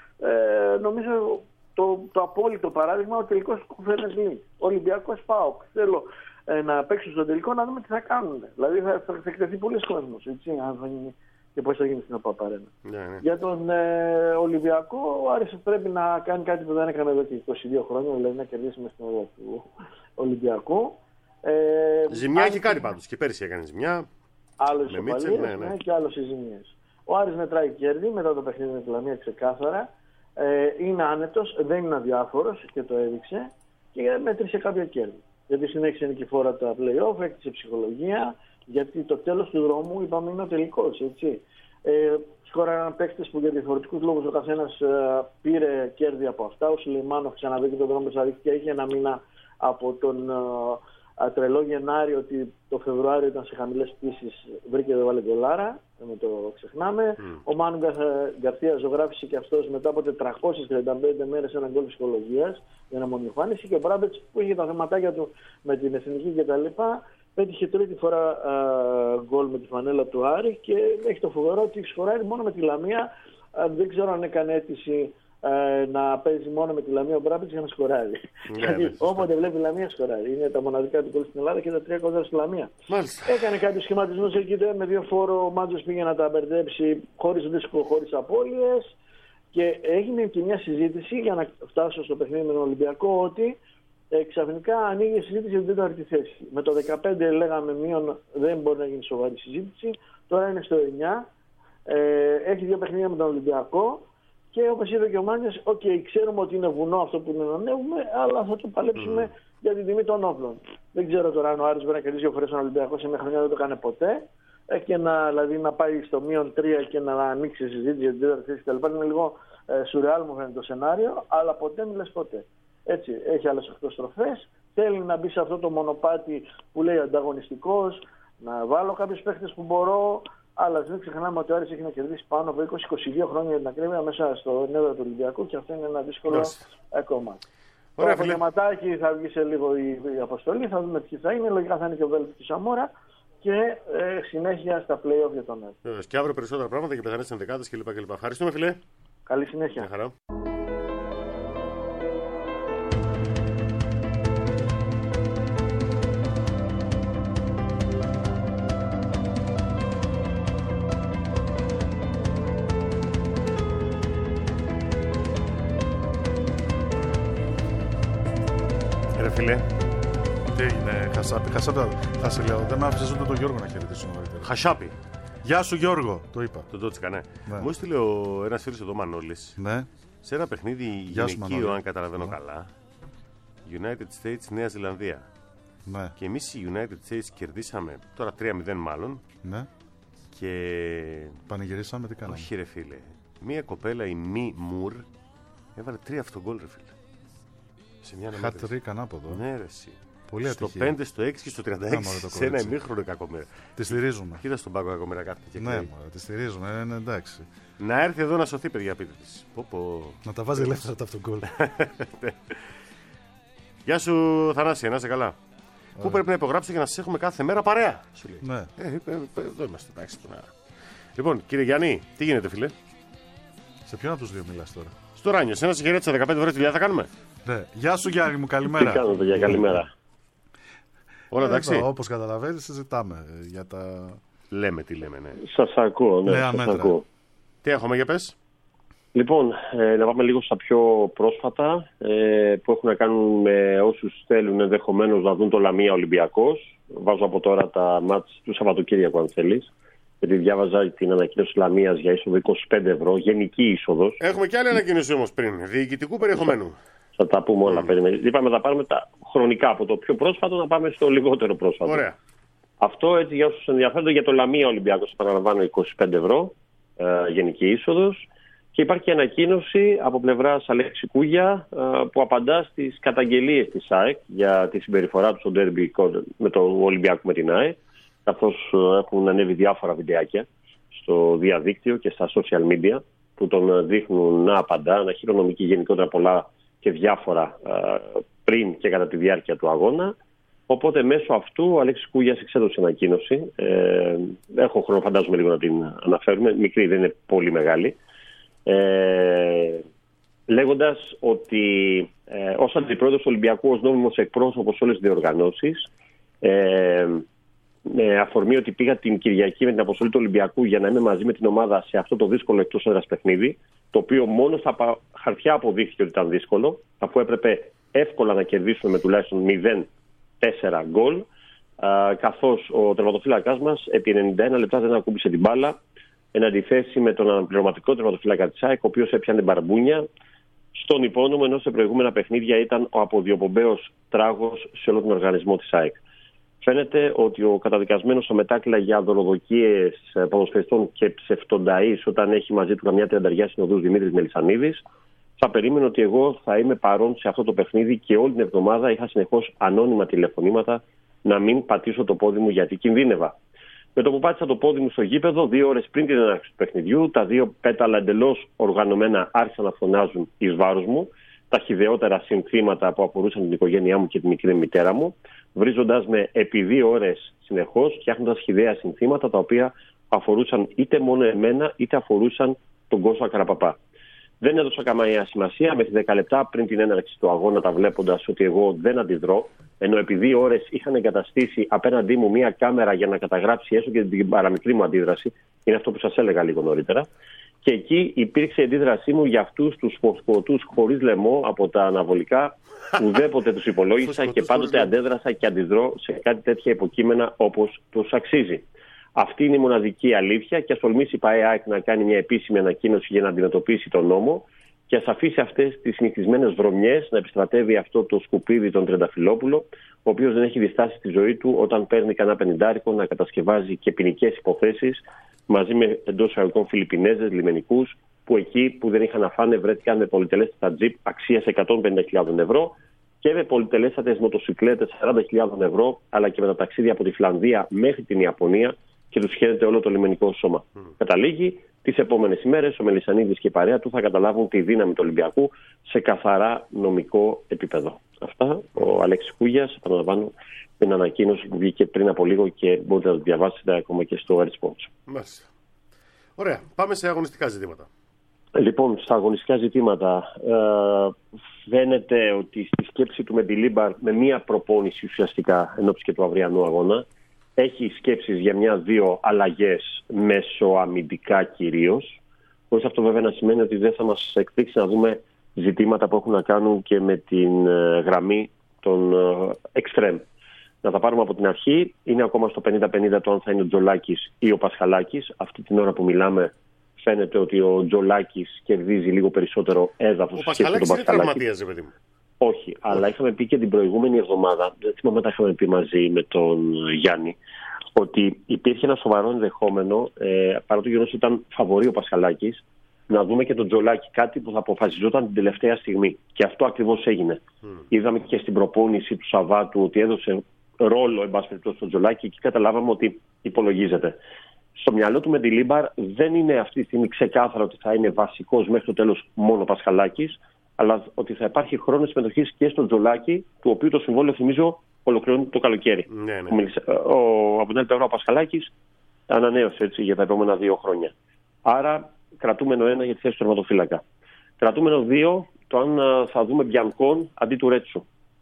νομίζω το απόλυτο παράδειγμα, ο τελικός του Conference League. Ολυμπιακός ΠΑΟΚ. Θέλω να παίξουν στο τελικό να δούμε τι θα κάνουν. Δηλαδή, θα εκτεθεί πολλοί κόσμος, έτσι, αν θα γίνει. Και πώς θα γίνει στην ΟΠΑΠ Αρένα. Ναι. Για τον Ολυμπιακό, ο Άρης πρέπει να κάνει κάτι που δεν έκανε εδώ και 22 χρόνια, δηλαδή να κερδίσει μες στην ώρα του Ολυμπιακού. Ζημιά έχει κάνει πάντως και πέρυσι έκανε ζημιά. Άλλος ισοπαλίες και άλλος οι ζημίες. Ο Άρης μετράει κέρδη μετά το παιχνίδι με τη Λαμία ξεκάθαρα. Είναι άνετος, δεν είναι αδιάφορος και το έδειξε και μέτρησε κάποια κέρδη. Γιατί συνέχισε νικηφόρα τα play-off, έκτισε ψυχολογία. Γιατί το τέλος του δρόμου, είπαμε, είναι ο τελικός, έτσι. Σκόραραν παίκτες που για διαφορετικούς λόγους ο καθένας πήρε κέρδη από αυτά. Ο Σουλεϊμάνοφ ξαναβρήκε τον δρόμο στα δίκτυα, είχε ένα μήνα από τον τρελό Γενάρη ότι το Φεβρουάριο ήταν σε χαμηλές πτήσεις, βρήκε το βάλε $1, δεν το ξεχνάμε. Ο Μάνου Γκαρθία ζωγράφησε και αυτός μετά από 435 μέρες έναν γκολ ψυχολογίας για να μονιμφάνισε, και ο Μπράμπετς που είχε τα θεματάκια του με την εθνική κτλ. Πέτυχε τρίτη φορά γκολ με τη φανέλα του Άρη και έχει το φοβερό ότι σκοράρει μόνο με τη Λαμία. Δεν ξέρω αν έκανε αίτηση να παίζει μόνο με τη Λαμία ο Μπράμπετς για να σκοράρει. Γιατί όποτε βλέπει Λαμία σκοράρει. Είναι τα μοναδικά του γκολ στην Ελλάδα και τα 3 κοντά στη Λαμία. Μάλιστα. Έκανε κάποιους σχηματισμούς εκεί με 2 φόρο. Ο Μάντζος πήγε να τα μπερδέψει χωρίς ρίσκο, χωρίς απώλειες. Και έγινε και μια συζήτηση για να φτάσω στο παιχνίδι με τον Ολυμπιακό ότι Ξαφνικά ανοίγει η συζήτηση για την τέταρτη θέση. Με το 15 λέγαμε μείον δεν μπορεί να γίνει σοβαρή συζήτηση. Τώρα είναι στο 9. Έχει 2 παιχνίδια με τον Ολυμπιακό. Και όπως είπε και ο Μάνιας, ξέρουμε ότι είναι βουνό αυτό που να ανέβουμε, αλλά θα το παλέψουμε για την τιμή των όπλων. Δεν ξέρω τώρα αν ο Άρης μπορεί να κερδίσει 2 φορές τον Ολυμπιακό σε μια χρονιά, δεν το έκανε ποτέ. Και δηλαδή να πάει στο -3 και να ανοίξει η συζήτηση για την τέταρτη θέση κτλ. Είναι λίγο σουρεάλ μου φαίνεται το σενάριο, αλλά ποτέ μην λες ποτέ. Έτσι, έχει άλλες 8 στροφές. Θέλει να μπει σε αυτό το μονοπάτι που λέει ανταγωνιστικός, να βάλω κάποιους παίχτες που μπορώ. Αλλά δεν ξεχνάμε ότι ο Άρης έχει να κερδίσει πάνω από 20-22 χρόνια για την ακρίβεια μέσα στο νέο του Ολυμπιακού και αυτό είναι ένα δύσκολο κομμάτι. Το απογευματάκι θα βγει σε λίγο η αποστολή, θα δούμε ποιοι θα είναι. Λογικά θα είναι και ο Βέλος και η Σαμόρα και συνέχεια στα play-off για τον Άρη. Και αύριο περισσότερα πράγματα και πιθανές ενδεκάδες κλπ. Ευχαριστούμε, φιλέ. Καλή συνέχεια. Χαρά. Φίλε. Τι έγινε, Χασάπη, θα σε λέω. Δεν με άφησες ούτε τον Γιώργο να χαιρετήσω νωρίτερα. Χασάπη. Γεια σου Γιώργο, το είπα. Τον Τότσικα, ναι. Ναι. Μου έστειλε ένας φίλος εδώ, Μανώλης. Ναι. Σε ένα παιχνίδι γυναικείο, αν καταλαβαίνω καλά. United States, Νέα Ζηλανδία. Ναι. Και εμείς οι United States κερδίσαμε τώρα 3-0 μάλλον. Ναι. Και. Πανηγυρίσαμε, τι κάναμε. Όχι, ρε φίλε. Μία κοπέλα, η Μη Μουρ, έβαλε 3 αυτογκόλ, ρε φίλε. Χατρίκα ανάποδο. Ναι, ρε, εσύ. Πολύ στο ατυχία. 5, στο 6 και στο 36. Σε ένα ημίχρονο κακομέρα. Τη στηρίζουμε. Κοίτα στον πάγκο κακομέρα κάθεται και ναι, μωρέ, τη στηρίζουμε, είναι εντάξει. Να έρθει εδώ να σωθεί, παιδιά, πείτε της. Να τα βάζει ελεύθερα τα αυτογκόλ. Γεια σου, Θανάση, να είσαι καλά. Πού πρέπει να υπογράψετε για να σας έχουμε κάθε μέρα παρέα, σου λέει. Ναι. Εδώ είμαστε, εντάξει. Λοιπόν, κύριε Γιάννη, τι γίνεται, φίλε? Σε ποιον από τους δύο μιλάς τώρα? Στο Ράνιο, σε ένα συγχαιρέτησα 15 ώρες δουλειά θα κάνουμε. Ναι. Γεια σου Γιάννη μου, καλημέρα. Τι κάνετε, παιδιά, καλημέρα. Όλα εντάξει. Όπως καταλαβαίνεις, συζητάμε για τα. Λέμε τι λέμε, ναι. Σας ακούω, ναι. Σας ακούω. Τι έχουμε για πες? Λοιπόν, να πάμε λίγο στα πιο πρόσφατα που έχουν να κάνουν με όσους θέλουν ενδεχομένως να δουν το Λαμία Ολυμπιακός. Βάζω από τώρα τα μάτς του Σαββατοκύριακου, αν θέλεις. Γιατί διάβαζα την ανακοίνωση Λαμίας για είσοδο 25 ευρώ, γενική είσοδος. Έχουμε και άλλη ανακοίνωση όμως πριν, διοικητικού περιεχομένου. Θα τα πούμε όλα. Είπαμε να πάρουμε τα χρονικά από το πιο πρόσφατο να πάμε στο λιγότερο πρόσφατο. Ωραία. Αυτό έτσι για όσους ενδιαφέρονται για το Λαμία Ολυμπιακός, επαναλαμβάνω, 25 ευρώ γενική είσοδος. Και υπάρχει και ανακοίνωση από πλευράς Αλέξη Κούγια που απαντά στις καταγγελίες της ΑΕΚ για τη συμπεριφορά του στο ντέρμπι με το Ολυμπιακό με την ΑΕΚ, καθώς έχουν ανέβει διάφορα βιντεάκια στο διαδίκτυο και στα social media που τον δείχνουν να απαντά, να χειρονομεί γενικότερα πολλά και διάφορα πριν και κατά τη διάρκεια του αγώνα. Οπότε μέσω αυτού ο Αλέξης Κούγιας εξέδωσε ανακοίνωση. Έχω χρόνο, φαντάζομαι, λίγο να την αναφέρουμε. Μικρή, δεν είναι πολύ μεγάλη. Λέγοντας ότι ως αντιπρόεδρος του Ολυμπιακού, ως νόμιμος εκπρόσωπος σε όλες τις διοργανώσεις, με αφορμή ότι πήγα την Κυριακή με την αποστολή του Ολυμπιακού για να είμαι μαζί με την ομάδα σε αυτό το δύσκολο εκτός έδρας παιχνίδι, το οποίο μόνο στα χαρτιά αποδείχθηκε ότι ήταν δύσκολο, αφού έπρεπε εύκολα να κερδίσουμε με τουλάχιστον 0-4 γκολ, καθώς ο τερματοφύλακάς μας επί 91 λεπτά δεν ακούμπησε την μπάλα, εν αντιθέσει με τον αναπληρωματικό τερματοφύλακα της ΑΕΚ, ο οποίος έπιανε μπαρμπούνια στον υπόνομο, ενώ σε προηγούμενα παιχνίδια ήταν ο αποδιοπομπαίος τράγος σε όλο τον οργανισμό της ΑΕΚ. Φαίνεται ότι ο καταδικασμένος στο μετάκλα για δωροδοκίες ποδοσφαιριστών και ψευτονταΐς, όταν έχει μαζί του καμιά τριανταριά συνοδούς, Δημήτρης Μελισσανίδης, θα περίμενε ότι εγώ θα είμαι παρόν σε αυτό το παιχνίδι και όλη την εβδομάδα είχα συνεχώς ανώνυμα τηλεφωνήματα να μην πατήσω το πόδι μου γιατί κινδύνευα. Με το που πάτησα το πόδι μου στο γήπεδο, 2 ώρες πριν την έναρξη του παιχνιδιού, τα 2 πέταλα εντελώς οργανωμένα άρχισαν να φωνάζουν εις βάρος μου, τα χυδαιότερα συνθήματα που αφορούσαν την οικογένειά μου και τη μικρή μητέρα μου, βρίζοντας με επί 2 ώρες συνεχώς, φτιάχνοντας χυδαία συνθήματα τα οποία αφορούσαν είτε μόνο εμένα είτε αφορούσαν τον Κώστα Καραπαπά. Δεν έδωσα καμία σημασία μέχρι 10 λεπτά πριν την έναρξη του αγώνα, τα βλέποντας ότι εγώ δεν αντιδρώ, ενώ επί 2 ώρες είχαν εγκαταστήσει απέναντί μου μία κάμερα για να καταγράψει έστω και την παραμικρή μου αντίδραση, είναι αυτό που σας έλεγα λίγο νωρίτερα. Και εκεί υπήρξε η αντίδρασή μου για αυτούς τους φωσφορωτούς χωρίς λαιμό από τα αναβολικά. Ουδέποτε τους υπολόγισα και πάντοτε αντέδρασα και αντιδρώ σε κάτι τέτοια υποκείμενα όπως τους αξίζει. Αυτή είναι η μοναδική αλήθεια και ας τολμήσει η ΠΑΕΑΚ να κάνει μια επίσημη ανακοίνωση για να αντιμετωπίσει τον νόμο και ας αφήσει αυτές τις συνηθισμένες βρωμιές να επιστρατεύει αυτό το σκουπίδι τον Τρενταφυλόπουλο, ο οποίος δεν έχει διστάσει τη ζωή του όταν παίρνει κανένα πενηντάρικο να κατασκευάζει και ποινικές υποθέσεις μαζί με εντός εισαγωγικών Φιλιππινέζες, λιμενικούς, που εκεί που δεν είχαν να φάνε βρέθηκαν με πολυτελέστατα τζιπ αξίας 150.000 ευρώ και με πολυτελέστατες μοτοσυκλέτες 40.000 ευρώ, αλλά και με τα ταξίδια από τη Φλανδία μέχρι την Ιαπωνία και τους χαίρεται όλο το λιμενικό σώμα. Καταλήγει, τις επόμενες ημέρες ο Μελισσανίδης και η παρέα του θα καταλάβουν τη δύναμη του Ολυμπιακού σε καθαρά νομικό επίπεδο. Αυτά. Ο Αλέξης Κούγιας, επαναλαμβάνω, την ανακοίνωση που βγήκε πριν από λίγο και μπορείτε να το διαβάσετε ακόμα και στο Air Sports. Μάλιστα. Ωραία. Πάμε σε αγωνιστικά ζητήματα. Λοιπόν, στα αγωνιστικά ζητήματα φαίνεται ότι στη σκέψη του Μεντιλίμπαρ με μία προπόνηση ουσιαστικά ενώπιση και του αυριανού αγώνα έχει σκέψεις για μια-δύο αλλαγές μεσοαμυντικά κυρίως, χωρίς αυτό βέβαια να σημαίνει ότι δεν θα μας εκπλήξει να δούμε ζητήματα που έχουν να κάνουν και με την γραμμή των εξτρέμ. Να τα πάρουμε από την αρχή. Είναι ακόμα στο 50-50 το αν θα είναι ο Τζολάκης ή ο Πασχαλάκης. Αυτή την ώρα που μιλάμε φαίνεται ότι ο Τζολάκης κερδίζει λίγο περισσότερο έδαφος. Ο Πασχαλάκης είναι τραυματίας, παιδί μου. Όχι, αλλά είχαμε πει και την προηγούμενη εβδομάδα, δεν θυμάμαι τα είχαμε πει μαζί με τον Γιάννη, ότι υπήρχε ένα σοβαρό ενδεχόμενο, παρά το γεγονός ότι ήταν φαβορί ο Πασχαλάκης, να δούμε και τον Τζολάκη, κάτι που θα αποφασιζόταν την τελευταία στιγμή. Και αυτό ακριβώς έγινε. Είδαμε και στην προπόνηση του Σαββάτου ότι έδωσε ρόλο, εν πάση περιπτώσει, στον Τζολάκη και καταλάβαμε ότι υπολογίζεται. Στο μυαλό του Μεντιλίμπαρ δεν είναι αυτή τη στιγμή ξεκάθαρο ότι θα είναι βασικός μέχρι το τέλος μόνο ο Πασχαλάκης, αλλά ότι θα υπάρχει χρόνο συμμετοχής και στον Τζολάκη, του οποίου το συμβόλαιο, θυμίζω, ολοκληρώνει το καλοκαίρι. Ναι. Από την άλλη πλευρά ο Πασχαλάκης ανανέωσε έτσι, για τα επόμενα 2 χρόνια. Άρα κρατούμενο 1 για τη θέση του τερματοφύλακα. Κρατούμενο 2 το αν θα δούμε Μπιανκόν αντί του Ρέτσο.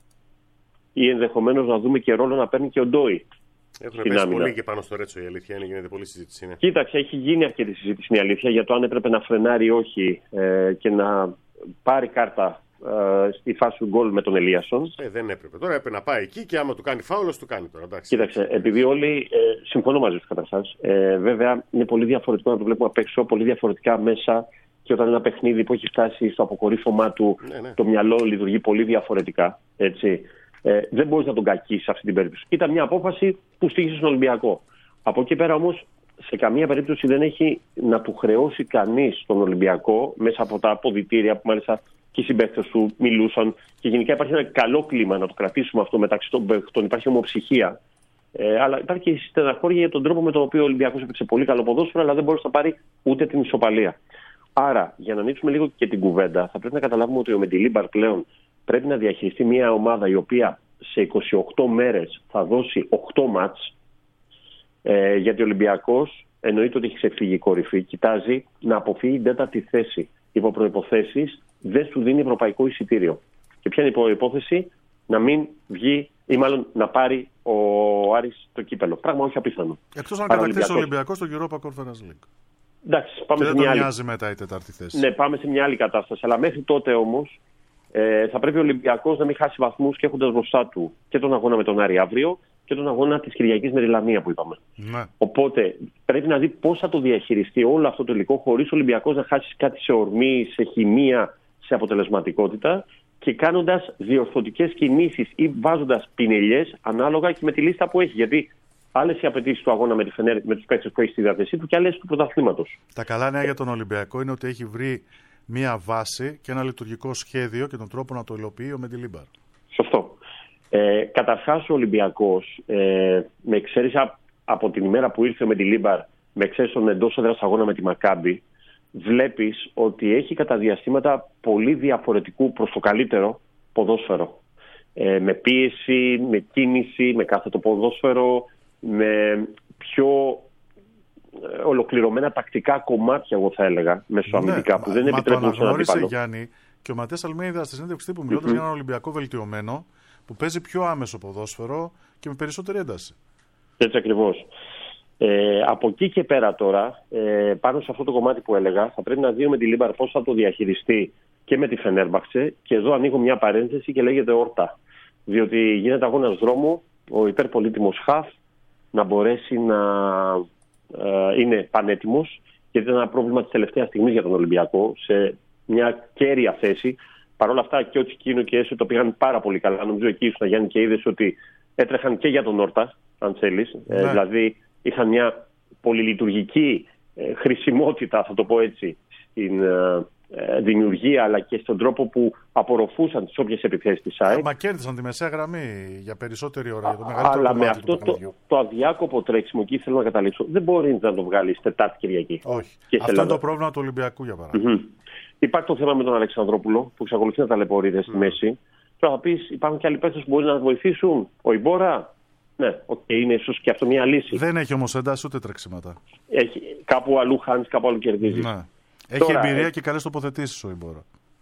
Ή ενδεχομένως να δούμε και ρόλο να παίρνει και ο Ντόι. Έχουν πέσει πολύ και πάνω στο Ρέτσο, η αλήθεια είναι, γίνεται πολλή συζήτηση. Ναι. Κοίταξε, έχει γίνει αρκετή συζήτηση, είναι η αλήθεια, για το αν έπρεπε να φρενάρει ή όχι και να πάρει κάρτα στη φάση του γκολ με τον Ελίασον. Δεν έπρεπε. Τώρα έπρεπε να πάει εκεί και άμα του κάνει φάουλος, του κάνει τώρα. Εντάξει. Κοίταξε, επειδή όλοι συμφωνώ μαζί του καταρχάς. Βέβαια είναι πολύ διαφορετικό να το βλέπουμε απ' έξω, πολύ διαφορετικά μέσα και όταν ένα παιχνίδι που έχει φτάσει στο αποκορύφωμά του, το μυαλό λειτουργεί πολύ διαφορετικά. Έτσι. Δεν μπορείς να τον κακίσεις σε αυτή την περίπτωση. Ήταν μια απόφαση που στήχησε στον Ολυμπιακό. Από εκεί πέρα όμως, σε καμία περίπτωση δεν έχει να του χρεώσει κανείς τον Ολυμπιακό μέσα από τα αποδυτήρια που μάλιστα και οι συμπαίκτες του μιλούσαν. Και γενικά υπάρχει ένα καλό κλίμα να το κρατήσουμε αυτό μεταξύ των παίκτων. Υπάρχει ομοψυχία. Αλλά υπάρχει και η στεναχώρια για τον τρόπο με τον οποίο ο Ολυμπιακός έπαιξε πολύ καλό ποδόσφαιρο, αλλά δεν μπορούσε να πάρει ούτε την ισοπαλία. Άρα, για να ανοίξουμε λίγο και την κουβέντα, θα πρέπει να καταλάβουμε ότι ο Μεντιλίμπαρ πλέον πρέπει να διαχειριστεί μια ομάδα η οποία σε 28 μέρες θα δώσει 8 μάτς, γιατί ο Ολυμπιακός εννοείται ότι έχει ξεφύγει η κορυφή, κοιτάζει να αποφύγει την 4η θέση. Υπό προϋποθέσεις δεν σου δίνει ευρωπαϊκό εισιτήριο. Και ποια είναι η προϋπόθεση? Να μην βγει ή μάλλον να πάρει ο Άρης το κύπελο. Πράγμα όχι απίθανο. Εκτός αν κατακτήσει ο Ολυμπιακός στο Europa Conference League. Εντάξει, πάμε και σε δεν μια τον νοιάζει μετά η 4η θέση. Ναι, πάμε σε μια άλλη κατάσταση. Αλλά μέχρι τότε όμως θα πρέπει ο Ολυμπιακός να μην χάσει βαθμούς και έχοντας μπροστά του και τον αγώνα με τον Άρη αύριο και τον αγώνα της Κυριακής με τη Λαμία που είπαμε. Ναι. Οπότε πρέπει να δει πώς θα το διαχειριστεί όλο αυτό το υλικό χωρίς ο Ολυμπιακός να χάσει κάτι σε ορμή, σε χημεία, σε αποτελεσματικότητα και κάνοντας διορθωτικές κινήσεις ή βάζοντας πινελιές ανάλογα και με τη λίστα που έχει. Γιατί άλλες οι απαιτήσεις του αγώνα με τη Φενέρ, με τους παίκτες που έχει στη διάθεσή του και άλλες του πρωταθλήματος. Τα καλά νέα για τον Ολυμπιακό είναι ότι έχει βρει μία βάση και ένα λειτουργικό σχέδιο και τον τρόπο να το υλοποιεί ο Μεντιλίμπαρ. Σωστό. Καταρχάς ο Ολυμπιακός, με εξαίρεση από την ημέρα που ήρθε ο Μεντιλίμπαρ, με εξαίρεση τον εντός έδρας αγώνα με τη Μακάμπι, βλέπεις ότι έχει κατά διαστήματα πολύ διαφορετικού προς το καλύτερο ποδόσφαιρο. Με πίεση, με κίνηση, με κάθετο ποδόσφαιρο, με πιο ολοκληρωμένα τακτικά κομμάτια, εγώ θα έλεγα, μεσοαμυντικά, που δεν επιτρέπουν στον αντίπαλο. Γιάννη, και ο Ματές Αλμέιδα στη συνέντευξη τύπου μιλώντας για έναν Ολυμπιακό βελτιωμένο που παίζει πιο άμεσο ποδόσφαιρο και με περισσότερη ένταση. Έτσι ακριβώς. Από εκεί και πέρα τώρα, πάνω σε αυτό το κομμάτι που έλεγα, θα πρέπει να δούμε με τη Λίμπαρ πώς θα το διαχειριστεί και με τη Φενέρμπαχτσε. Και εδώ ανοίγω μια παρένθεση και λέγεται όρτα. Διότι γίνεται αγώνας δρόμου, ο υπερπολίτημος Χαφ να μπορέσει να είναι πανέτοιμος, γιατί ήταν ένα πρόβλημα της τελευταίας στιγμής για τον Ολυμπιακό, σε μια κέρια θέση. Παρ' όλα αυτά και ο Τσικίνο και έσαι το πήγαν πάρα πολύ καλά. Νομίζω εκεί ήσουν, Γιάννη, και είδες ότι έτρεχαν και για τον Όρτα, αν θέλεις. Δηλαδή είχαν μια πολυλειτουργική χρησιμότητα, θα το πω έτσι, στην δημιουργία αλλά και στον τρόπο που απορροφούσαν τις όποιες επιθέσεις της ΑΕΚ. Μα κέρδισαν τη μεσαία γραμμή για περισσότερη ώρα. Για το αλλά με αυτό το αδιάκοπο τρέξιμο, εκεί θέλω να καταλήξω, δεν μπορεί να το βγάλει Τετάρτη Κυριακή. Όχι. Αυτό είναι το πρόβλημα του Ολυμπιακού, για παράδειγμα. Υπάρχει το θέμα με τον Αλεξανδρόπουλο που εξακολουθεί να ταλαιπωρείται στη μέση. Τώρα θα πει, υπάρχουν και άλλοι παίκτες που μπορεί να βοηθήσουν. Ο Ιμπόρα. Ναι, είναι ίσως και αυτό μια λύση. Δεν έχει όμως ένταση ούτε τρεξίματα. Κάπου αλλού χάνει, κάπου αλλού κερδίζει. Ναι. Έχει εμπειρία και καλές τοποθετήσεις ο Ιμπόρα.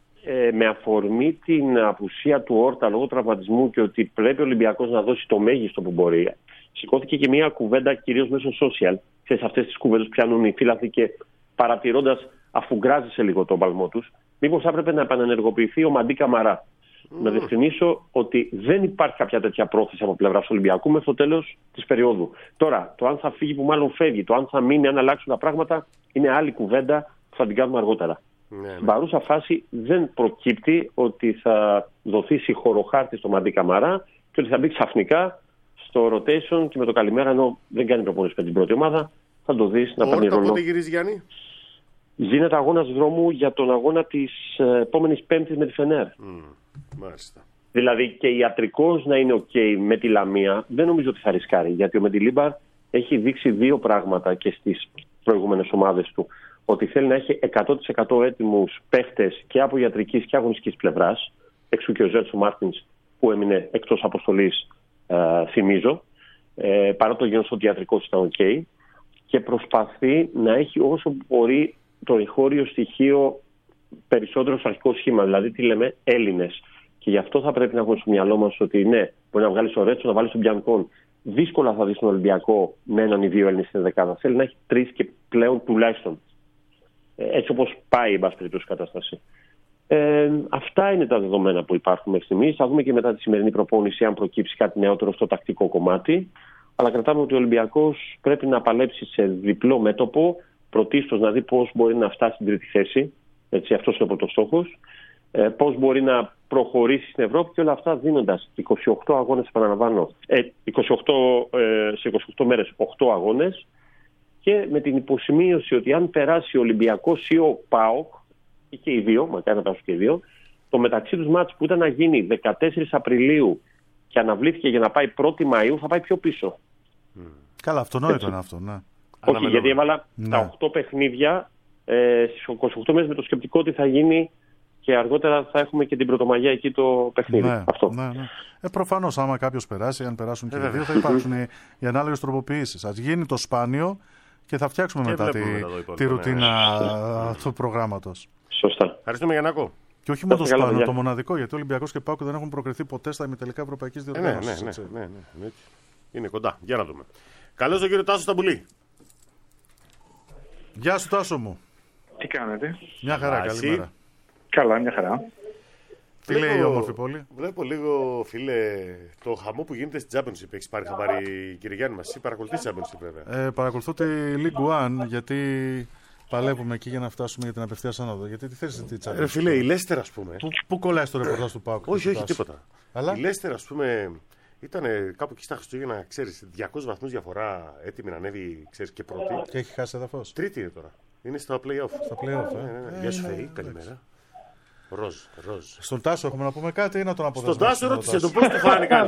Με αφορμή την απουσία του Όρτα λόγω τραυματισμού και ότι πρέπει ο Ολυμπιακός να δώσει το μέγιστο που μπορεί, σηκώθηκε και μια κουβέντα κυρίως μέσω social. Ξέρεις, αυτές τις κουβέντες πιάνουν οι φίλαθλοι και παρατηρώντας, αφού γκράζησε λίγο τον παλμό τους, μήπως θα έπρεπε να επανενεργοποιηθεί ο Μαντί Καμαρά. Να διευκρινίσω ότι δεν υπάρχει κάποια τέτοια πρόθεση από πλευράς Ολυμπιακού μέχρι το τέλος της περίοδου. Τώρα, το αν θα φύγει που μάλλον φεύγει, το αν θα μείνει, αν αλλάξουν τα πράγματα, είναι άλλη κουβέντα που θα την κάνουμε αργότερα. Στην παρούσα φάση δεν προκύπτει ότι θα δοθεί συγχωροχάρτη στο Μαντί Καμαρά και ότι θα μπει ξαφνικά στο rotation και με το καλημέρα, ενώ δεν κάνει προπόνηση με την πρώτη ομάδα, θα το δεις να παίρνει ρόλο. Πότε γυρίζει, Γιάννη? Γίνεται αγώνας δρόμου για τον αγώνα της επόμενης Πέμπτης με τη Φενέρ. Μάλιστα. Δηλαδή και ιατρικός να είναι OK με τη Λαμία, δεν νομίζω ότι θα ρισκάρει. Γιατί ο Μεντιλίμπαρ έχει δείξει δύο πράγματα και στις προηγούμενες ομάδες του. Ότι θέλει να έχει 100% έτοιμους παίχτες και από ιατρικής και αγωνιστικής πλευράς. Εξού και ο Ζέρτσο Μάρτινς που έμεινε εκτός αποστολής, θυμίζω. Παρά το γεγονός ότι ιατρικός ήταν OK. Και προσπαθεί να έχει όσο μπορεί το εγχώριο στοιχείο περισσότερο στο αρχικό σχήμα. Δηλαδή, τι λέμε, Έλληνες. Και γι' αυτό θα πρέπει να έχουμε στο μυαλό μας ότι ναι, μπορεί να βγάλει ο Ρέτσο, να βάλει τον Μπιανκόν. Δύσκολα θα δει τον Ολυμπιακό με έναν ή δύο Έλληνες στην δεκάδα. Θέλει να έχει 3 και πλέον τουλάχιστον. Έτσι όπως πάει, εν πάση περιπτώσει, η κατάσταση. Αυτά είναι τα δεδομένα που υπάρχουν μέχρι στιγμής. Θα δούμε και μετά τη σημερινή προπόνηση αν προκύψει κάτι νεότερο στο τακτικό κομμάτι. Αλλά κρατάμε ότι ο Ολυμπιακός πρέπει να παλέψει σε διπλό μέτωπο. Πρωτίστως να δει πώς μπορεί να φτάσει στην τρίτη θέση. Έτσι, αυτός είναι ο πρώτος στόχος. Πώς μπορεί να προχωρήσει στην Ευρώπη και όλα αυτά δίνοντας 28 αγώνες, επαναλαμβάνω, σε 28 μέρες 8 αγώνες και με την υποσημείωση ότι αν περάσει ο Ολυμπιακός ή ο ΠΑΟΚ ή και οι δύο, μακάρι να περάσουν και οι δύο, το μεταξύ τους μάτς που ήταν να γίνει 14 Απριλίου και αναβλήθηκε για να πάει 1η Μαΐου θα πάει πιο πίσω. Καλά, αυτονόητο είναι αυτό, ναι. Όχι, γιατί έβαλα τα 8 παιχνίδια στις 28 μέρες με το σκεπτικό ότι θα γίνει και αργότερα θα έχουμε και την Πρωτομαγιά εκεί το παιχνίδι. Ναι, αυτό. Ναι. Προφανώς, άμα κάποιος περάσει, αν περάσουν και οι δύο, θα υπάρξουν οι ανάλογες τροποποιήσεις. Ας γίνει το σπάνιο και θα φτιάξουμε μετά τη ρουτίνα του προγράμματος. Σωστά. Ευχαριστούμε, Γιαννάκο. Και όχι μόνο το σπάνιο, το μοναδικό, γιατί ο Ολυμπιακός και ο ΠΑΟΚ δεν έχουν προκριθεί ποτέ στα ημιτελικά ευρωπαϊκής διοργάνωσης. Ναι. Είναι κοντά. Για να δούμε. Καλώς τον κύριο Τάσο Σταμπουλή. Γεια σου, Τάσο μου. Τι κάνετε? Μια χαρά, καλημέρα. Καλά, μια χαρά. Τι λέει η όμορφη πόλη? Βλέπω λίγο, φίλε, το χαμό που γίνεται στην Championship. Έχεις πάρει χαμπάρι, κύριε Γιάννη μας? Εσύ παρακολουθείς Championship, βέβαια? Παρακολουθώ τη League One, γιατί παλεύουμε εκεί για να φτάσουμε για την απευθείας άνοδο. Γιατί τι θέλεις τη Championship? Φίλε, η Leicester, ας πούμε. Πού κολλάει το ρεπορτάζ του ΠΑΟΚ? Όχι, τίποτα. Αλλά? Η Leicester, ας πούμε, ήταν κάπου εκεί στα Χριστούγεννα, ξέρεις, 200 βαθμούς διαφορά, έτοιμη να ανέβει, ξέρεις, και πρώτη. Και έχει χάσει έδαφος. Τρίτη είναι τώρα. Είναι στα play-off. Στα play-off, Γεια σου, Φεή, καλημέρα. Ροζ. Στον Τάσο έχουμε να πούμε κάτι ή να τον αποδεσμεύσουμε? Στον Τάσο ρώτησε τον πώς του φάνηκαν.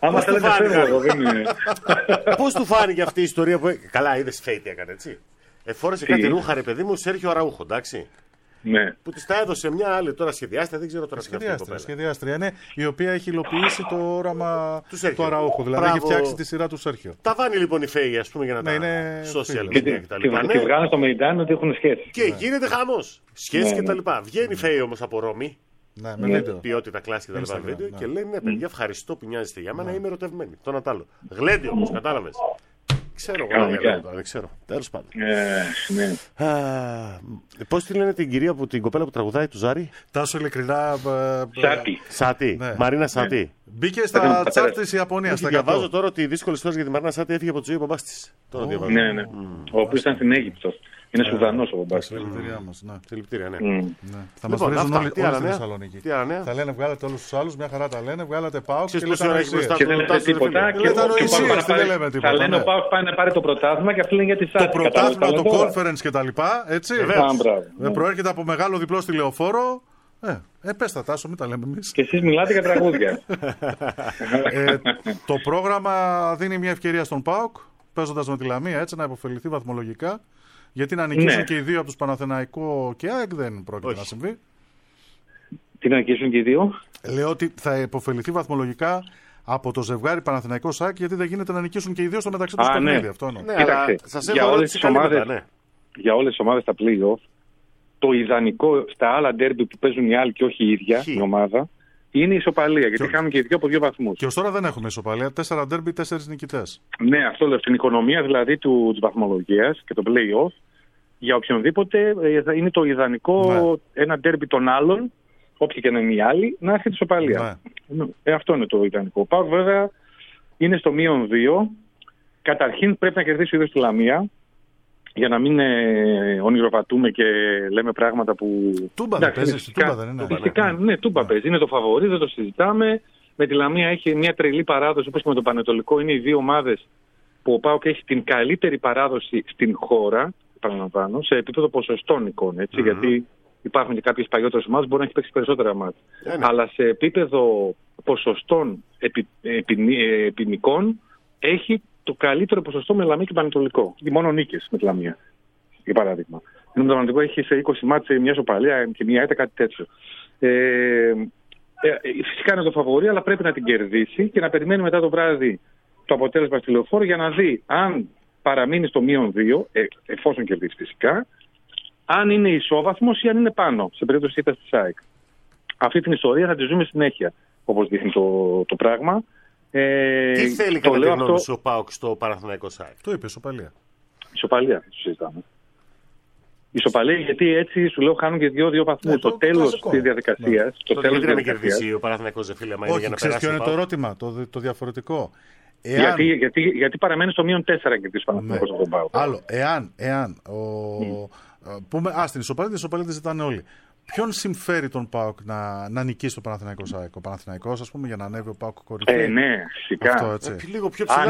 Πώς του φάνηκε αυτή η ιστορία που έκανε? Καλά, είδες Φέη τι έκανε, έτσι. Εφόρεσε κάτι ρούχα, ρε παιδί μου, Σέρχιο Αραούχο, εντάξει. Ναι. Που της τα έδωσε μια άλλη τώρα σχεδιάστρια, δεν ξέρω τώρα σχεδιάστρια είναι, η οποία έχει υλοποιήσει το όραμα του Αραούχο. Δηλαδή έχει φτιάξει τη σειρά του Σέρχιο. Τα βάνει λοιπόν η Φέη, ας πούμε, για να τα social media κτλ. Και βγάλει στο Μεϊντάν ότι έχουν σχέση. Και γίνεται χαμός. Σχέση κτλ. Βγαίνει η Φέη όμως από Ρώμη. Με ποιότητα κλάση και τα λοιπά βίντεο και λέει: ναι, παιδιά, ευχαριστώ που νοιάζεστε για μένα, είμαι ερωτευμένη. Το να τ' άλλο. Γλέντι όμως, κατάλαβες. Ξέρω εγώ. Δεν ξέρω. Τέλος πάντων. Ναι. Πώς τη λένε την κοπέλα που τραγουδάει του Ζάρη? Τάσο, ειλικρινά. Σάτι. Ναι. Μαρίνα Σάτι. Μπήκε στα τσάρτ της Ιαπωνίας. Διαβάζω τώρα ότι οι δύσκολες ώρες για τη Μαρίνα Σάτι έφυγε από τη ζωή ο μπαμπάς της. Ναι. Ο οποίος ήταν στην Αίγυπτο. Είναι Σουδανός ο μπαμπάς. Συλληπιτήριά μας. Συλληπιτήρια, ναι. Θα μας βρίζουν όλοι στη Θεσσαλονίκη. Θα λένε βγάλετε όλους τους άλλους, μια χαρά τα λένε, βγάλετε ΠΑΟΚ και δεν λέτε τίποτα. Θα λένε ο ΠΑΟΚ πάει να πάρει το πρωτάθλημα και αυτοί λένε για τη Σάτι. Το πρωτάθλημα, το conference κτλ. Έτσι. Προέρχεται από μεγάλο διπλό στη Λεωφόρο. Πες τα, Τάσο, μην τα λέμε εμείς. Και εσείς μιλάτε για τραγούδια. Το πρόγραμμα δίνει μια ευκαιρία στον ΠΑΟΚ, παίζοντας με τη Λαμία, έτσι, να υποφεληθεί βαθμολογικά. Γιατί να νικήσουν και οι δύο από τους Παναθηναϊκό και ΑΕΚ δεν πρόκειται να συμβεί. Τι να νικήσουν και οι δύο? Λέω ότι θα υποφεληθεί βαθμολογικά από το ζευγάρι Παναθηναϊκό ΑΕΚ, γιατί δεν γίνεται να νικήσουν και οι δύο στο μεταξύ τους παιχνίδι. Αυτό είναι. Για όλες τις ομάδες στα play-off, το ιδανικό στα άλλα ντέρμπι που παίζουν οι άλλοι και όχι η ίδια η ομάδα είναι η ισοπαλία. Γιατί είχαμε και οι δύο από 2 βαθμούς. Και ως τώρα δεν έχουμε ισοπαλία. 4 ντέρμπι, 4 νικητές. Ναι, αυτό λέω. Στην οικονομία δηλαδή της βαθμολογίας και το play-off, για οποιονδήποτε είναι το ιδανικό ένα ντέρμπι των άλλων, όποιοι και να είναι οι άλλοι, να έρχεται ισοπαλία. Αυτό είναι το ιδανικό. Ο ΠΑΟΚ βέβαια είναι στο -2. Καταρχήν πρέπει να κερδίσει ο ίδιος τη Λαμία, για να μην ονειροπατούμε και λέμε πράγματα που... Τούμπα δεν παίζει, Τούμπα δεν είναι. Φυσικά, ναι, Τούμπα παίζει. Είναι το φαβορί, δεν το συζητάμε. Με τη Λαμία έχει μια τρελή παράδοση, όπως και με το Πανετολικό. Είναι οι δύο ομάδες που ο ΠΑΟΚ έχει την καλύτερη παράδοση στην χώρα, παραλαμβάνω, σε επίπεδο ποσοστών εικόν, έτσι, γιατί υπάρχουν και κάποιες παλιότερες ομάδες που μπορεί να έχει παίξει περισσότερα μάτια. Αλλά σε επίπεδο ποσοστών επινικών έχει το καλύτερο ποσοστό με Λαμία και Πανετολικό. Μόνο νίκες με τη Λαμία, για παράδειγμα. Ενώ το Πανετολικό έχει σε 20 μάτς μια σοπαλία και μια έτα, κάτι τέτοιο. Φυσικά είναι το φαβορί, αλλά πρέπει να την κερδίσει και να περιμένει μετά το βράδυ το αποτέλεσμα στη Λεωφόρο για να δει αν παραμείνει στο -2, εφόσον κερδίσει φυσικά, αν είναι ισόβαθμος ή αν είναι πάνω, σε περίπτωση ήττας της ΑΕΚ. Αυτή την ιστορία θα τη ζούμε συνέχεια, όπως δείχνει το πράγμα. Τι θέλει κατά τη γνώμη σου ο ΠΑΟΚ στο Παναθηναϊκό ΣΑΕΚ? Το είπε, ισοπαλία. Ισοπαλία, συζητάμε. Ισοπαλία, γιατί έτσι σου λέω χάνουν και 2 βαθμούς. Το τέλος της διαδικασίας. Το τέλος της διαδικασίας. Ο Παναθηναϊκός δεν φίλε, όχι, ξέρεις ποιο είναι το ερώτημα, το διαφορετικό. Γιατί παραμένει στο -4 και της Παναθηναϊκός από τον ΠΑΟΚ. Άλλο, εάν πούμε, στην ισοπαλία τη ζητάνε όλοι. Ποιον συμφέρει τον ΠΑΟΚ να νικήσει το Παναθηναϊκό ΣΑΕΚ? Ο Παναθηναϊκός, ας πούμε, για να ανέβει ο ΠΑΟΚ κορυφή. Ναι, φυσικά. Αυτό, λίγο πιο ψηλά,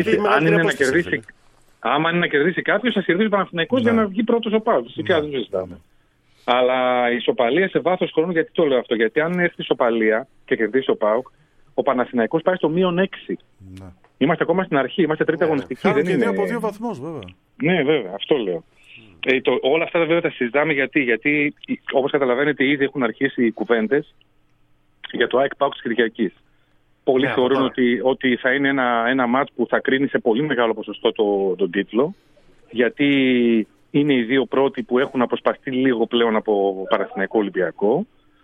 άμα είναι να κερδίσει κάποιος, θα κερδίσει ο Παναθηναϊκός για να βγει πρώτος ο ΠΑΟΚ. Φυσικά δεν συζητάμε. Αλλά η ισοπαλία σε βάθος χρόνου, γιατί το λέω αυτό? Γιατί αν έρθει η ισοπαλία και κερδίσει ο ΠΑΟΚ, ο Παναθηναϊκός πάει στο -6. Είμαστε ακόμα στην αρχή, είμαστε τρίτη αγωνιστική. Χάνουν και 2 από 2 βαθμούς, βέβαια. Ναι, βέβαια, αυτό λέω. Όλα αυτά βέβαια τα συζητάμε γιατί όπως καταλαβαίνετε ήδη έχουν αρχίσει οι κουβέντες για το ΑΕΚ ΠΑΟΚ της Κυριακής. Πολλοί θεωρούν ότι θα είναι ένα μάτς που θα κρίνει σε πολύ μεγάλο ποσοστό τον τίτλο, γιατί είναι οι δύο πρώτοι που έχουν αποσπαστεί λίγο πλέον από Παναθηναϊκό Ολυμπιακό,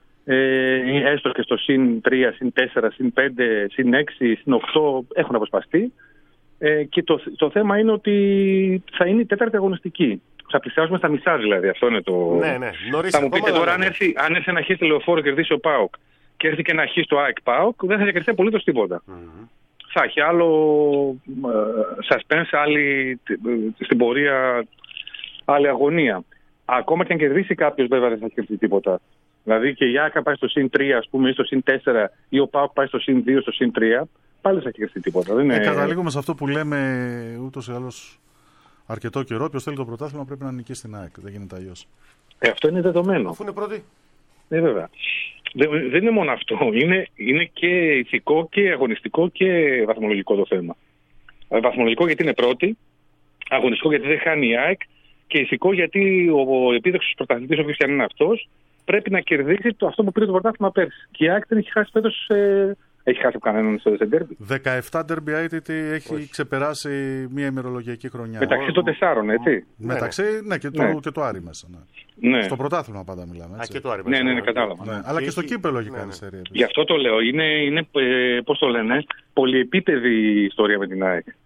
έστω και στο +3, +4, +5, +6, +8 έχουν αποσπαστεί, και το θέμα είναι ότι θα είναι η τέταρτη αγωνιστική. Θα πλησιάσουμε στα μισά δηλαδή. Αυτό είναι το. Ναι. Θα μου πείτε τώρα, αν έρθει ένα χ στη Λεωφόρο και κερδίσει ο ΠΑΟΚ και έρθει και ένα χ στο ΑΕΚ ΠΑΟΚ, δεν θα διακριθεί απολύτως τίποτα. Θα έχει άλλο suspense, στην πορεία άλλη αγωνία. Ακόμα και αν κερδίσει κάποιος, βέβαια δεν θα κερδίσει τίποτα. Δηλαδή και η ΑΕΚ πάει στο +3, ας πούμε, ή στο +4, ή ο ΠΑΟΚ πάει στο +2, στο +3, πάλι δεν θα κερδίσει τίποτα. Καταλήγουμε σε αυτό που λέμε ούτως ή άλλως αρκετό καιρό. Όποιος θέλει το πρωτάθλημα πρέπει να νικήσει την ΑΕΚ. Δεν γίνεται αλλιώς. Αυτό είναι δεδομένο. Αφού είναι πρώτη. Βέβαια. Δεν είναι μόνο αυτό. Είναι και ηθικό και αγωνιστικό και βαθμολογικό το θέμα. Βαθμολογικό γιατί είναι πρώτη, αγωνιστικό γιατί δεν χάνει η ΑΕΚ, και ηθικό γιατί ο επίδοξος πρωταθλητής, όποιος και αν είναι αυτός, πρέπει να κερδίσει αυτό που πήρε το πρωτάθλημα πέρσι. Και η ΑΕΚ δεν έχει χάσει φέτος. Έχει χάσει από κανέναν σε ντέρμπι. 17 ντέρμπι ITT έχει ξεπεράσει μια ημερολογιακή χρονιά. Μεταξύ των 4, έτσι. Μεταξύ, και το Άρη μέσα. Ναι. Στο πρωτάθλημα πάντα μιλάμε. Έτσι. Και το Άρη μέσα. Ναι, κατάλαβα. Ναι. Αλλά και στο κύπελο έχει κάνει σερία. Γι' αυτό το λέω. Είναι πώς το λένε, πολυεπίπεδη η ιστορία με την ΑΕΚ.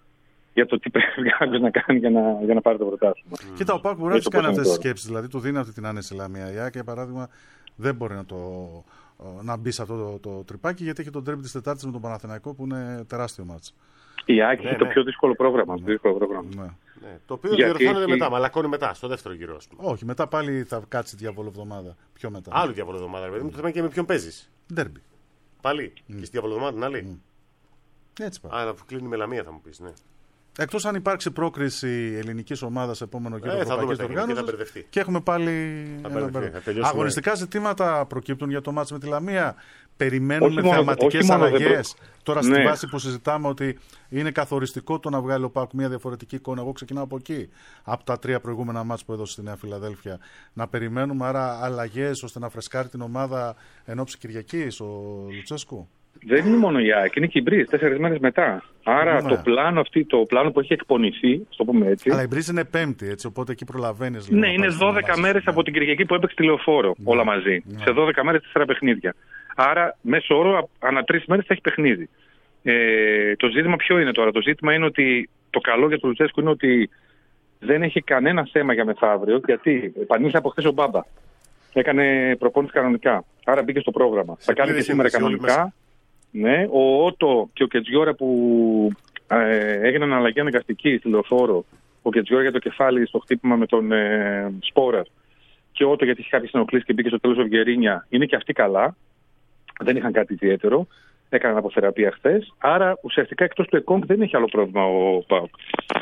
για το τι πρέπει κάποιος να κάνει για να πάρει το πρωτάθλημα. Κοίτα, ο ΠΑΟΚ μπορεί να τις κάνει αυτές τις σκέψεις. Δηλαδή, του δίνει αυτή την άνεση Λαμία. Η ΑΕΚ, για παράδειγμα, δεν μπορεί να μπει σε αυτό το τρυπάκι, γιατί έχει τον ντέρμπι της Τετάρτης με τον Παναθηναϊκό που είναι τεράστιο μάτς. Η ΑΕΚ έχει το πιο δύσκολο πρόγραμμα. Το οποίο διορθώνεται μετά, μαλακώνει μετά, στο δεύτερο γύρο. Όχι, μετά πάλι θα κάτσει διαβολοβδομάδα. Πιο μετά. Άλλο διαβολοβδομάδα, ρε παιδί μου, το θέμα είναι και με ποιον παίζεις. Ντέρμπι. Πάλι. Και στη διαβολοβδομάδα την άλλη. Έτσι πάει. Άρα που κλείνει με Λαμία, θα μου πεις, ναι. Εκτός αν υπάρξει πρόκριση ελληνικής ομάδας επόμενο γύρο ευρωπαϊκής διοργάνωσης και έχουμε πάλι αγωνιστικά ζητήματα προκύπτουν για το μάτς με τη Λαμία. Περιμένουμε θεαματικές αλλαγές. Τώρα στη βάση που συζητάμε ότι είναι καθοριστικό το να βγάλει ο ΠΑΟΚ μια διαφορετική εικόνα. Εγώ ξεκινάω από εκεί. Από τα 3 προηγούμενα μάτς που έδωσε στη Νέα Φιλαδέλφια. Να περιμένουμε άρα αλλαγές ώστε να φρεσκάρει την ομάδα εν ώψη Κυριακής ο Λουτσέσκου. Δεν είναι μόνο η ΑΕΚ, είναι και η Μπρίζ 4 μέρες μετά. Άρα το πλάνο που έχει εκπονηθεί, το πούμε έτσι. Αλλά η Μπρίζ είναι Πέμπτη, έτσι, οπότε εκεί προλαβαίνεις. Ναι, είναι 12 μέρες από την Κυριακή που έπαιξε τη Λεωφόρο όλα μαζί. Σε 12 μέρες 4 παιχνίδια. Άρα, μέσω όρο, ανά 3 μέρες θα έχει παιχνίδι. Το ζήτημα ποιο είναι τώρα? Το ζήτημα είναι ότι το καλό για τον Λουτσέσκου είναι ότι δεν έχει κανένα θέμα για μεθαύριο, γιατί επανήλθε από χθες ο Μπάμπα. Έκανε προπόνηση κανονικά. Άρα μπήκε στο πρόγραμμα. Θα κάνει και σήμερα κανονικά. Ναι, ο Ότο και ο Κετζιόρα που έγιναν αλλαγή αναγκαστική στη Λεωφόρο. Ο Κετζιόρα για το κεφάλι στο χτύπημα με τον Σπόρα. Και ο Ότο γιατί είχε κάποιες ενοχλήσεις και μπήκε στο τέλος ο Βιερίνια. Είναι και αυτοί καλά. Δεν είχαν κάτι ιδιαίτερο. Έκαναν αποθεραπεία χθες. Άρα ουσιαστικά εκτός του ΕΚΟΜ δεν έχει άλλο πρόβλημα ο ΠΑΟΚ.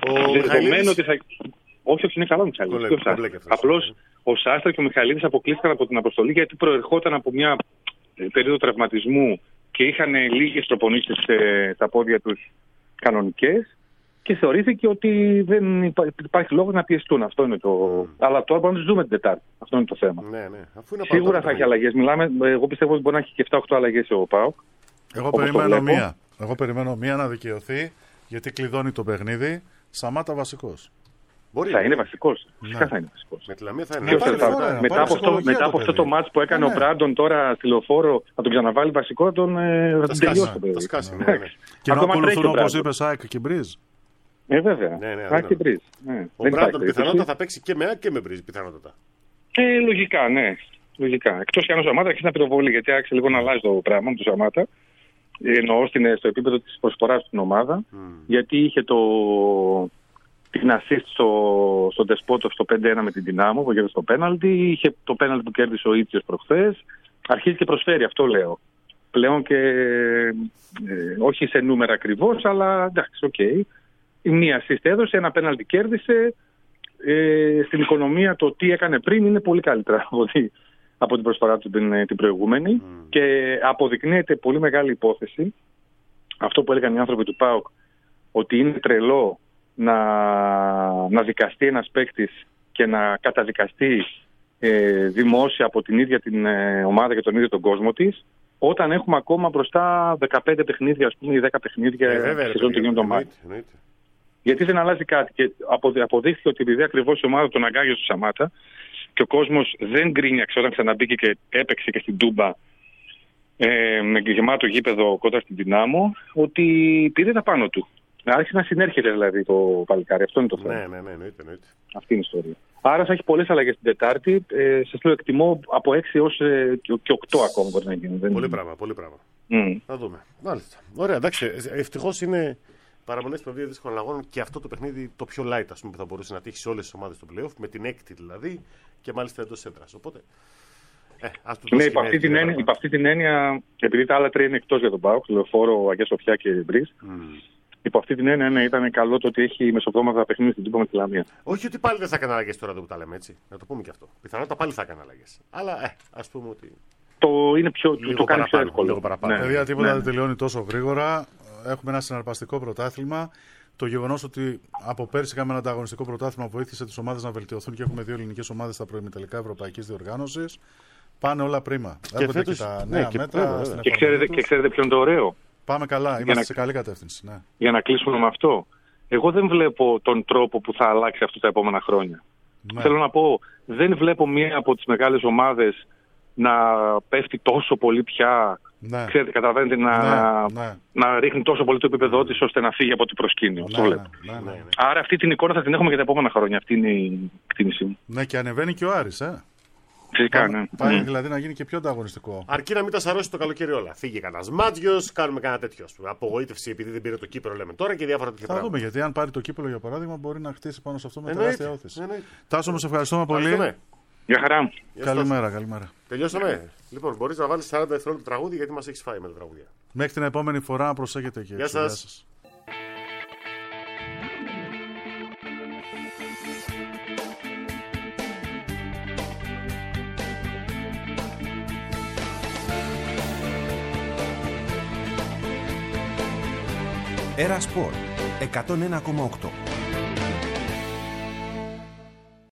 Όχι, είναι καλά ο Μιχαλίδης. Απλώς ο Σάστρα και ο Μιχαλίδης αποκλείστηκαν από την αποστολή γιατί προερχόταν από μια περίοδο τραυματισμού και είχαν λίγες προπονήσεις στα πόδια τους κανονικές και θεωρήθηκε ότι δεν υπάρχει λόγος να πιεστούν. Αυτό είναι το. Αλλά τώρα μπορούμε να τους δούμε την Τετάρτη. Αυτό είναι το θέμα. Ναι. Σίγουρα θα έχει αλλαγές. Εγώ πιστεύω ότι μπορεί να έχει και 7-8 αλλαγές ο ΠΑΟΚ. Εγώ περιμένω μία να δικαιωθεί γιατί κλειδώνει το παιχνίδι. Σαμάτα βασικός. Θα είναι βασικός. Φυσικά θα είναι βασικός. Με τη Λαμία θα είναι. Μετά από αυτό το μάτς που έκανε ο Μπράντον τώρα στη Λεωφόρο, θα τον ξαναβάλει βασικό, θα τον τελειώσει το παιδί. Και να ακολουθούν όπως είπες ΑΕΚ και Μπρίζ. Βέβαια. ΑΕΚ και Μπρίζ. Ο Μπράντον πιθανότατα θα παίξει και με ΑΕΚ και με Μπρίζ πιθανότατα. Λογικά, ναι. Λογικά. Εκτός και αν ο Σαμάτα αρχίσει να πυροβολεί, γιατί άρχισε λίγο να αλλάζει το πράγμα με τον Σαμάτα. Εννοώ στο επίπεδο της προσφοράς στην ομάδα, γιατί είχε την assist στον Τεσπότοφ στο 5-1 με την Δυνάμο που κέρδισε το πέναλτι, είχε το πέναλτι που κέρδισε ο Ίτσιος προχθές. Αρχίζει και προσφέρει, αυτό λέω. Πλέον και όχι σε νούμερα ακριβώς, αλλά εντάξει, οκ. Μία assist έδωσε, ένα πέναλτι κέρδισε. Στην οικονομία το τι έκανε πριν είναι πολύ καλύτερα από την προσφορά του την προηγούμενη και αποδεικνύεται πολύ μεγάλη υπόθεση αυτό που έλεγαν οι άνθρωποι του ΠΑΟΚ, ότι είναι τρελό να δικαστεί ένας παίκτης και να καταδικαστεί δημόσια από την ίδια την ομάδα και τον ίδιο τον κόσμο της, όταν έχουμε ακόμα μπροστά 15 παιχνίδια, ας πούμε, ή 10 παιχνίδια σεζόν του γίνοντο μάτι. Γιατί δεν αλλάζει κάτι. Και αποδείχθηκε ότι επειδή ακριβώς η ομάδα τον αγκάγιζε στο Σαμάτα και ο κόσμος δεν γκρίνιαξε όταν ξαναμπήκε και έπαιξε και στην Τούμπα με γεμάτο γήπεδο κοντά στην Δυνάμο, ότι πήρε τα πάνω του. Άρχισε να συνέρχεται δηλαδή το παλικάρι. Αυτό είναι το θέμα. Ναι, εννοείται. Αυτή είναι η ιστορία. Άρα θα έχει πολλές αλλαγές την Τετάρτη. Σας το εκτιμώ από 6 έως και 8 ακόμα μπορεί να γίνει. Πολύ πράγμα. Θα δούμε. Μάλιστα. Ωραία, εντάξει. Ευτυχώς είναι παραμονές των δύο δύσκολων αγώνων και αυτό το παιχνίδι το πιο light, ας πούμε, που θα μπορούσε να τύχει σε όλες τις ομάδες του play-off, με την έκτη δηλαδή και μάλιστα εντός έδρας. Οπότε. Ναι, υπ' αυτή την έννοια, επειδή τα άλλα τρία είναι εκτός για τον ΠΑΟΚ, Λεωφόρο, Αγία Σοφιά και Μπρίζ. Υπό αυτή την έννοια, ήταν καλό το ότι έχει μεσοβδόμαδα παιχνίδι στην Τούμπα με τη Λαμία. Όχι ότι πάλι δεν θα έκανε αλλαγές τώρα που τα λέμε έτσι. Να το πούμε και αυτό. Πιθανότατα πάλι θα έκανε αλλαγές. Αλλά ας πούμε ότι. Το κάνει πιο εύκολο. Δηλαδή, τίποτα δεν τελειώνει τόσο γρήγορα. Έχουμε ένα συναρπαστικό πρωτάθλημα. Το γεγονός ότι από πέρσι είχαμε ένα ανταγωνιστικό πρωτάθλημα βοήθησε τις ομάδες να βελτιωθούν και έχουμε 2 ελληνικές ομάδες στα προημιτελικά ευρωπαϊκής διοργάνωσης. Πάνε όλα πρίμα. Έρχονται και τα νέα μέτρα. Και ξέρετε ποιο είναι το ωραίο? Πάμε καλά, είμαστε σε καλή κατεύθυνση. Ναι. Για να κλείσουμε με αυτό. Εγώ δεν βλέπω τον τρόπο που θα αλλάξει αυτό τα επόμενα χρόνια. Ναι. Θέλω να πω, δεν βλέπω μία από τις μεγάλες ομάδες να πέφτει τόσο πολύ πια Ναι. Ξέρετε, καταλαβαίνετε να ρίχνει τόσο πολύ το επίπεδό της ώστε να φύγει από το προσκήνιο. Ναι. Άρα αυτή την εικόνα θα την έχουμε για τα επόμενα χρόνια. Αυτή είναι η εκτίμησή μου. Ναι, και ανεβαίνει και ο Άρης, Φυσικά, ναι. Πάει δηλαδή να γίνει και πιο ανταγωνιστικό. Αρκεί να μην τα σαρώσει το καλοκαίρι όλα. Φύγει κανένα Μάτζιος, κάνουμε κανένα τέτοιο. Απογοήτευση επειδή δεν πήρε το κύπελο, λέμε τώρα και διάφορα τέτοια πράγματα. Θα δούμε, γιατί αν πάρει το κύπελο για παράδειγμα, μπορεί να χτίσει πάνω σε αυτό με τεράστια όθηση. Τάσο, μας ευχαριστούμε πολύ. Γεια χαρά. Καλημέρα. Τελειώσαμε. Λοιπόν, μπορείς να βάλεις 40 δευτερόλεπτα τραγούδι γιατί μας έχεις φάει με τα τραγούδια. Μέχρι την επόμενη φορά, προσέχετε και Γεια σας. Era Sport 101,8.